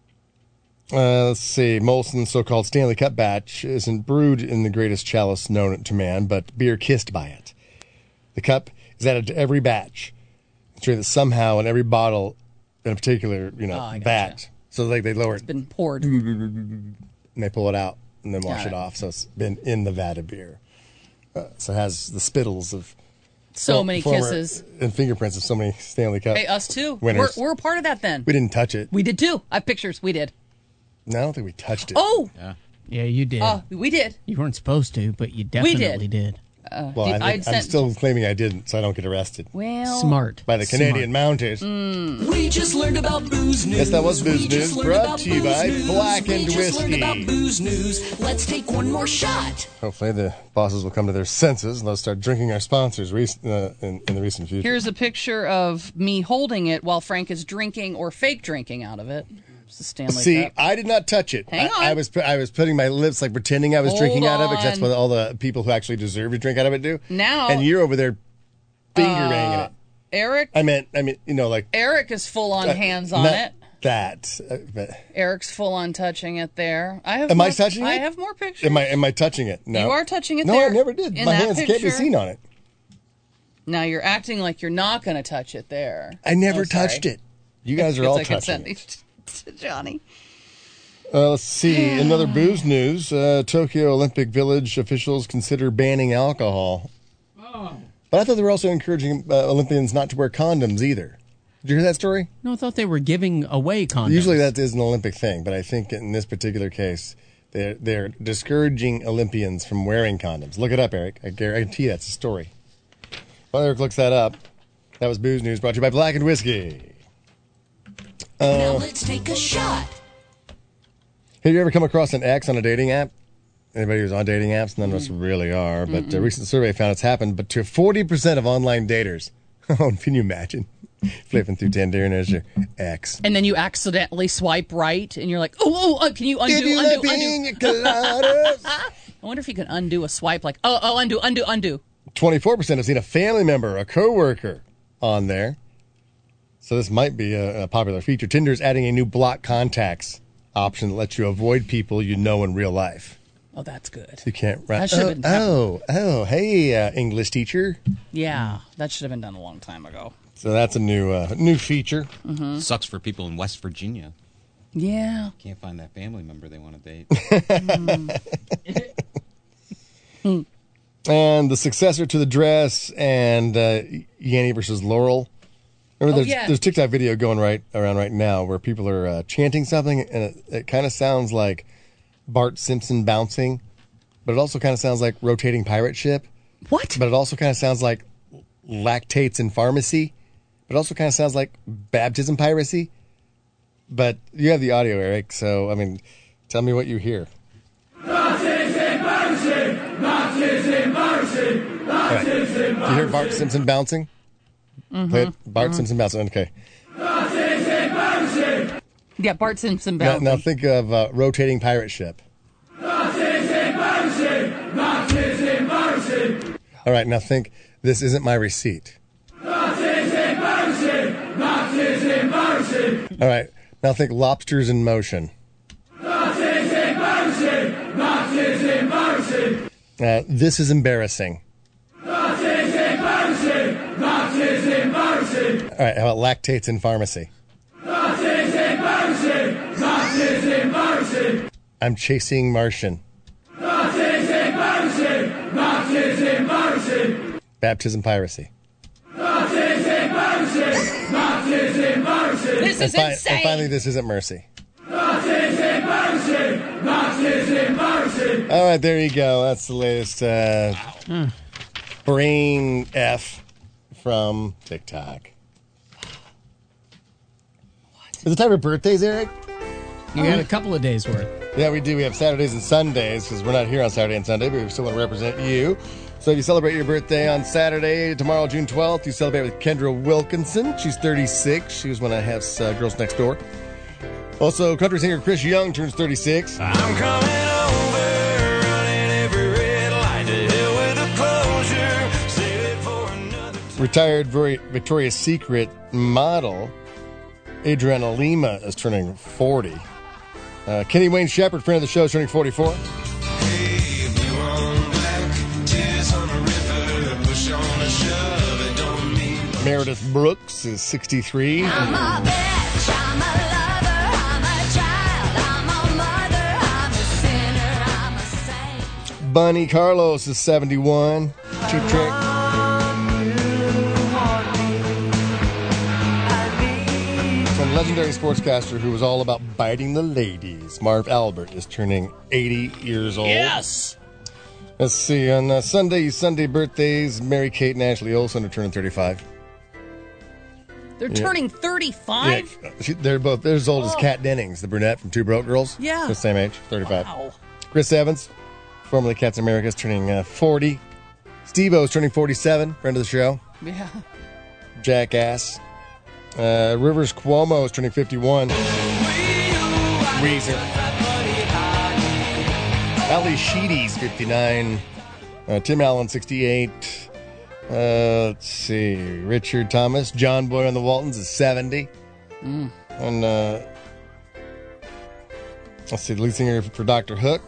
Uh, let's see. Molson's so-called Stanley Cup batch isn't brewed in the greatest chalice known to man, but beer kissed by it. The cup is added to every batch, ensuring that somehow in every bottle, in a particular you know Oh, I gotcha. vat, so like they lower it, It's been poured. and they pull it out and then wash Got it it. off. So it's been in the vat of beer. Uh, so it has the spittles of So for- many former- kisses. and fingerprints of so many Stanley Cup. Hey, us too. Winners. We're, we're a part of that then. We didn't touch it. We did too. I have pictures. We did. No, I don't think we touched it. Oh, Yeah. Yeah, you did. uh, we did. You weren't supposed to, but you We did. definitely did. Uh, Well, I did- think, I'd I'm sent- still claiming I didn't, so I don't get arrested. Well, Smart. By the Canadian Mounties. Mm. We just learned about booze news. Yes, that was Booze We just News, learned brought about to you booze by news. Black and We just learned Whiskey. about booze news. Let's take one more shot. Hopefully, the bosses will come to their senses and they'll start drinking our sponsors rec- uh, in, in the recent future. Here's a picture of me holding it while Frank is drinking or fake drinking out of it. It's the Stanley See, Cup. I did not touch it. Hang I, on. I was pu- I was putting my lips like pretending I was Hold drinking out of it because that's on. what all the people who actually deserve to drink out of it do. Now- and you're over there finger banging Uh, it. Eric, I meant, I mean, you know, like Eric is full on uh, hands on not it. That. Uh, but Eric's full on touching it there. I have. am more, I touching it? I have more pictures. Am I am I touching it? No. You are touching it No, there. I never did. in My that hands can't be picture. seen on it. Now you're acting like you're not going to touch it there. I never Oh, sorry. touched it. You guys are Guess all I can touching send it. these to Johnny. Uh, let's see. Another booze news. Uh, Tokyo Olympic Village officials consider banning alcohol. But I thought they were also encouraging uh, Olympians not to wear condoms either. Did you hear that story? No, I thought they were giving away condoms. Usually that is an Olympic thing, but I think in this particular case, they're, they're discouraging Olympians from wearing condoms. Look it up, Eric. I guarantee that's a story. While Eric looks that up, that was Booze News brought to you by Black and Whiskey. now Uh, let's take a shot. Have you ever come across an ex on a dating app? Anybody who's on dating apps? None of us really are, but a Mm-mm. recent survey found it's happened, but to forty percent of online daters. Oh, can you imagine? Flipping through Tinder and there's your ex. And then you accidentally swipe right, and you're like, "Oh, oh, uh, can you undo, Give you undo, the undo?" pina coladas. I wonder if you can undo a swipe, like, "Oh, oh, undo, undo, undo." twenty-four percent have seen a family member, a coworker on there. So this might be a, a popular feature. Tinder's adding a new block contacts option that lets you avoid people you know in real life. Oh, that's good. You can't write. That should have oh, been happening. oh, oh, hey, uh, English teacher. Yeah, that should have been done a long time ago. So that's a new uh, new feature. Mm-hmm. Sucks for people in West Virginia. Yeah. Can't find that family member they want to date. And the successor to the dress and uh, Yanni versus Laurel. Remember, Oh, there's, yeah. there's a TikTok video going right around right now where people are uh, chanting something, and it, it kind of sounds like Bart Simpson bouncing, but it also kind of sounds like rotating pirate ship. What? But it also kind of sounds like lactates in pharmacy. But it also kind of sounds like baptism piracy. But you have the audio, Eric, so, I mean, tell me what you hear. Nazis embarrassing! Nazis embarrassing! Nazis Do you hear Bart Simpson bouncing? Play it. Bart Simpson bouncing. Okay. Nazis embarrassing! Yeah, Bart Simpson Now, bouncing. now think of uh, rotating pirate ship. Nazis embarrassing! Nazis embarrassing! All right, now think, this isn't my receipt. Nazis embarrassing! Nazis embarrassing! All right, now think lobsters in motion. Nazis embarrassing! Nazis embarrassing! Uh, this is embarrassing. Nazis embarrassing! Nazis embarrassing! All right, how about lactates in pharmacy? Nazis embarrassing! Nazis embarrassing! I'm chasing Martian. Nazis embarrassing! Nazis embarrassing! Baptism piracy. Nazis embarrassing! Nazis embarrassing! This And, is fi- insane. and finally, this isn't mercy. Nazis embarrassing! Nazis embarrassing! All right, there you go. That's the latest uh, brain F from TikTok. Is it time for birthdays, Eric? You got a couple of days worth. Yeah, we do. We have Saturdays and Sundays because we're not here on Saturday and Sunday, but we still want to represent you. So if you celebrate your birthday on Saturday, tomorrow, June twelfth, you celebrate with Kendra Wilkinson. She's thirty-six. She was one of Hef's uh, Girls Next Door. Also, country singer Chris Young turns thirty-six. I'm coming over, running every red light to hell with a closure. Save it for another. Retired Victoria- Victoria's Secret model Adriana Lima is turning forty. Uh, Kenny Wayne Shepherd, friend of the show, is turning forty-four. Meredith Brooks is sixty-three. I'm a bitch, I'm a lover, I'm a child, I'm a mother, I'm a sinner, I'm a saint. Bunny Carlos is seventy-one. Cheap Trick. Some legendary sportscaster who was all about biting the ladies, Marv Albert, is turning eighty years old. Yes! Let's see. On uh, Sunday, Sunday birthdays, Mary Kate and Ashley Olsen are turning thirty-five. They're Yeah. turning thirty-five? Yeah, she, they're both they're as old as Oh. Kat Dennings, the brunette from Two Broke Girls. Yeah. The same age, thirty-five. Wow. Chris Evans, formerly Cats America, is turning uh, forty. Steve-O's turning forty-seven, friend of the show. Yeah. Jackass. Uh, Rivers Cuomo is turning fifty-one. Weezer. Ali Sheedy's fifty-nine. Uh, Tim Allen, sixty-eight. Uh, let's see. Richard Thomas, John Boy on the Waltons is seventy. Mm. And uh, let's see, the lead singer for Doctor Hook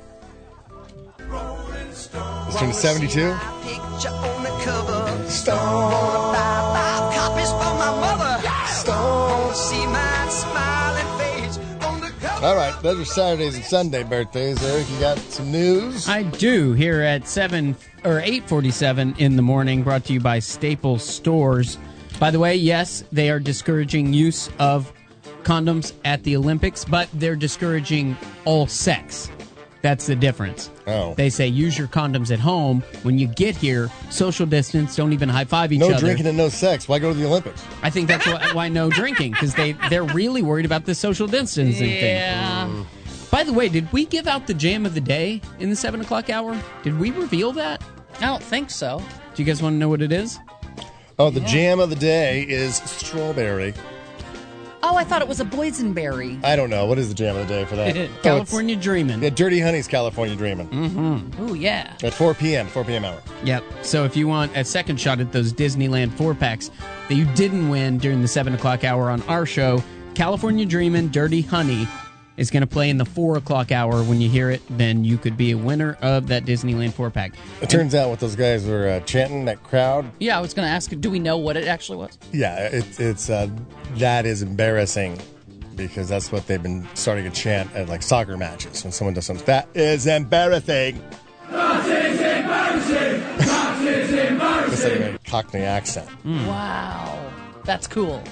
is turning seventy-two. Picture on the cover. Stone. Wanna buy five copies for my mother. Stone. See my smiling face on the cover. All right, those are Saturdays and Sunday birthdays. Eric, you got some news? I do here at seven or eight forty-seven in the morning, brought to you by Staples Stores. By the way, yes, they are discouraging use of condoms at the Olympics, but they're discouraging all sex. That's the difference. Oh. They say use your condoms at home. When you get here, social distance, don't even high five each No other. drinking and no sex. Why go to the Olympics? I think that's why, why no drinking, because they, they're really worried about the social distancing Yeah. thing. By the way, did we give out the jam of the day in the seven o'clock hour? Did we reveal that? I don't think so. Do you guys want to know what it is? Oh, the jam of the day is strawberry. Oh, I thought it was a boysenberry. I don't know. What is the jam of the day for that? California Dreamin'. Yeah, Dirty Honey's California Dreamin'. Mm-hmm. Ooh, yeah. At four p.m., four p.m. hour. Yep. So if you want a second shot at those Disneyland four-packs that you didn't win during the seven o'clock hour on our show, California Dreamin' Dirty Honey is going to play in the four o'clock hour. When you hear it, then you could be a winner of that Disneyland four-pack. It turns out what those guys were uh, chanting, that crowd, Yeah, I was going to ask, do we know what it actually was? yeah, it, it's uh, that is embarrassing because that's what they've been starting to chant at like soccer matches when someone does something. That is embarrassing. That is embarrassing. That is It's like embarrassing. a Cockney accent. Wow. That's cool.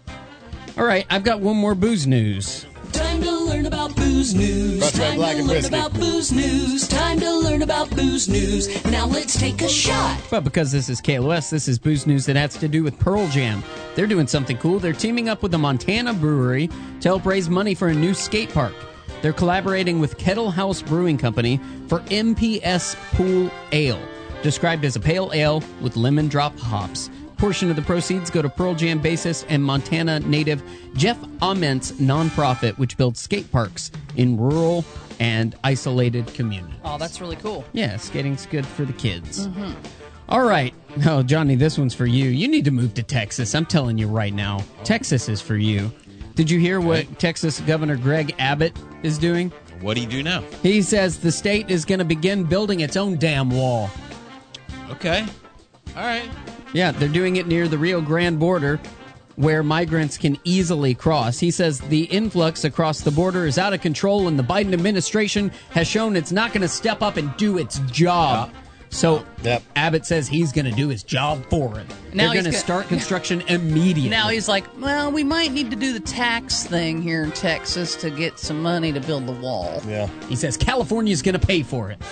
All right, I've got one more booze news. Time to learn about booze news. Brought to you by Time Black to and learn Whiskey. about booze news. Time to learn about booze news. Now let's take a shot. But because this is K L O S, this is booze news that has to do with Pearl Jam. They're doing something cool. They're teaming up with a Montana brewery to help raise money for a new skate park. They're collaborating with Kettle House Brewing Company for M P S Pool Ale, described as a pale ale with lemon drop hops. Portion of the proceeds go to Pearl Jam bassist and Montana native Jeff Ament's nonprofit, which builds skate parks in rural and isolated communities. Oh, that's really cool. Yeah, skating's good for the kids. Mm-hmm. All right. Oh, Johnny, this one's for you. You need to move to Texas. I'm telling you right now. Texas is for you. Did you hear what Texas Governor Greg Abbott is doing? What do you do now? He says the state is going to begin building its own dam wall. Okay. All right. Yeah, they're doing it near the Rio Grande border where migrants can easily cross. He says the influx across the border is out of control and the Biden administration has shown it's not going to step up and do its job. So yep. Abbott says he's going to do his job for him. Now They're he's going to go- start construction immediately. Now he's like, well, we might need to do the tax thing here in Texas to get some money to build the wall. Yeah. He says California's going to pay for it.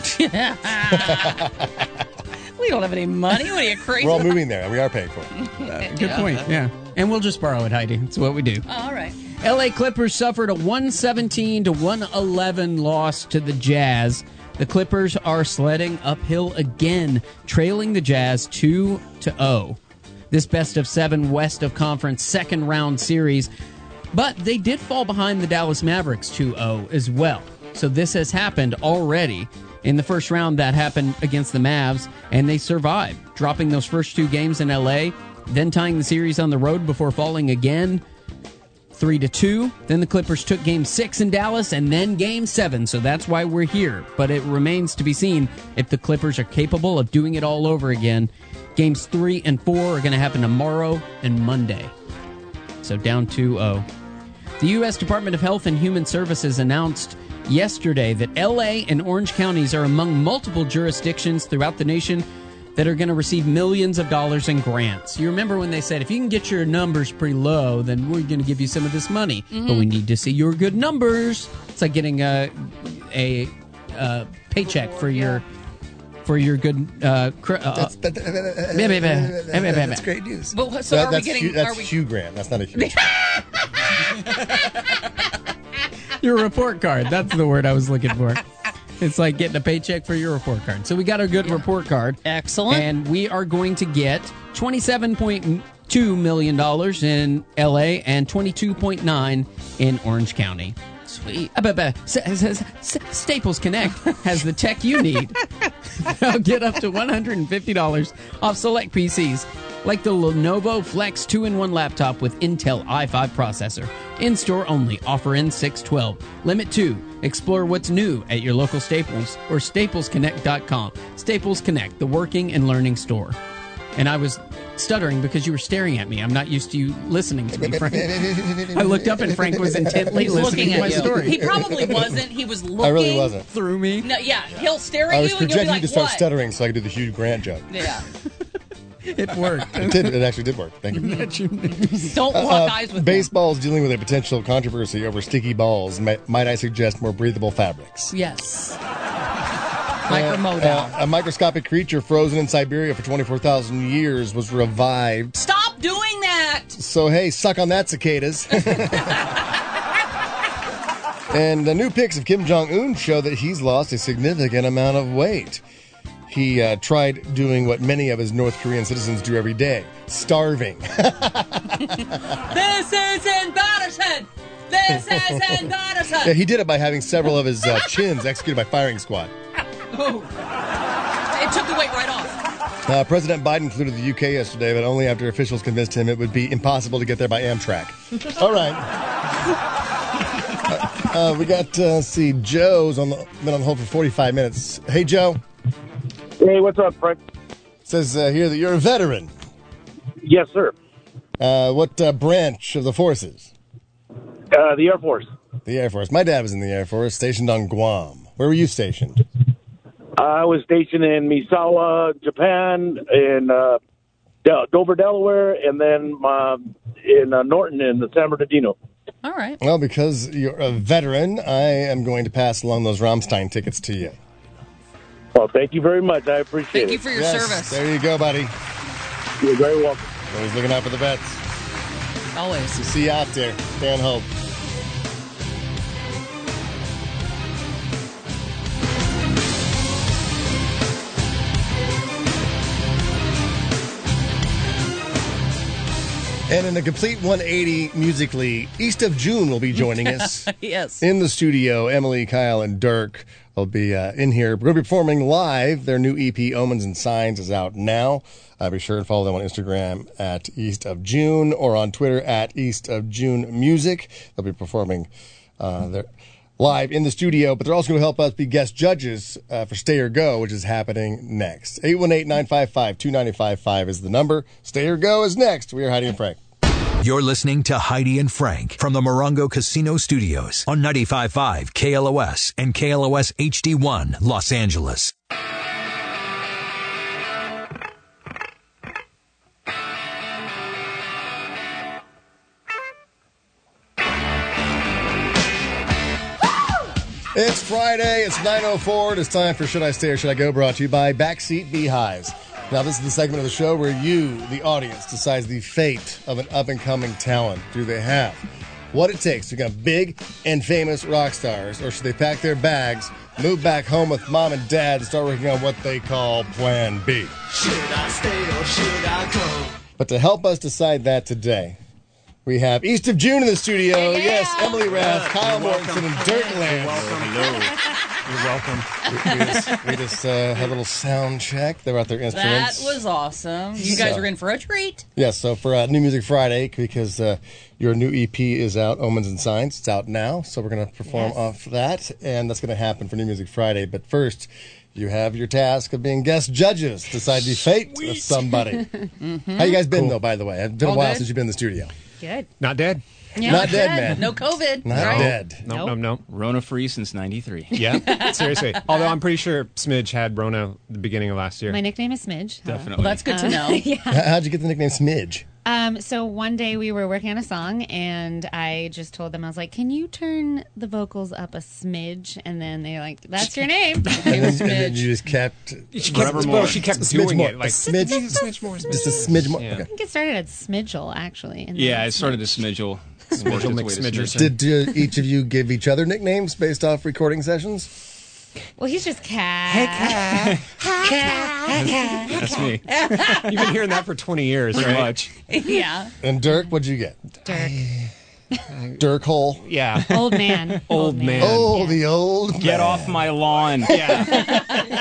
We don't have any money. What are you, crazy? We're all moving there, and we are paying for it. Good point. Yeah. And we'll just borrow it, Heidi. That's what we do. Oh, all right. L A Clippers suffered a one seventeen to one eleven loss to the Jazz. The Clippers are sledding uphill again, trailing the Jazz two to oh. This best of seven West of Conference second round series, but they did fall behind the Dallas Mavericks two oh as well. So this has happened already. In the first round, that happened against the Mavs, and they survived, dropping those first two games in L A, then tying the series on the road before falling again three to two. Then the Clippers took game six in Dallas and then game seven, so that's why we're here. But it remains to be seen if the Clippers are capable of doing it all over again. Games three and four are going to happen tomorrow and Monday. So down two oh. The U S Department of Health and Human Services announced yesterday that L A and Orange counties are among multiple jurisdictions throughout the nation that are going to receive millions of dollars in grants. You remember when they said, if you can get your numbers pretty low, then we're going to give you some of this money. Mm-hmm. But we need to see your good numbers. It's like getting a a, a paycheck for your for your good. Uh, cr- uh, That's, that, that's great news. But, so That- are we that's getting? Hugh, that's are we, Hugh Grant. That's not a Hugh. Your report card. That's the word I was looking for. It's like getting a paycheck for your report card. So we got our good report card. Excellent. And we are going to get twenty-seven point two million dollars in L A and twenty-two point nine in Orange County. Sweet. Uh, but, but, S- S- S- Staples Connect has the tech you need. They'll get up to one hundred fifty dollars off select P Cs, like the Lenovo Flex two in one laptop with Intel i five processor. In-store only. Offer in six twelve. Limit two. Explore what's new at your local Staples or staples connect dot com. Staples Connect, the working and learning store. And I was stuttering because you were staring at me. I'm not used to you listening to me, Frank. I looked up and Frank was intently He's listening looking to at my you. story. He probably wasn't. He was looking. I really wasn't. Through me. No, yeah, he'll stare I at was you and you'll be projecting like, to start what? stuttering so I could do the Hugh Grant joke. Yeah. It worked. It did. It actually did work. Thank you. Don't lock Uh, eyes with him. baseball is dealing with a potential controversy over sticky balls. Might, might I suggest more breathable fabrics? Yes. Uh, Micromodal. uh, a microscopic creature frozen in Siberia for twenty-four thousand years was revived. Stop doing that! So, hey, suck on that, cicadas. And the new pics of Kim Jong-un show that he's lost a significant amount of weight. He uh, tried doing what many of his North Korean citizens do every day, starving. This is embarrassing! This is embarrassing! Yeah, he did it by having several of his uh, chins executed by firing squad. Ooh. It took the weight right off. Uh, President Biden flew to the U K yesterday, but only after officials convinced him it would be impossible to get there by Amtrak. All right. Uh, uh, we got, uh, let's see, Joe's on the, been on hold for forty-five minutes. Hey, Joe. Hey, what's up, Frank? Says uh, here that you're a veteran. Yes, sir. Uh, what uh, branch of the forces? Uh, the Air Force. The Air Force. My dad was in the Air Force, stationed on Guam. Where were you stationed? I was stationed in Misawa, Japan, in uh, Del- Dover, Delaware, and then uh, in uh, Norton in the San Bernardino. All right. Well, because you're a veteran, I am going to pass along those Rammstein tickets to you. Well, thank you very much. I appreciate Thank it. you for your Yes, service. there you go, buddy. You're very welcome. Always looking out for the vets. Always. See you out there. Stay on hold. And in a complete one eighty musically, East of June will be joining us. Yes. In the studio, Emily, Kyle, and Dirk will be uh, in here. We're going to be performing live. Their new E P, Omens and Signs, is out now. Uh, be sure and follow them on Instagram at East of June or on Twitter at East of June Music. They'll be performing uh, their live in the studio, but they're also going to help us be guest judges uh, for Stay or Go, which is happening next. eight one eight, nine five five, two nine five five is the number. Stay or Go is next. We are Heidi and Frank. You're listening to Heidi and Frank from the Morongo Casino Studios on ninety-five point five K L O S and K L O S H D one, Los Angeles. It's Friday. It's nine oh four. It is time for Should I Stay or Should I Go? Brought to you by Backseat Beehives. Now, this is the segment of the show where you, the audience, decides the fate of an up-and-coming talent. Do they have what it takes to become big and famous rock stars, or should they pack their bags, move back home with mom and dad, and start working on what they call Plan B? Should I stay or should I go? But to help us decide that today, we have East of June in the studio. Yeah. Yes, Emily Rath, Kyle You're Mortensen, and Dirtland. You're welcome. we just, we just uh, had a little sound check. They brought their That instruments. was awesome. You guys So- are in for a treat. Yes, so for uh, New Music Friday, because uh, your new E P is out, Omens and Signs. It's out now, so we're going to perform Yes. off that, and that's going to happen for New Music Friday. But first, you have your task of being guest judges, decide the fate of somebody. Mhm. How you guys been, Cool. though, by the way? It's been All a while good. since you've been in the studio. Good. Not dead. Yeah, Not dead, man. No COVID. Not right? dead. Nope, Nope. nope, nope. Rona free since ninety-three. Yeah, seriously. Although I'm pretty sure Smidge had Rona the beginning of last year. My nickname is Smidge. Definitely. Well, that's good to Um, know. yeah. H- How'd you get the nickname Smidge? Um, so one day we were working on a song, and I just told them, I was like, "Can you turn the vocals up a smidge?" And then they're like, "That's your name." And then, and then you just kept... She kept, Forevermore. well, she kept A smidge doing more. it like a smidge, just a smidge more. just a smidge more. Yeah. Okay. I think it started at Smidgel, actually. and Yeah, then it started as Smidgel. Smidgel Worked its way to McSmidgerson. Smidgen. Did uh, each of you give each other nicknames based off recording sessions? Well, he's just Cat. Hey, Cat. That's me. You've been hearing that for twenty years, Pretty right? much. Yeah. And Dirk, what'd you get? Dirk. Dirk Hole. Yeah. Old man. Old man. Oh, Yeah. the old Get man. off my lawn. Yeah.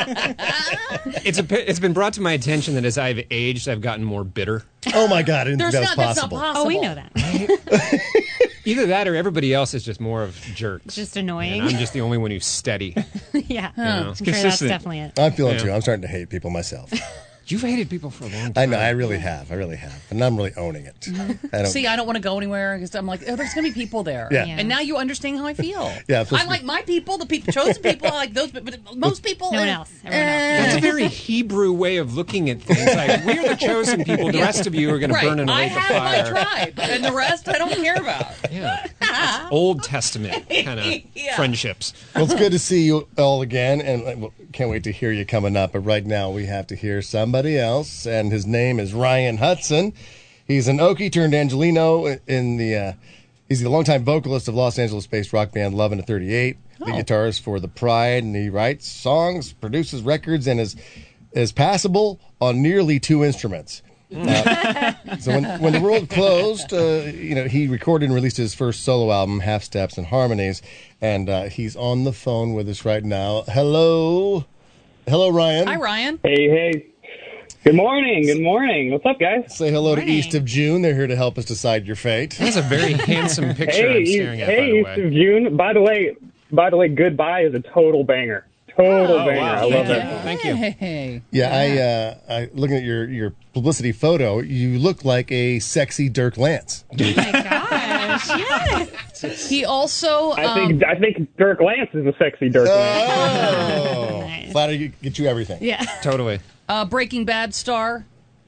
it's a, it's been brought to my attention that as I've aged, I've gotten more bitter. Oh my God, I didn't There's think not, that was that's not possible. possible. Oh, we know that. Either that or everybody else is just more of jerks. Just And annoying. I'm just the only one who's steady. yeah. know, I'm it's sure that's consistent. definitely it. I'm feeling Yeah. too. I'm starting to hate people myself. You've hated people for a long time. I know. I really have. I really have. And I'm really owning it. I don't. See, I don't want to go anywhere because I'm like, oh, there's going to be people there. Yeah. Yeah. And now you understand how I feel. Yeah, I'm supposed I to like be- my people, the people, chosen people. I like those, but but most people. No one eh, else. Everyone else. eh. That's a very Hebrew way of looking at things. Like, we're the chosen people. The rest of you are going to Right. burn in a I lake of have my fire. tribe, and the rest I don't care about. Yeah. That's Old Testament kind of Yeah. friendships. Well, it's good to see you all again, and uh, well, can't wait to hear you coming up. But right now, we have to hear somebody else, and his name is Ryan Hudson. He's an Okie turned Angelino in the. Uh, he's the longtime vocalist of Los Angeles-based rock band Love in a thirty-eight. The Oh. guitarist for The Pride, and he writes songs, produces records, and is is passable on nearly two instruments. Uh, so when, when the world closed, uh, you know, he recorded and released his first solo album, Half Steps and Harmonies, and uh, he's on the phone with us right now. Hello, hello, Ryan. Hi, Ryan. Hey, hey. Good morning. Good morning. What's up, guys? Say hello Morning. to East of June. They're here to help us decide your fate. That's a very handsome picture Hey, I'm staring at, hey, by the East way. of June. By the way, by the way, Goodbye is a total banger. Total Oh, banger. wow. I love Thank you. that song. Thank you. Hey. Yeah, I, uh, I looking at your your publicity photo, you look like a sexy Dirk Lance. Oh my gosh. Yes. He also. I um, think I think Dirk Lance is a sexy Dirk Lance. Oh, Nice. flattered you get you everything. Yeah. Totally. uh, Breaking Bad star.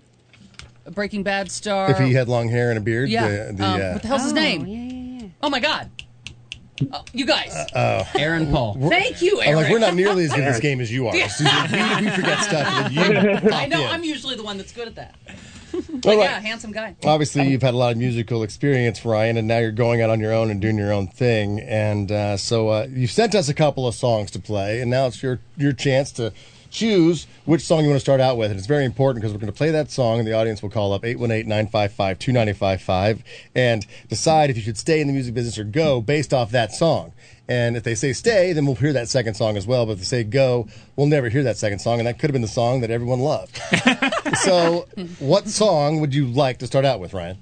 A Breaking Bad star. If he had long hair and a beard, Yeah. the, the um, uh, what the hell's his Oh, name? Yeah, yeah, yeah. Oh my God. Oh, you guys. oh. Aaron Paul. Thank you, I'm Eric. like, we're not nearly as good at this game as you are. Yeah. So we, we forget stuff, and then you pop I know. in. I'm usually the one that's good at that. But All right. yeah, handsome guy. Obviously, you've had a lot of musical experience, Ryan, and now you're going out on your own and doing your own thing. And uh, so uh, you've sent us a couple of songs to play, and now it's your your chance to choose which song you want to start out with. And it's very important because we're going to play that song, and the audience will call up eight one eight, nine five five, two nine five five and decide if you should stay in the music business or go based off that song. And if they say stay, then we'll hear that second song as well. But if they say go, we'll never hear that second song. And that could have been the song that everyone loved. So what song would you like to start out with, Ryan?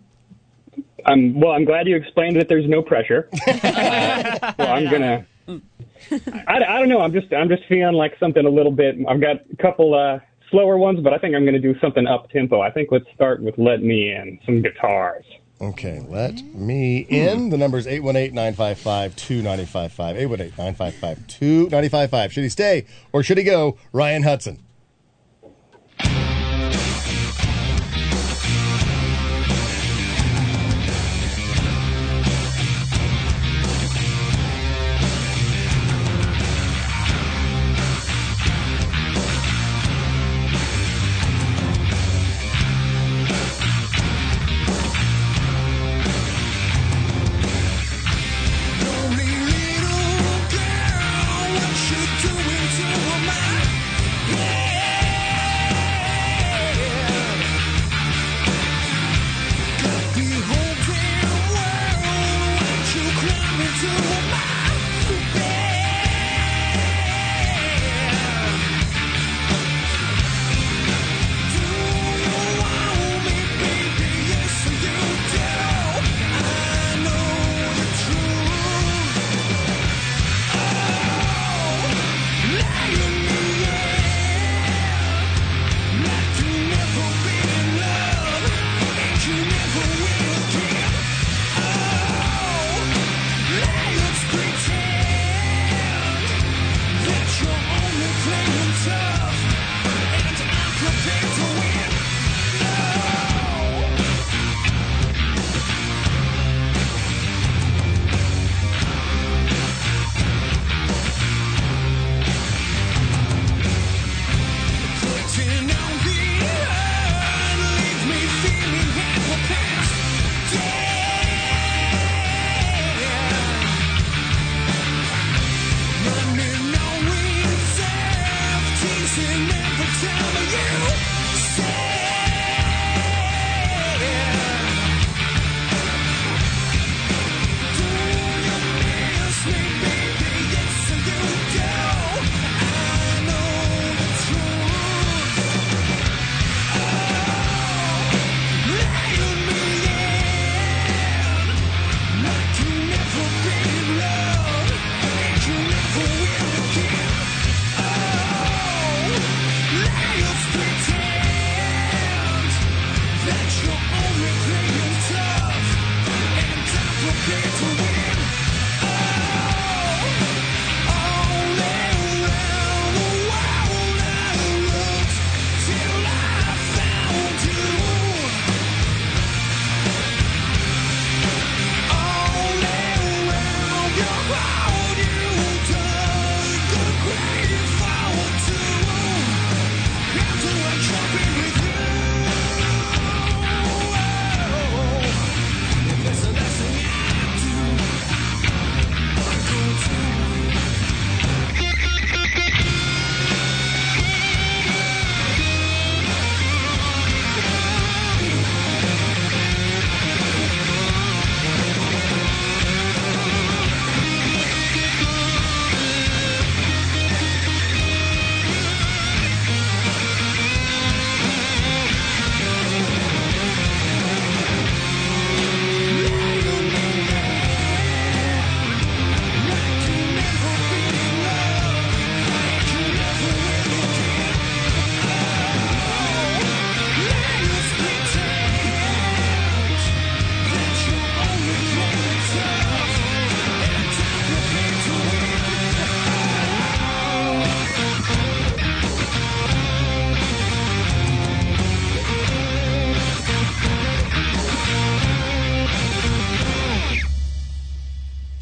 I'm well. I'm glad you explained that there's no pressure. Uh, so I'm gonna. I, I don't know. I'm just I'm just feeling like something a little bit. I've got a couple uh, slower ones, but I think I'm gonna do something up tempo. I think let's start with "Let Me In," some guitars. Okay, let me in. The number is eight one eight, nine five five, two nine five five. eight one eight, nine five five, two nine five five. Should he stay or should he go? Ryan Hudson.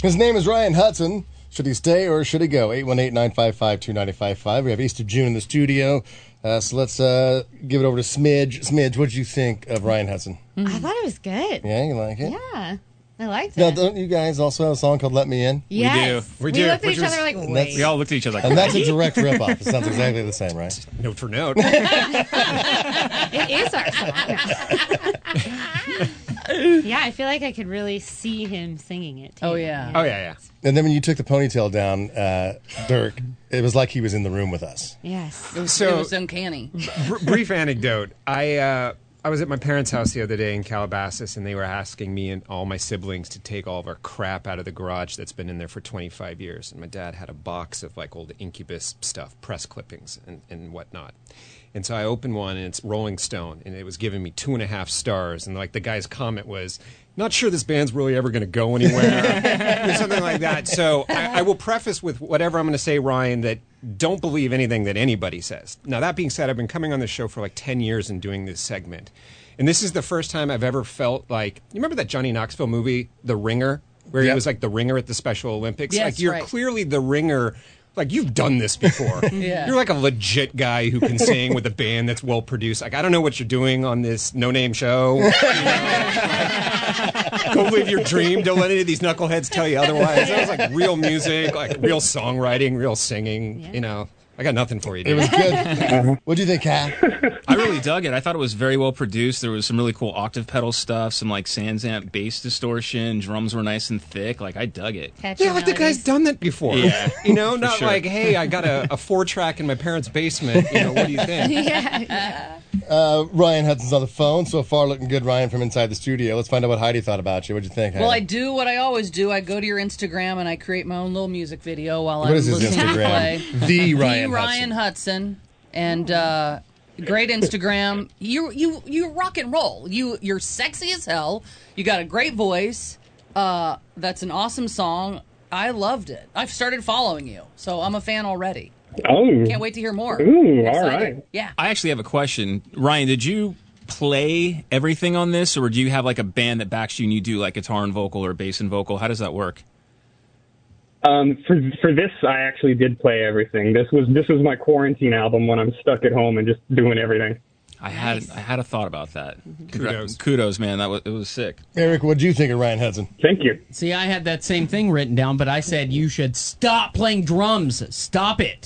His name is Ryan Hudson. Should he stay or should he go? eight one eight, nine five five, two nine five five. We have East of June in the studio. Uh, so let's uh, give it over to Smidge. Smidge, what did you think of Ryan Hudson? I thought it was good. Yeah, you like it? Yeah, I liked Now, it. don't you guys also have a song called Let Me In? Yes. We We do. looked at Which each was- other like, And wait. that's- We all looked at each other like, And that's a direct ripoff. It sounds exactly the same, right? Note for note. It is our song. Yeah, I feel like I could really see him singing it. Too. Oh, yeah. Oh, yeah, yeah. And then when you took the ponytail down, uh, Dirk, it was like he was in the room with us. Yes. It was, So- it was uncanny. Br- brief anecdote. I uh, I was at my parents' house the other day in Calabasas, and they were asking me and all my siblings to take all of our crap out of the garage that's been in there for twenty-five years. And my dad had a box of like old Incubus stuff, press clippings and, and whatnot. And so I opened one, and it's Rolling Stone, and it was giving me two and a half stars. And like the guy's comment was, "Not sure this band's really ever going to go anywhere," or something like that. So I, I will preface with whatever I'm going to say, Ryan, that don't believe anything that anybody says. Now, that being said, I've been coming on this show for like ten years and doing this segment. And this is the first time I've ever felt like, you remember that Johnny Knoxville movie, The Ringer, where he Yep. was like the ringer at the Special Olympics? Yes, like you're right. clearly the ringer. Like, you've done this before. Yeah. You're like a legit guy who can sing with a band that's well produced. Like, I don't know what you're doing on this no-name show. You know? Go live your dream. Don't let any of these knuckleheads tell you otherwise. That was like real music, like real songwriting, real singing. Yeah. You know, I got nothing for you, It dude. was good. What do you think, Kat? I really dug it. I thought it was very well produced. There was some really cool octave pedal stuff, some like Sansamp bass distortion. Drums were nice and thick. Like, I dug it. Catchy Yeah, like the melodies. guy's done that before. Yeah, You know, for not sure. like, hey, I got a, a four track in my parents' basement. You know, what do you think? yeah, yeah. Uh, Ryan Hudson's on the phone. So far, looking good, Ryan, from inside the studio. Let's find out what Heidi thought about you. What'd you think, Heidi? Well, I do what I always do. I go to your Instagram and I create my own little music video while What I'm is his listening to Instagram? play. The Ryan the Ryan Hudson. And uh, great Instagram. You you you rock and roll. You you're sexy as hell. You got a great voice. Uh, that's an awesome song. I loved it. I've started following you, so I'm a fan already. Oh. Can't wait to hear more. Ooh, all Excited. right. Yeah. I actually have a question. Ryan, did you play everything on this, or do you have like a band that backs you and you do like guitar and vocal or bass and vocal? How does that work? Um, for for this, I actually did play everything. This was this was my quarantine album when I'm stuck at home and just doing everything. I had I had a thought about that. Congra- Kudos. Kudos, man. That was it was sick. Eric, what do you think of Ryan Hudson? Thank you. See, I had that same thing written down, but I said you should stop playing drums. Stop it.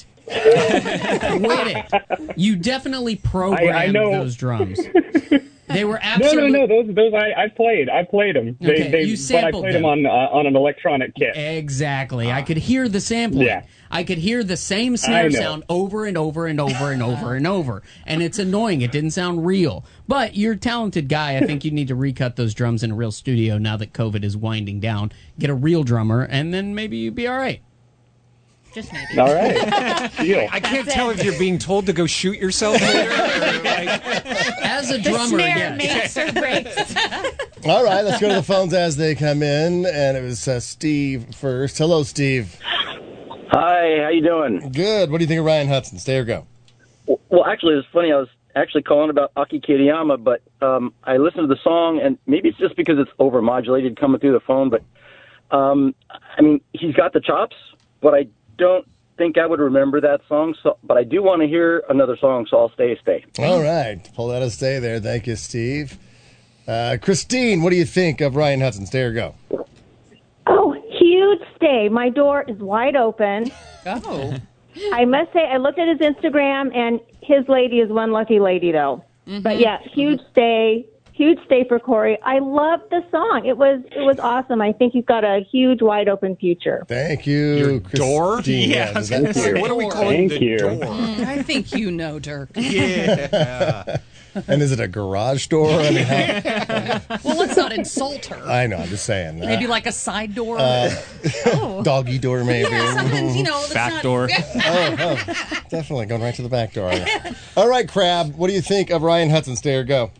Quit it. You definitely programmed I- I know. those drums. They were No, absolutely. no, no. Those those I, I played. I played them. They, Okay, they, you but I sampled played them. them on uh, on an electronic kit. Exactly. I could hear the sampling. Yeah. I could hear the same I snare know. sound over and over and over and over and over. And it's annoying. It didn't sound real. But you're a talented guy. I think you need to recut those drums in a real studio now that COVID is winding down. Get a real drummer, and then maybe you'd be all right. Just maybe. All right. Deal. I can't That's tell it. if you're being told to go shoot yourself later. Or like, As a The drummer, snare yes. makes or breaks. All right, let's go to the phones as they come in. And it was uh, Steve first. Hello, Steve. Hi, how you doing? Good. What do you think of Ryan Hudson? Stay or go? Well, actually, it's funny. I was actually calling about Aki Kiriyama, but um, I listened to the song, and maybe it's just because it's overmodulated coming through the phone, but um, I mean, he's got the chops, but I don't think I would remember that song. So, but I do want to hear another song, so I'll stay, stay. All right. Pull that a stay there. Thank you, Steve. Uh, Christine, what do you think of Ryan Hudson? Stay or go? Oh, huge stay. My door is wide open. Oh. I must say, I looked at his Instagram, and his lady is one lucky lady, though. But yeah, huge stay. Huge stay for Corey. I love the song. It was it was awesome. I think he's got a huge, wide open future. Thank you, Your Christine. door? Yeah, I was gonna Is that- Wait, what are we calling Thank the you. door? Mm, I think you know, Dirk. Yeah. And is it a garage door? I mean, how, Well, let's not insult her. I know. I'm just saying. Uh, Maybe like a side door. Oh. doggy door, maybe. yeah, sometimes, you know, that's Back not, door. oh, oh, definitely going right to the back door. All right, Crab. What do you think of Ryan Hudson? Stay or go?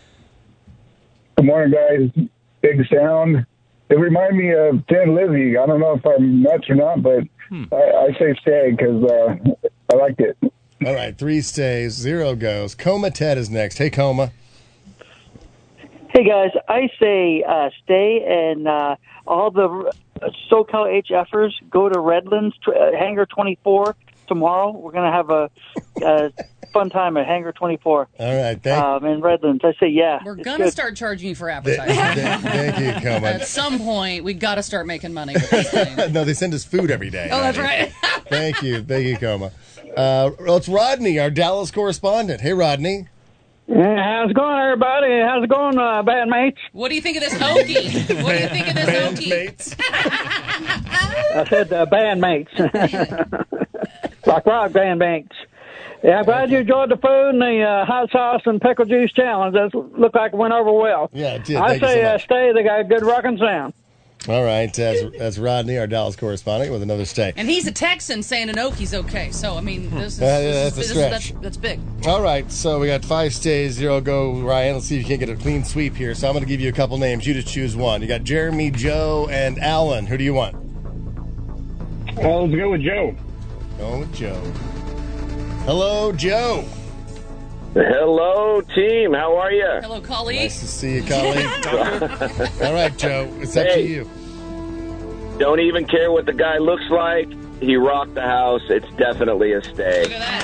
Good morning, guys. Big sound. It reminded me of Thin Lizzy. I don't know if I'm nuts or not, but I, I say stay because uh, I liked it. All right, three stays, zero goes. Coma Ted is next. Hey, Coma. Hey guys, I say uh, stay, and uh, all the SoCal HFers, go to Redlands, uh, Hangar twenty-four tomorrow. We're going to have a, a fun time at Hangar twenty-four. All right, thank um, in Redlands. I say, yeah. We're it's going to good. start charging you for advertising. Thank you, Coma. At some point, we got to start making money with this thing. No, they send us food every day. Oh, that's Rodney. right. Thank you. Thank you, Coma. Uh, well, it's Rodney, our Dallas correspondent. Hey, Rodney. Yeah, how's it going, everybody? How's it going, uh, band mates? What do you think of this Okie? What do you think of this Okie? I said uh, band mates. Like rock band mates. Yeah, I'm glad you enjoyed the food and the uh, hot sauce and pickle juice challenge. That looked like it went over well. Yeah, it did. I Thank you say so uh, much. stay. They got a good rocking sound. All right, that's, that's Rodney, our Dallas correspondent, with another stay. And he's a Texan saying an Okie's okay. So, I mean, this is, Uh, yeah, this that's a is, stretch. This is, that's, that's big. All right, so we got five stays, zero go, Ryan. Let's see if you can't get a clean sweep here. So I'm going to give you a couple names. You just choose one. You got Jeremy, Joe, and Alan. Who do you want? Well, let's go with Joe. Go with Joe. Hello, Joe. Hello, team. How are you? Hello, colleague. Nice to see you, colleague. All right, Joe. It's up Hey. to you. Don't even care what the guy looks like. He rocked the house. It's definitely a stay.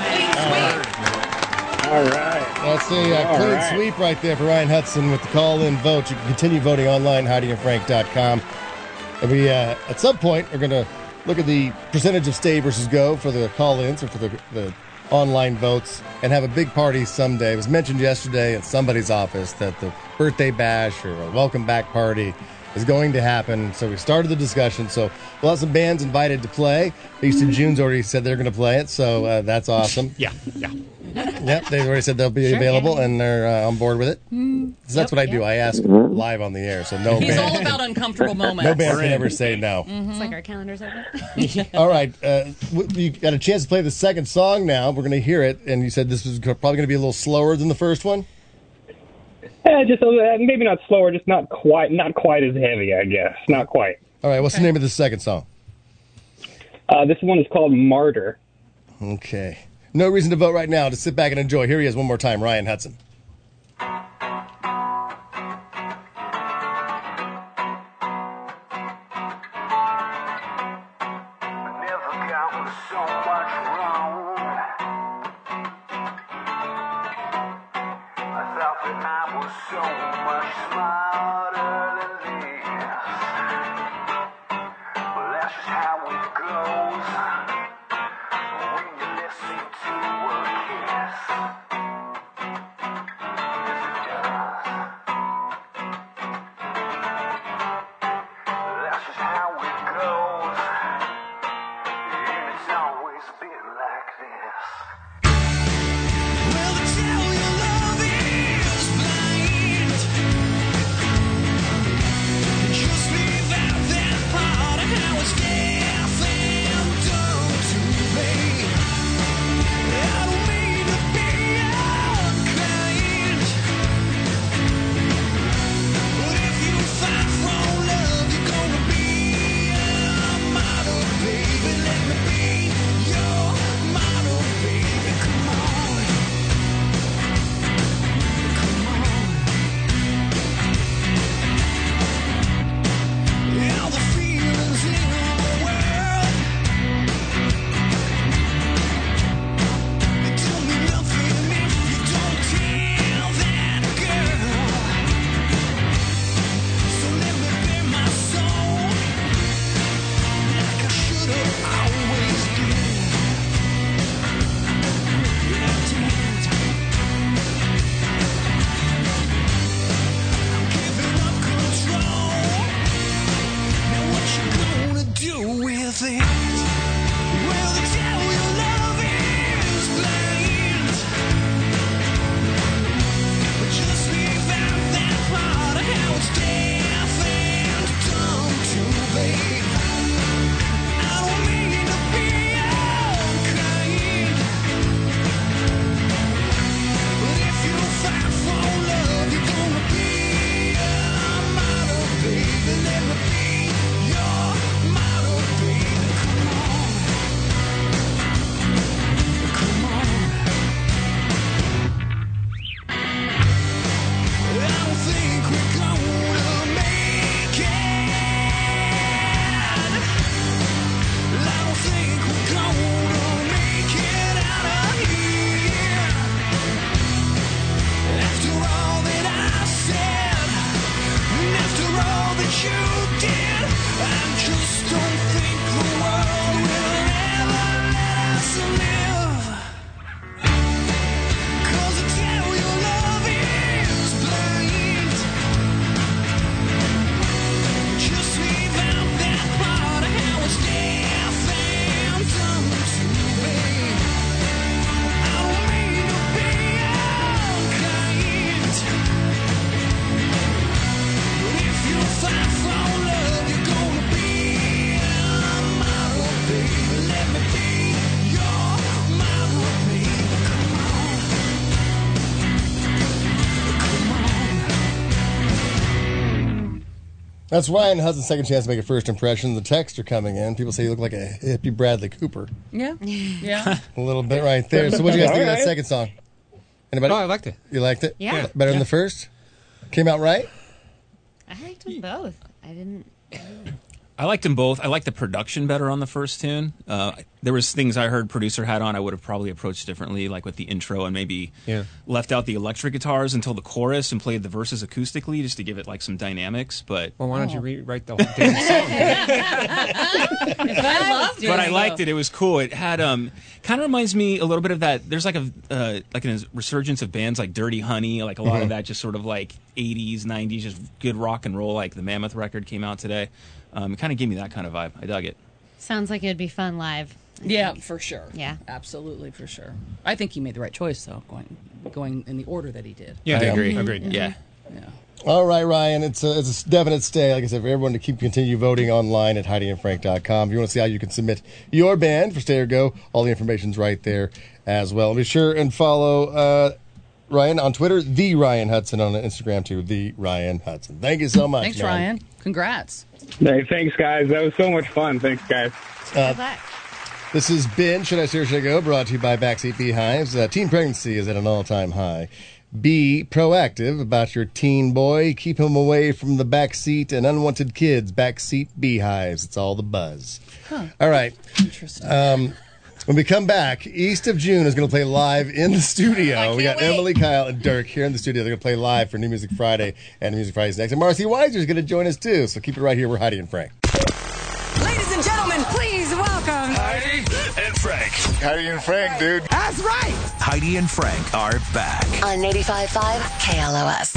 All right. That's a uh, All clean right. sweep right there for Ryan Hudson with the call-in vote. You can continue voting online, Heidi and Frank dot com. And we, uh, at some point, are going to look at the percentage of stay versus go for the call-ins or for the, the online votes and have a big party someday. It was mentioned yesterday at somebody's office that the birthday bash or a welcome back party is going to happen. So we started the discussion. So we'll have some bands invited to play. East of June's already said they're going to play it. So uh, that's awesome. Yeah, yeah. Yep, they've already said they'll be Sure, available yeah. and they're uh, on board with it. Mm, So that's yep, what I do. yep. I ask live on the air. So no He's band, all about uncomfortable moments. no band can ever say no. It's like our calendars open. All right, uh, w- you got a chance to play the second song now. We're going to hear it, and you said this was probably going to be a little slower than the first one. Eh, just a little, maybe not slower, just not quite, not quite as heavy, I guess. Not quite. All right, what's the name of the second song? Uh, this one is called Martyr. Okay. No reason to vote right now. Just sit back and enjoy. Here he is one more time, Ryan Hudson. Just leave out that part of how it's deaf and dumb. That's Ryan Hudson's second chance to make a first impression. The texts are coming in. People say you look like a hippie Bradley Cooper. Yeah. Yeah. A little bit right there. So what do you guys think of that All right. second song? Anybody? Oh, I liked it. You liked it? Yeah. Better than the first? Came out right? I liked them both. I didn't. I didn't I liked them both. I liked the production better on the first tune. Uh, there was things I heard producer had on I would have probably approached differently, like with the intro, and maybe Yeah. left out the electric guitars until the chorus and played the verses acoustically just to give it like some dynamics. But Well, why don't you rewrite the whole damn song? I loved it. but I liked it. It was cool. It had um kind of reminds me a little bit of that. There's like a uh, like a resurgence of bands like Dirty Honey, like a lot Mhm. of that just sort of like eighties, nineties, just good rock and roll. Like the Mammoth record came out today. Um, it kind of gave me that kind of vibe. I dug it. Sounds like it'd be fun live. I Yeah, think. for sure. Yeah. Absolutely, for sure. I think he made the right choice, though, going going in the order that he did. Yeah, I agree. Agreed. Yeah. All right, Ryan. It's a, it's a definite stay. Like I said, for everyone to keep continue voting online at Heidi and Frank dot com. If you want to see how you can submit your band for Stay or Go, all the information's right there as well. Be sure and follow uh, Ryan on Twitter, the Ryan Hudson, on Instagram too, the Ryan Hudson. Thank you so much. Thanks, man. Ryan. Congrats. Hey, thanks, guys. That was so much fun. Thanks, guys. Uh, Good luck. This has been Should I Stay or Should I Go? Brought to you by Backseat Beehives. Uh, teen pregnancy is at an all-time high. Be proactive about your teen boy. Keep him away from the backseat and unwanted kids. Backseat Beehives. It's all the buzz. Huh. All right. Interesting. Um, when we come back, East of June is going to play live in the studio. We got wait. Emily, Kyle, and Dirk here in the studio. They're going to play live for New Music Friday, and Music Friday's next. And Marcy Weiser is going to join us too. So keep it right here. We're Heidi and Frank. Ladies and gentlemen, please welcome Heidi and Frank. Heidi and Frank, dude. That's right. Heidi and Frank are back. On ninety-five point five K L O S.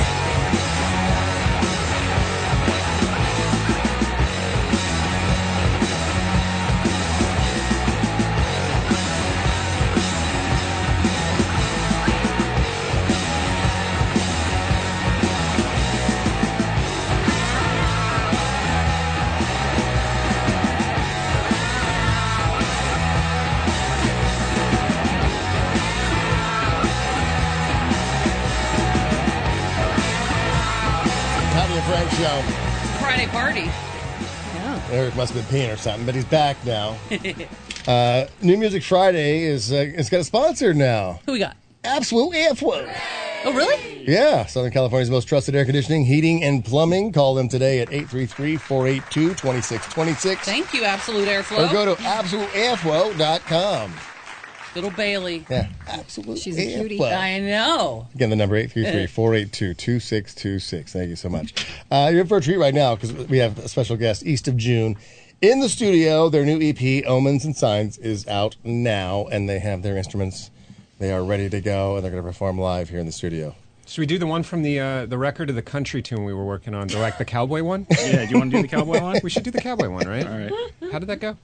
Heidi and Frank show. Friday party. Eric must have been peeing or something, but he's back now. Uh, New Music Friday is uh, it's got a sponsor now. Who we got? Absolute Airflow. Oh, really? Yeah, Southern California's most trusted air conditioning, heating, and plumbing. Call them today at eight three three, four eight two, two six two six. Thank you, Absolute Airflow. Or go to absolute airflow dot com. Little Bailey. Yeah, Absolute She's a cutie. Airflow. I know. Again, the number eight three three, four eight two, two six two six. Thank you so much. Uh, you're in for a treat right now because we have a special guest, East of June, in the studio. Their new E P, Omens and Signs, is out now, and they have their instruments. They are ready to go, and they're going to perform live here in the studio. Should we do the one from the uh, the record of the country tune we were working on, the, like the cowboy one? Yeah, do you want to do the cowboy one? We should do the cowboy one, right? All right. How did that go?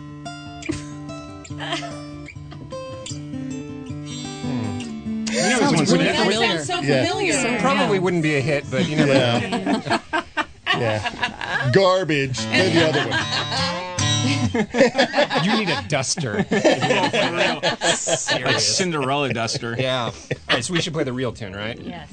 You know, this one's really good. familiar. so Yeah. familiar. So probably wouldn't be a hit, but you never know. Yeah. yeah. Garbage. Play the other one. You need a duster. Like Cinderella duster. Yeah. All right, so we should play the real tune, right? Yes.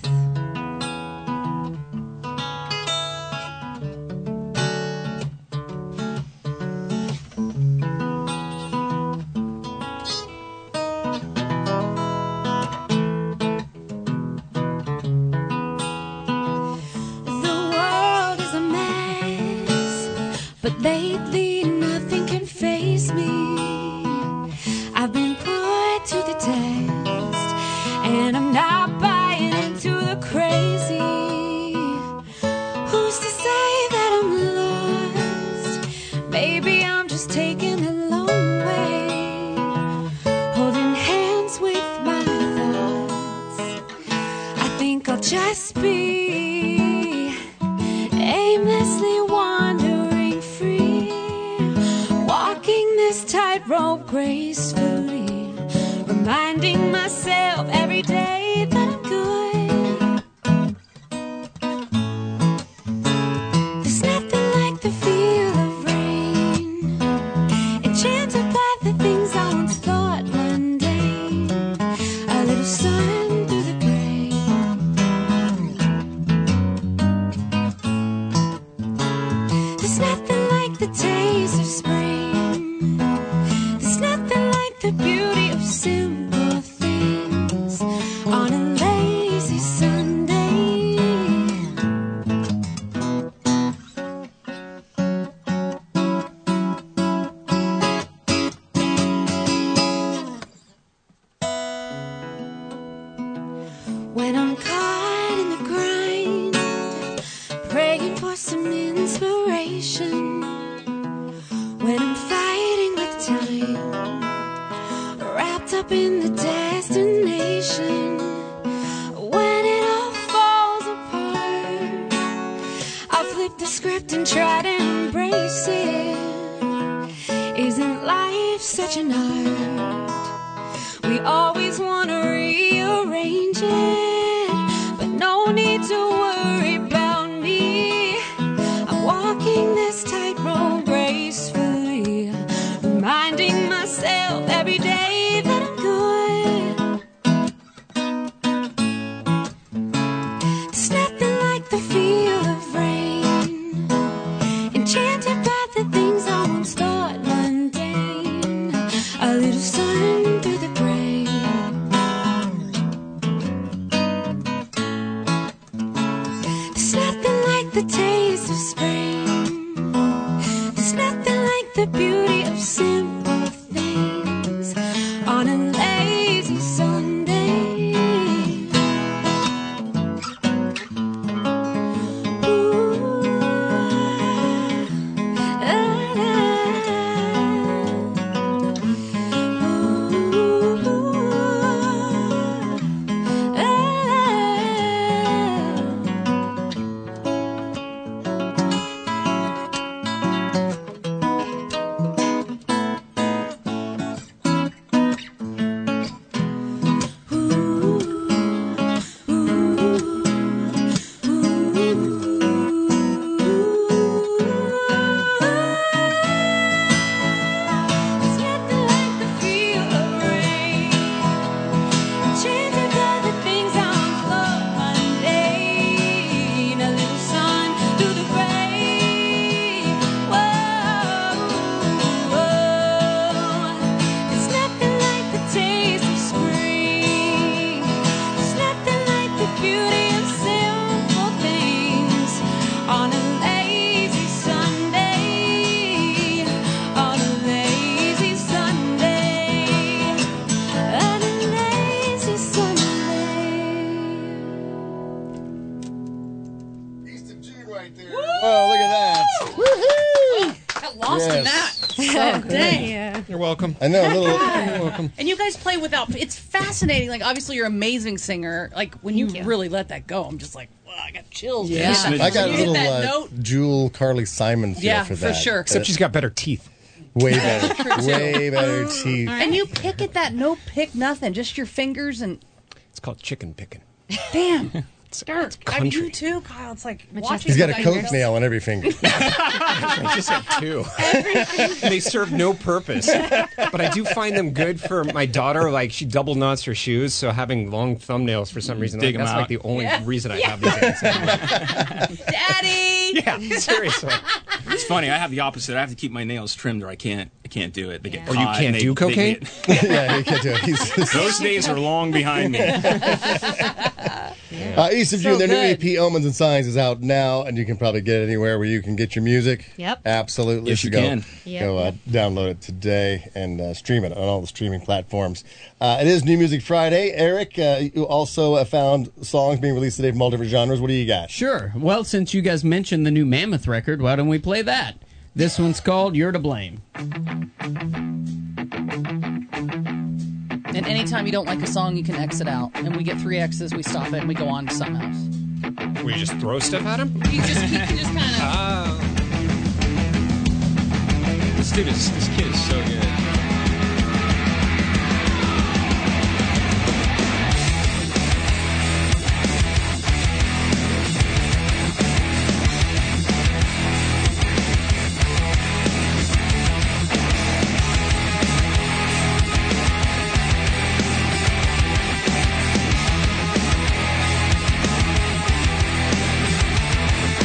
The world is a mess, but lately nothing can faze me. I've been put to the test, and I'm not buying into the crazy. Who's to say that I'm lost? Maybe I'm just taking the long way, holding hands with my thoughts. I think I'll just be aimlessly wandering free, walking this tightrope gracefully, reminding myself every day that I'm good. There's nothing like the feel of rain, enchanted by the things I once thought mundane, a little sun through the gray. stop in the destination. When it all falls apart, I'll flip the script and try to embrace it. Isn't life such an art? We always want to rearrange it, but no need to worry about me. I'm walking this tightrope gracefully, reminding myself every day that I'm good. There's nothing like the feel of rain, enchanted by the things I once thought mundane. A little sun through the gray. There's nothing like the taste of spring. There's nothing like the beauty of simple things on a lazy Sunday. Ooh, ah, enchanted by the things I once thought mundane. A little sun through the gray. Whoa, whoa. There's nothing like the taste of spring. There's nothing like the beauty of simple things on a lazy Sunday. On a lazy Sunday. On a lazy Oh, look at that. Woohoo! Got lost in that. Yes. So dang. You're welcome. I know, a little. You're welcome. And you guys play without. It's fascinating. Like, obviously, you're an amazing singer. Like, when you, really let that go, I'm just like, wow, I got chills. Yeah. man. I got a You hit little that uh, note. Jewel Carly Simon feel Yeah, for for that. sure. Except she's got better teeth. Way better. True, too. Way better teeth. And you pick at that, no pick, nothing. Just your fingers and. It's called chicken picking. Damn. Start. I mean, country. you too, Kyle. It's like He's watching. got a you coke guys- nail on every finger. I just have two. And they serve no purpose. But I do find them good for my daughter. Like, she double knots her shoes, so having long thumbnails for some reason, Dig like, 'em that's out. like the only Yeah. reason I Yeah. have these things. Daddy. Yeah, seriously. It's funny. I have the opposite. I have to keep my nails trimmed, or I can't. I can't do it. They get Or you caught can't and they- do they cocaine? get- Yeah, you can't do it. He's- Those days are long behind me. Uh, East of So June, their new good. E P, Omens and Signs, is out now, and you can probably get it anywhere where you can get your music. Yep. Absolutely. Yes, So you go, can. Yep, Go uh, yep. download it today and uh, stream it on all the streaming platforms. Uh, it is New Music Friday. Eric, uh, you also uh, found songs being released today from all different genres. What do you got? Sure. Well, since you guys mentioned the new Mammoth record, why don't we play that? This one's called You're to Blame. And anytime you don't like a song, you can exit out. And we get three X's, we stop it, and we go on to something else. We just throw stuff at him? You just, you can just kind of. Oh. This dude is. This kid is so good.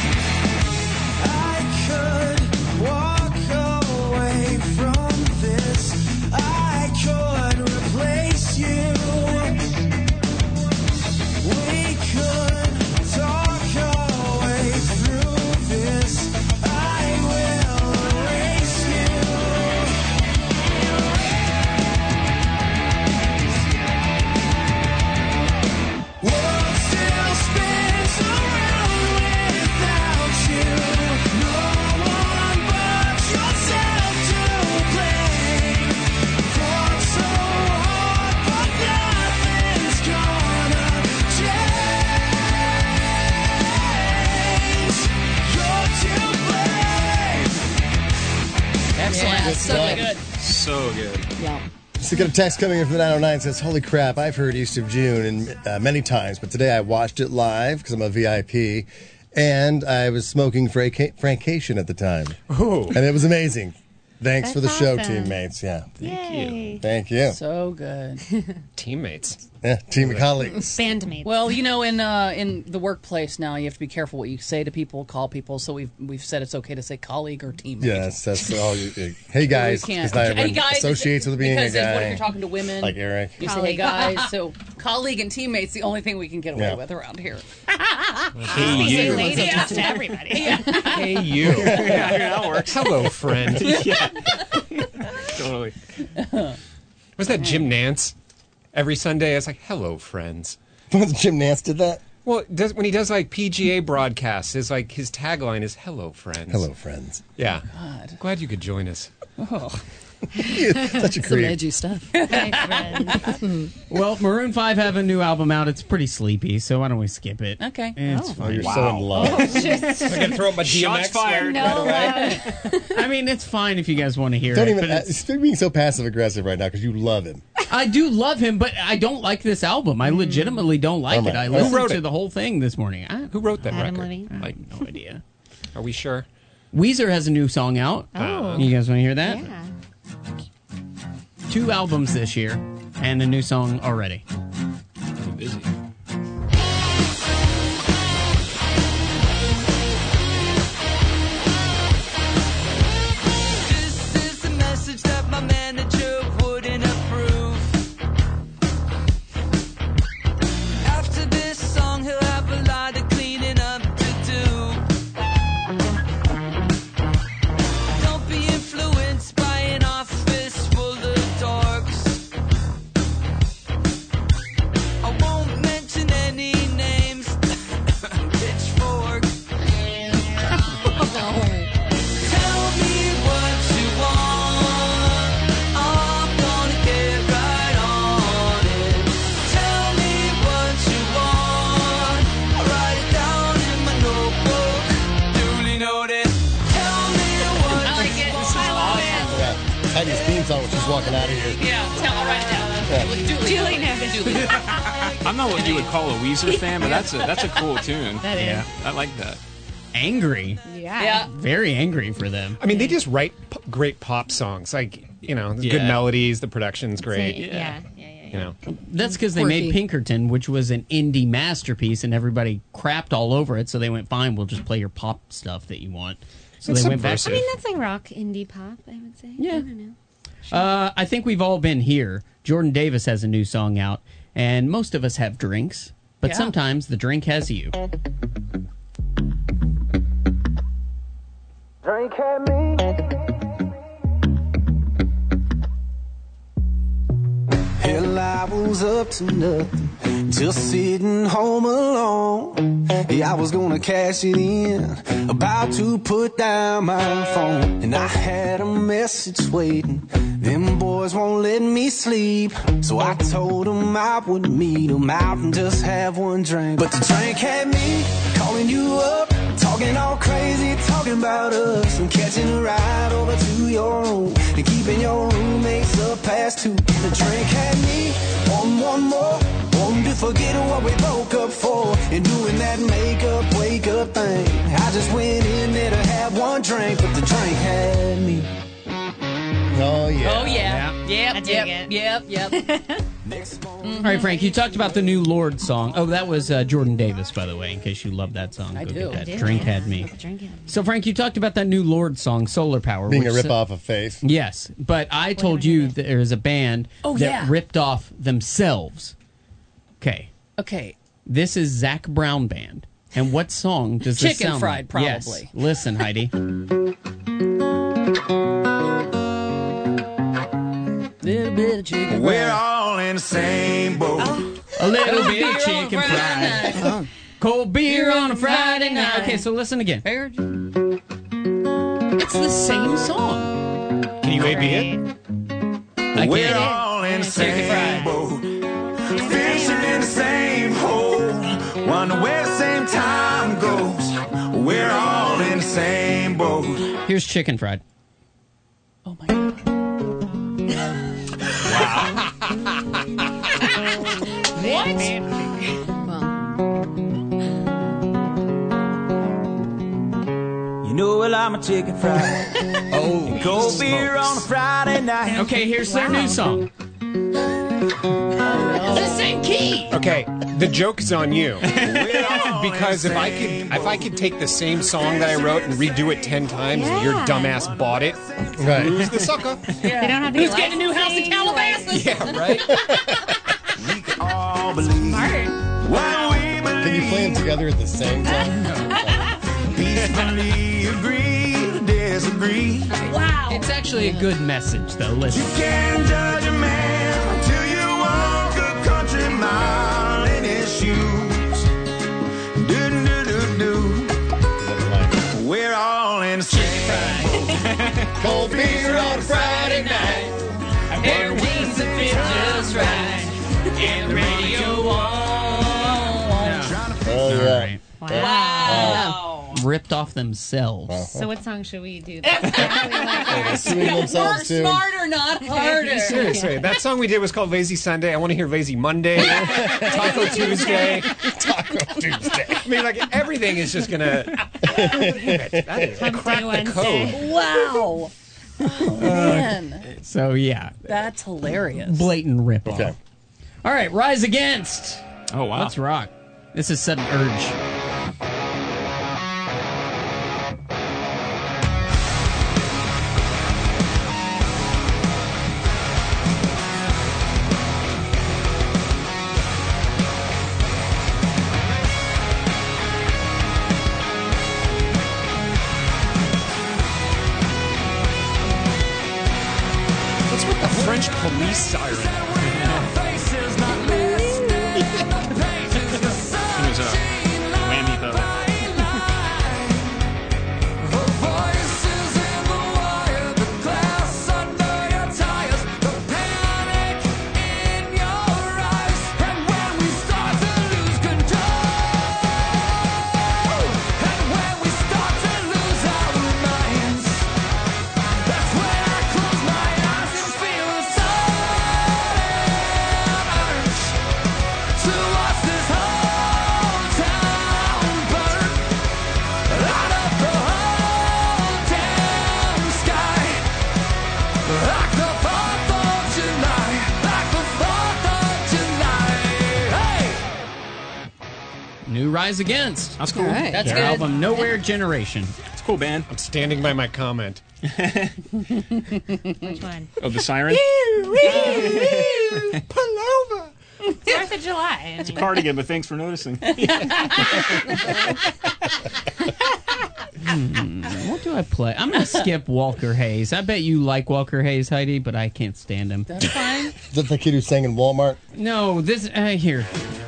I could walk away from this So good. Yeah. So got a text coming in from the nine oh nine says, holy crap, I've heard East of June and uh, many times, but today I watched it live because I'm a V I P, and I was smoking Frank- Frankation at the time. Ooh. And it was amazing. Thanks That's for the show, awesome. teammates. Yeah. Thank Yay. you. Thank you. So good. Teammates. Yeah, team of colleagues. Bandmates. Well, you know, in uh, in the workplace now, you have to be careful what you say to people, call people. So we've we've said it's okay to say colleague or teammate. Yes, that's all. You, hey guys, We can't. because not Hey, everyone guys, associates with being a because guy. what if you're talking to women? Like Eric. You say, hey, guys. So colleague and teammate's the only thing we can get away Yeah. with around here. Hey, We say you. lady just to everybody. Hey, you. Yeah, that works. Hello, friend. Yeah. Totally. Was that Jim Nance? Every Sunday, it's like, hello, friends. Jim Nance did that? Well, does, when he does like P G A broadcasts, his like his tagline is "Hello, friends." Hello, friends. Yeah. God. Glad you could join us. Oh. Such a Some creep. edgy stuff. Well, Maroon five have a new album out. It's pretty sleepy, so why don't we skip it? Okay. It's Oh. fine. You're so in love. Oh, just I can throw up my D M X. Shots fired. no right love. I mean, it's fine if you guys want to hear Don't it. even. but it's- You're being so passive aggressive right now because you love him. I do love him, but I don't like this album. I legitimately don't like All right. it. I Who listened wrote to it? the whole thing this morning. I, Who wrote that Adam record? Levine. I have no idea. Are we sure? Weezer has a new song out. Oh. You guys want to hear that? Yeah. Two albums this year and a new song already. I'm busy. This is the message that my manager wouldn't approve. After this song, he'll have a lot of cleaning up to do. Don't be influenced by an office full of dorks. I won't mention any names. Pitchfork. Tell me what you want. I'm gonna get right on it. Tell me what you want. I'll write it down in my notebook. Duly noted. Tell me what I like you it. want. I love it. Yeah. Heidi's theme song when she's walking out of here. Yeah, tell her right now. Yeah. Duly, Duly noted. Duly. I'm not what you would call a Weezer fan, but that's a that's a cool tune. That is. Yeah. I like that. Angry. Yeah. Yeah. Very angry for them. I mean, they just write p- great pop songs. Like, you know, there's good Yeah. melodies, the production's great. Yeah. Yeah. Yeah. Yeah. You know, That's because they made Quirky. Pinkerton, which was an indie masterpiece, and everybody crapped all over it. So they went, fine, we'll just play your pop stuff that you want. So It's they went back. subversive. I mean, that's like rock, indie pop, I would say. Yeah. I don't know. Uh, I think we've all been here. Jordan Davis has a new song out, and most of us have drinks, but Yeah. sometimes the drink has you. Drink at me. Hell, I was up to nothing, just sitting home alone. Yeah, I was gonna cash it in, about to put down my phone, and I had a message waiting. Them boys won't let me sleep, so I told them I would meet them out and just have one drink. But the drink had me calling you up, talking all crazy, talking about us, and catching a ride over to your room and keeping your roommates up past two. The drink had me on one more, wanting to forget what we broke up for, and doing that makeup wake up thing. I just went in there to have one drink, but the drink had me. Oh yeah. Oh, yeah. Yep, I dig yep, it. yep, yep. All right, Frank, you talked about the new Lord song. Oh, that was uh, Jordan Davis, by the way, in case you love that song. I Go do. get that. I do, Drink yeah. had me. Drink had me. So, Frank, you talked about that new Lord song, Solar Power. Being a which- rip-off of Faith. Yes, but I told you that there's a band Oh, that yeah. ripped off themselves. Okay, Okay. this is Zach Brown Band. And what song does this Chicken sound Fried, like? Yes. probably. Listen, Heidi. Little bit of chicken. We're all in the same boat. A little bit Beer of on chicken Friday fried. night. Cold beer on a Friday night. night. Okay, so listen again. Heard you. It's the same song. Can you A B it? I We're can't. all in the Chicken same fried. boat. Fishing in the same hole. Wonder where the same time goes. We're all in the same boat. Here's chicken fried. Oh, my God. You know, well, I'm a chicken fried. Oh, cold beer on a Friday night. Okay, here's their new song. It's the same key. Okay, the joke is on you. Because if I could if I could take the same song that I wrote and redo it ten times and your dumbass bought it, Right. who's the sucker? They don't have to Who's get getting a new house in Calabasas? Yeah, right? All believe Smart. what we Can you play them together at the same time? peacefully agree to disagree. Wow. It's actually a good message, though. Listen. Can't judge a man until you walk a country mile in his shoes. Do do do do. We're all in the same. Cold beer on a Friday night. Everything's a fit just right. And the radio on. Oh, yeah. Wow. Ripped off themselves. So what song should we do? Suing themselves, too. Smarter, not harder. Seriously, that song we did was called Lazy Sunday. I want to hear Lazy Monday, Taco Tuesday. Taco Tuesday. I mean, like, everything is just going to... Damn it. That is Hump crack Day the Wednesday. code. Wow. Oh, man. So, yeah. That's hilarious. Blatant rip off. Okay. All right, Rise Against. Oh, wow. Let's rock. This is Sudden Urge. What's with the French police siren? It was a whammy puppet. New Rise Against. That's cool. All right. That's Their good. album Nowhere Generation. It's a cool band. I'm standing by my comment. Which one? Oh, the siren? Pull over. Fourth of July. I It's a mean. cardigan, but thanks for noticing. Hmm, what do I play? I'm going to skip Walker Hayes. I bet you like Walker Hayes, Heidi, but I can't stand him. That's fine. Is that the kid who sang in Walmart? No, this... Uh, here.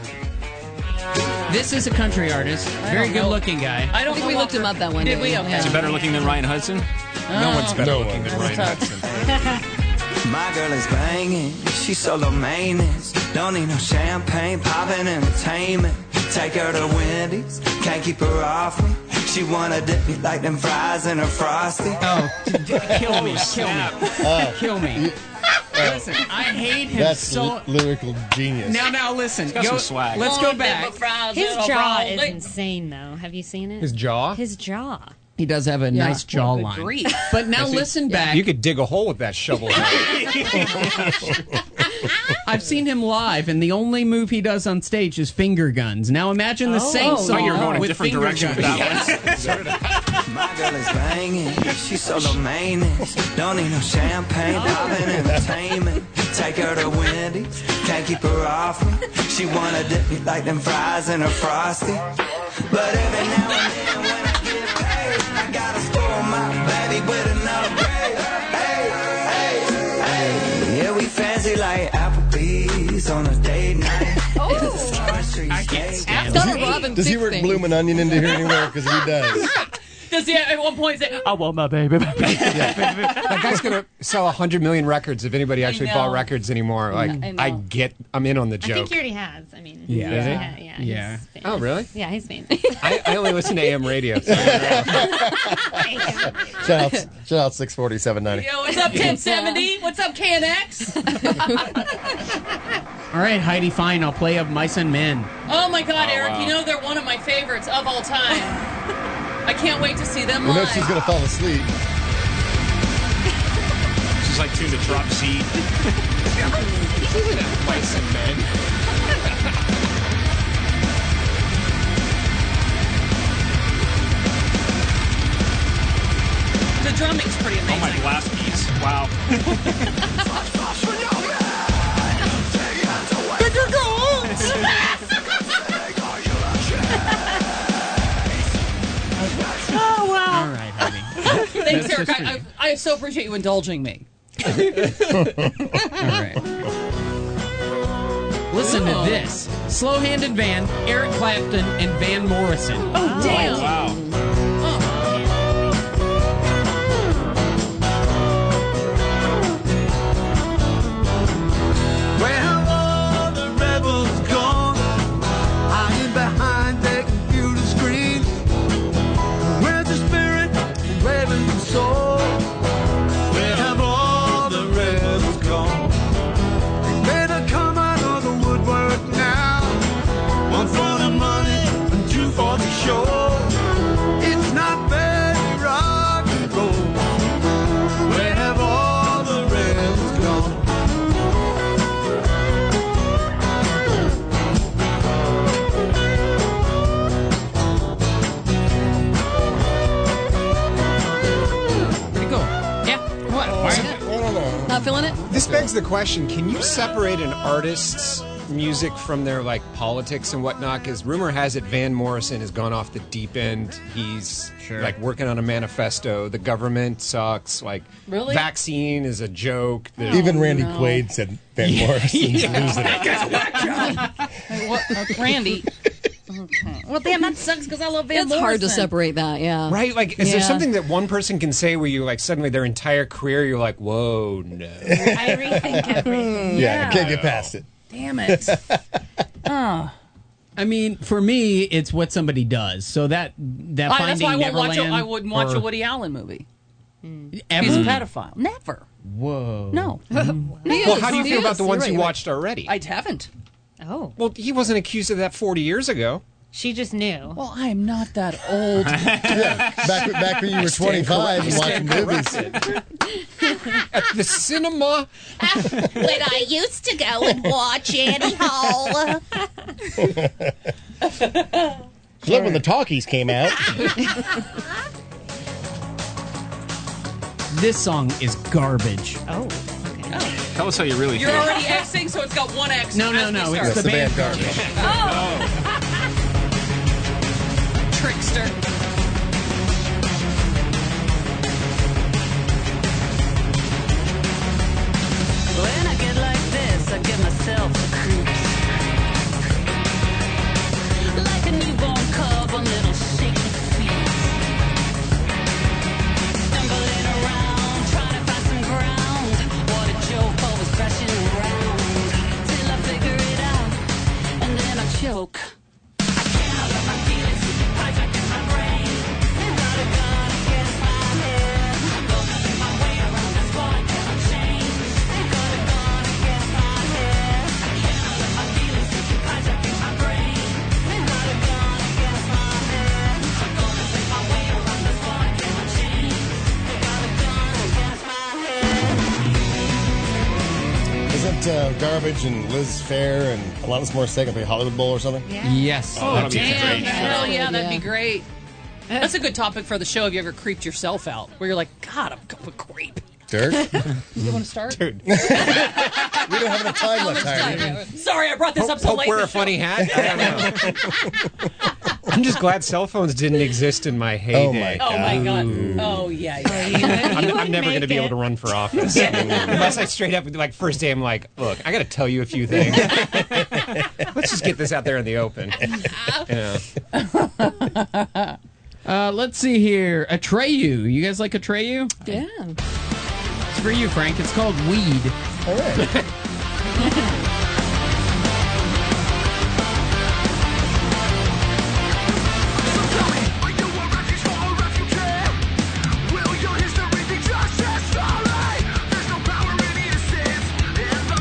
This is a country artist. Very don't know. good-looking guy. I don't think we looked him up that one Did day. we? Okay. Is he better looking than Ryan Hudson? No one's better No looking one. than Ryan That's Hudson. My girl is banging, she's solo maintenance. Don't need no champagne, popping entertainment. Take her to Wendy's, can't keep her off me. She wanna dip me like them fries in her frosty. Oh, d- d- kill me, kill me, Oh, kill me. Listen, I hate him that's so... li- lyrical genius. Now, now, listen. got Go- some swag. Let's go back. His jaw is insane, though. Have you seen it? His jaw? His jaw. He does have a Yeah. nice Well, good jawline. grief. But now listen back. You could dig a hole with that shovel. I've seen him live, and the only move he does on stage is finger guns. Now imagine the same Oh, song you're going a with different finger direction with guns. that My girl is banging, she's solo maintenance. Don't need no champagne, popping entertainment. Take her to Wendy's, can't keep her off me. She wanna dip me like them fries in her frosty. But every now and then when I get paid, I gotta spoil my baby with an upgrade. Hey, hey, hey. Yeah, we fancy like Applebee's on a date night. Oh, I can't It's got a Robin Does he Thicke work thing. Bloomin' Onion into here anywhere? Because he does. Does he at one point say, "I want my baby"? That guy's gonna sell a hundred million records if anybody actually know. bought records anymore. Like, I know. I get, I'm in on the I joke. think he already has. I mean, Yeah. he's- Is he? yeah, yeah, Yeah. he's famous. Oh, really? Yeah, he's famous. I, I only listen to A M radio. So Shout out, shout out six forty, seven ninety. Yo, what's up, ten seventy? What's up, K N X? All right, Heidi, fine. I'll play of Mice and Men. Oh my God, Oh, Eric! wow. You know they're one of my favorites of all time. I can't wait to see them You know live. she's gonna fall asleep. She's like tuned to drop C. Mice and Men. The drumming's pretty amazing. Oh, my blast beats. Wow. Bigger goals! Oh, wow. All right, Heidi. Thanks, That's Eric. just I, for I, you. I so appreciate you indulging me. All right. Listen to Oh. this. Slow-handed Van, Eric Clapton, and Van Morrison. Oh, damn. Wow. Where have all the rebels gone? Hiding behind their computer screens. Where's the spirit of raving soul? Where have all the rebels gone? They better come out of the woodwork now. One for the money and two for the show. It's not very rock and roll. Where have all the rebels gone? Pretty cool. Yeah. What? Oh, Not feeling it? This begs the question: can you separate an artist's music from their like politics and whatnot? Because rumor has it Van Morrison has gone off the deep end. He's like working on a manifesto. The government sucks. Like Really? vaccine is a joke. There's- Even Randy no. Quaid said Van Morrison's Yeah. losing it. Hey, what, uh, Randy. Okay. Well, damn, that sucks because I love Van It's Morrison. hard to separate that, yeah. Right? Like, is there Yeah. something that one person can say where you like suddenly their entire career you're like, whoa, no. I rethink everything. Yeah, you can't get past it. Damn it. Oh. I mean, for me, it's what somebody does. So that that I, Finding that's why I won't watch a, Neverland. I wouldn't watch or- a Woody Allen movie. Ever? He's a pedophile. Never. Whoa. No. Well, how do you He feel is. about the You're ones right, you you're right. watched already? I haven't. Oh. Well, he wasn't accused of that forty years ago. She just knew. Well, I am not that old. Yeah, back back when you were Stand twenty-five and corrected. watching Stand movies. At the cinema. When I used to go and watch Annie Hall. Love when the talkies came out. This song is garbage. Oh. Tell us how you really You're feel. already Xing, so it's got one X. No, no, as we no. start. It's the the band band garbage. Oh. Trickster. When I get like this, I give myself the creeps. Like a newborn cub on little shaky feet. Stumbling around, trying to find some ground. What a joke, always crashing around. Till I figure it out, and then I choke. I can't let my feelings hijack in my brain. Got a gun against my head. I'm gonna make my way around this boy, cannot change. Got a gun against my head. I can't let my feelings hijack in my brain. Got a gun against my head. I'm gonna make my way around this boy, cannot change. Got a gun against my head. Isn't uh, Garbage and Liz Fair and Alanis Morissette gonna play Hollywood Bowl or something? Yes. Oh, that'll be a Damn, great show. hell yeah, that'd Yeah. be great. That's a good topic for the show. Have you ever creeped yourself out? Where you're like, God, I'm a creep. Dirk? You want to start? Dude. We don't have enough time left, Heidi. Sorry, I brought this up so Hope late. wear in a the show. funny hat? I don't know. I'm just glad cell phones didn't exist in my heyday. Oh my God. Oh yeah. yeah. I'm, I'm never going to be able to run for office. Unless I straight up, like, first day, I'm like, look, I got to tell you a few things. Let's just get this out there in the open. Yeah. Uh, let's see here. Atreyu. You guys like Atreyu? Yeah. It's for you, Frank. It's called Weed. All right. Will your history be just as sorry? There's no power in innocence in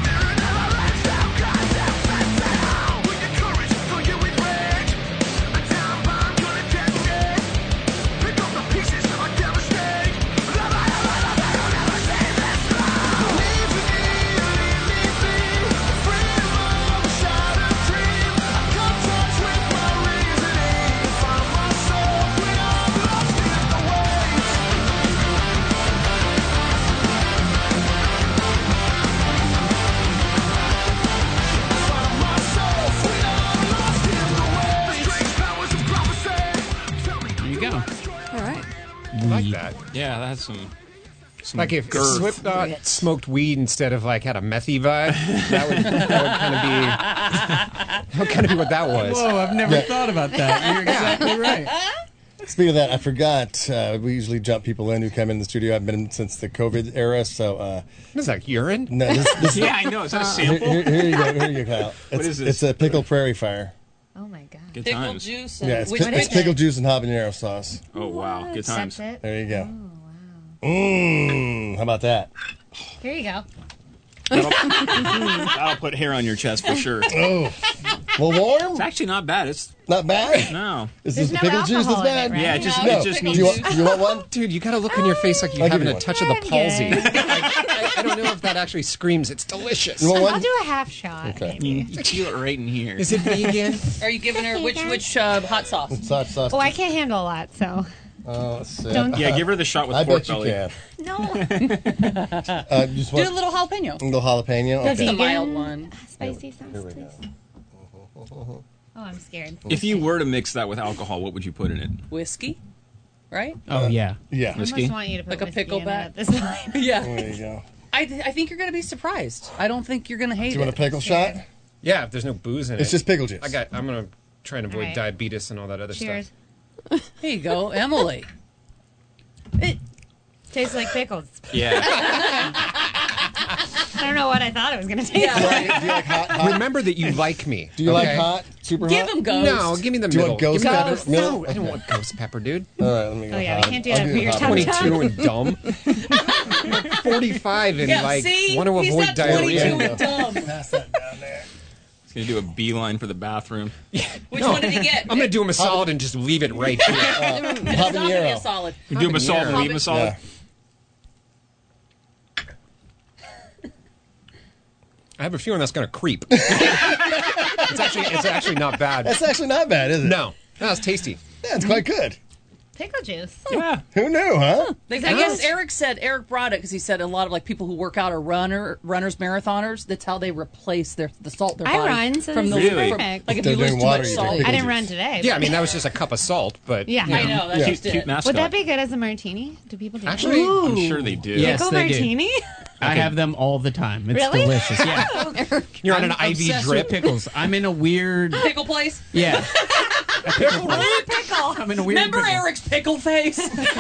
Yeah, that's some. some Like if, if girth. Slipknot smoked weed instead of like had a methy vibe, that would, that would kind of be that would kind of be what that was. Whoa, I've never Yeah. thought about that. You're exactly right. Speaking of that, I forgot. Uh, we usually jump people in who come in the studio. I've been in since the COVID era, so. Uh, Is that urine? No, this, this, Yeah, I know. Is that a Here, sample? here, here you go. Here you go, Kyle. It's, What is this? It's a pickled prairie fire. Oh my god. Good Pickle times. juice. And Yeah, it's, which pi- it's pickle? pickled juice and habanero sauce. Oh wow, good times. Accept it. There you go. Mmm. How about that? Here you go. That'll, that'll put hair on your chest for sure. Oh, well, warm? It's actually not bad. It's Not bad. no. Is There's this no the pickle juice that's alcohol in bad? it, right? Yeah, it just No. it just Do needs. you, want, do you want one? Dude, you got to look on your face like you're I'll give having you a one. touch of the I'm palsy. good. Like, I, I don't know if that actually screams. It's delicious. You want I'll one? do a half shot. Okay. Maybe. You feel it right in here. Is it vegan? Are you giving her which which uh, hot sauce? It's hot sauce. Oh, I can't handle a lot, so Oh, let's see. Don't- Yeah, give her the shot with I pork bet you belly. can. no. Uh, you just Do want a little jalapeno. a little jalapeno? That's Okay. the mild one. Spicy sauce, Here we go. please. Oh, I'm scared. If you were to mix that with alcohol, what would you put in it? Whiskey, right? Oh, yeah. Yeah. I Whiskey? almost want you to put Like a whiskey pickle in back? it at this point. Yeah. There you go. I, I think you're going to be surprised. I don't think you're going to hate Do you want a it. pickle shot? Yeah, if there's no booze in it. It's just pickle juice. I got. I'm gonna try and avoid All right. diabetes and all that other Cheers. stuff. Here you go, Emily. It tastes like pickles. Yeah. I don't know what I thought it was going to taste Yeah. Do you like. like, do you like hot, hot? Remember that you like me. Do you okay? like hot? Super Give hot? him ghost. No, give me the Do you middle. want ghost Give me pepper? that- Middle? No, I don't want ghost pepper, dude. All right, let me go. Oh, yeah, we hot. can't do I'll that for your hot. tongue. twenty-two and dumb. I'm forty-five and Yeah, like see? want to He's avoid not diarrhea. twenty-two and dumb. Pass that down there. He's gonna do a beeline for the bathroom. Which one did he get? I'm gonna do him a solid and just leave it right here. It's not going to be a Habanero. solid. You do him a solid and Habanero. leave him a solid. Yeah. I have a feeling that's gonna creep. it's actually it's actually not bad. That's actually not bad, is it? No, no, it's tasty. Yeah, it's quite good. Pickle juice. Yeah. Who knew, huh? I guess Eric said Eric brought it because he said a lot of like people who work out are runner runners marathoners. That's how they replace their the salt their I body run, so from this the is Really? from- perfect. like if They're you lose doing too water, much you salt. take I pickle didn't juice. run today. Yeah, I but- mean that was just a cup of salt, but Yeah. you I know that's Yeah. just Cute it. mascot. Would that be good as a martini? Do people do Actually, that? I'm sure they do. Yes, Pickle they do. martini? I have them all the time. It's Really? delicious. Yeah. you're on an I'm I V obsessed drip. with pickles. I'm in a weird. Pickle place. Yeah. A pickle. Pickle. I'm in a weird. Remember pickle. Eric's pickle face?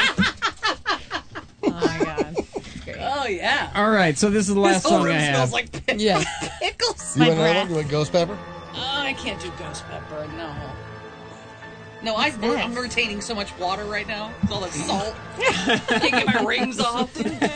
Oh my god. Oh yeah. All right, so this is the This last whole song room I have. smells like pickles. Yeah. pickles. You My want another one? breath. You want ghost pepper? Oh, I can't do ghost pepper. No. No, I, I'm retaining so much water right now. With all the salt. Can't get my rings off.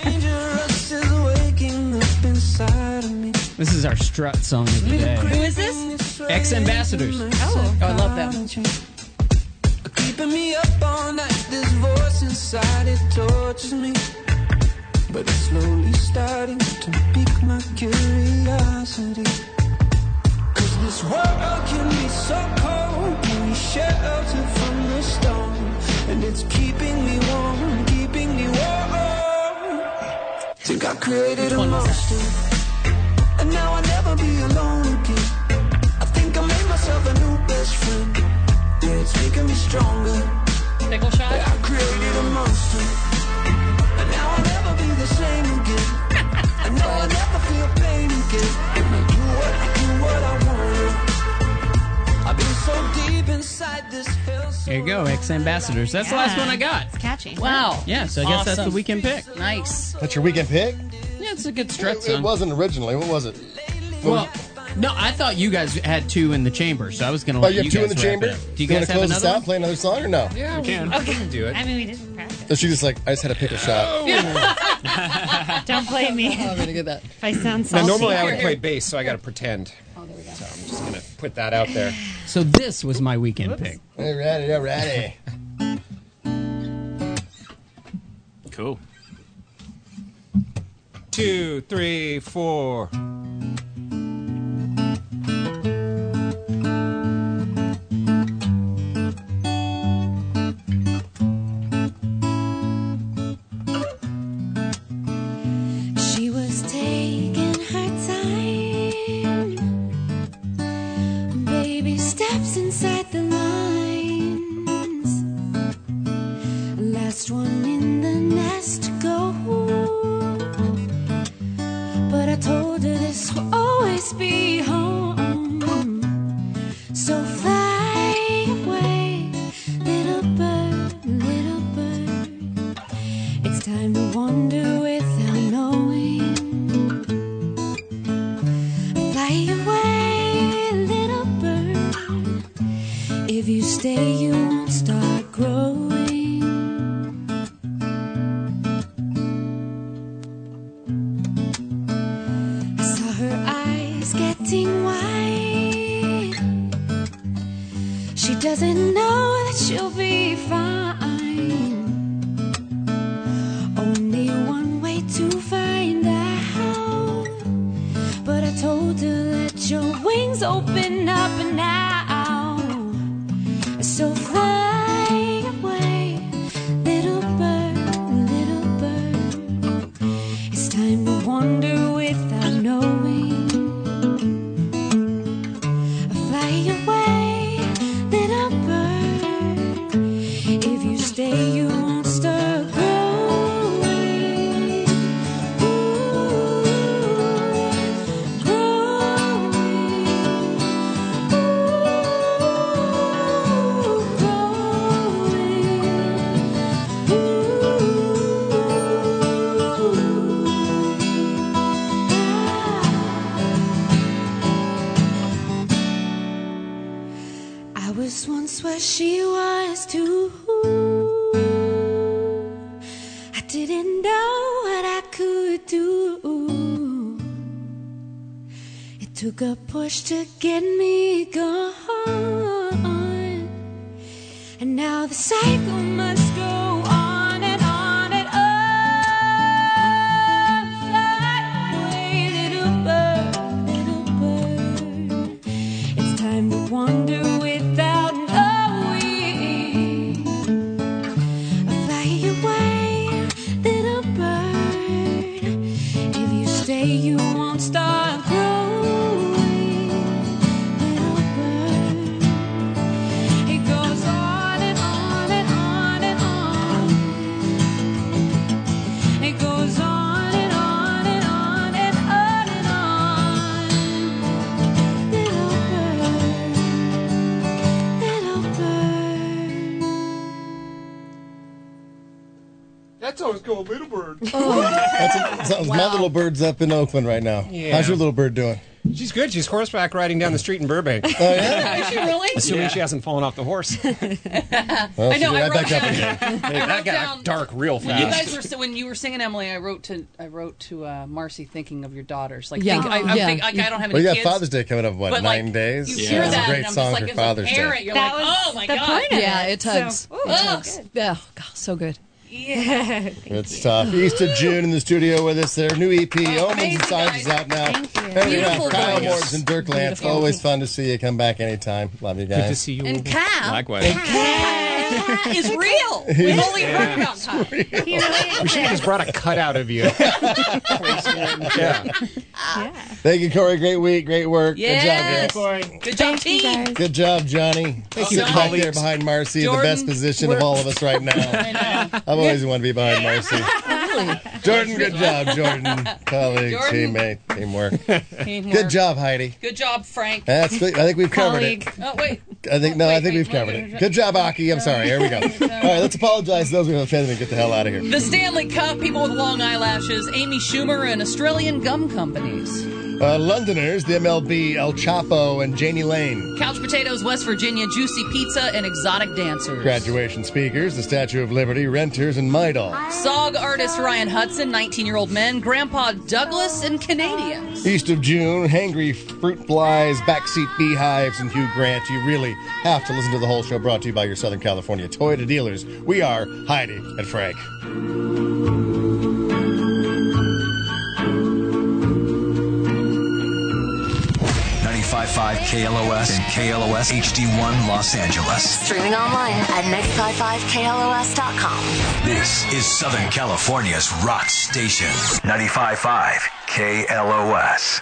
This is our strut song of the day. Who is this? Ex Ambassadors. Oh, I love them. Keeping me up all night, this voice inside it tortures me. But it's slowly starting to pique my curiosity. Cause this world can be so cold, can be sheltered from the storm. And it's keeping me warm, keeping me warm. Think I created a monster, and now I'll never be alone again. I think I made myself a new best friend. Yeah, it's making me stronger. Pickle shot? Yeah, I created a monster, and now I'll never be the same again. I know I'll never feel pain again. And I do what I do what I want. I've been so deep inside this hell. So There you go, Ex Ambassadors. That's the last one I got. It's catchy. Wow. Yeah, so I guess that's the Awesome. weekend pick. Nice. That's your weekend pick? Yeah, it's a good strut It, song. it wasn't originally. What was it? Well, no, I thought you guys had two in the chamber, so I was going to Oh, let you have two in guys the wrap chamber? it up. Do you want guys to have close this another out, one? play another song, or no? Yeah, we can. we can do it. I mean, we didn't practice. So she just like, I just had a pickle shot. Don't play me. I'm gonna get that. If I sound Now, salty. normally I would play bass, so I got to pretend. Oh, there we go. So I'm just gonna put that out there. So this was my weekend pick. Hey, ready, yeah, ready. Cool. Two, three, four. She was taking her time. Baby steps inside the lines. Last one in the night. her eyes getting wide. She doesn't know that she'll be fine. Only one way to find out. But I told her, let your wings open up and now. So fly away, little bird, little bird. It's time to wander without knowing. Fly away, little bird. If you stay, you won't start growing. Ooh, growing. I was once where she was too. I didn't know what I could do. It took a push to get me gone. And now the cycle must go on and on and on. Fly away, little bird, little bird. It's time to wander without knowing. Fly away, little bird. If you stay, you won't start growing. Little bird. It goes on and on and on and on. It goes on and on and on and on and on. Little bird, little bird. That's always called Little Bird. That's a, so- My little bird's up in Oakland right now. Yeah. How's your little bird doing? She's good. She's horseback riding down the street in Burbank. Oh, yeah? Is she really? Assuming Yeah. she hasn't fallen off the horse. Well, I she know. did I that wrote back up down. again. I that wrote got down. dark real You fast. guys were so- when you were singing, Emily. I wrote to I wrote to uh, Marcy, thinking of your daughters. Like, Yeah. think, I, I Yeah. think like I don't have Well, any you got kids. Father's Day coming up, what, but, nine like, days? You Yeah. hear It's a that, great and I'm song just like, for as Father's a Day. parent, you're That like, was oh my the god, point of Yeah, it. it tugs. So, It oh, tugs. good. Yeah, God, so good. Yeah. Good stuff. East of June in the studio with us. Their new E P, Oh, Omens amazing, and Signs, guys. is out now. Thank you. Every Beautiful night, Kyle voice. Morris and Dirk Lance. Beautiful. Always fun to see you. Come back anytime. Love you guys. Good to see you. And Cal, Likewise. Cal is real. We've only heard about Cal. He really We should have just brought a cutout of you. yeah. Yeah. Thank you, Corey. Great week. Great work. Yes. Good job, guys. Good job, Thank you, team. guys. Good job, Johnny. Thank you, Sitting back there behind Marcy, in the Jordan, best position of we're- all of us right now. I know. I've always wanted to be behind Marcy. Really? Jordan, good job, Jordan. Colleague, Jordan. teammate, teamwork. Teamwork. Good job, Heidi. Good job, Frank. That's. I think we've covered Colleague. it. Oh wait. I think no. Wait, I think wait, we've wait, covered wait, it. Good job, Aki. I'm sorry. Here we go. All right, let's apologize to those who have offended and get the hell out of here. The Stanley Cup, people with long eyelashes, Amy Schumer, and Australian gum companies. Uh, Londoners, the M L B, El Chapo, and Janie Lane. Couch potatoes, West Virginia, juicy pizza, and exotic dancers. Graduation speakers, the Statue of Liberty, Renters, and My Dog. S O G artist Ryan Hudson, nineteen-year-old men, Grandpa Douglas, and Canadians. East of June, hangry fruit flies, backseat beehives, and Hugh Grant. You really have to listen to the whole show, brought to you by your Southern California Toyota dealers. We are Heidi and Frank. ninety-five point five K L O S and K L O S H D one Los Angeles. Streaming online at nine five five K L O S dot com. This is Southern California's rock station. ninety-five point five K L O S.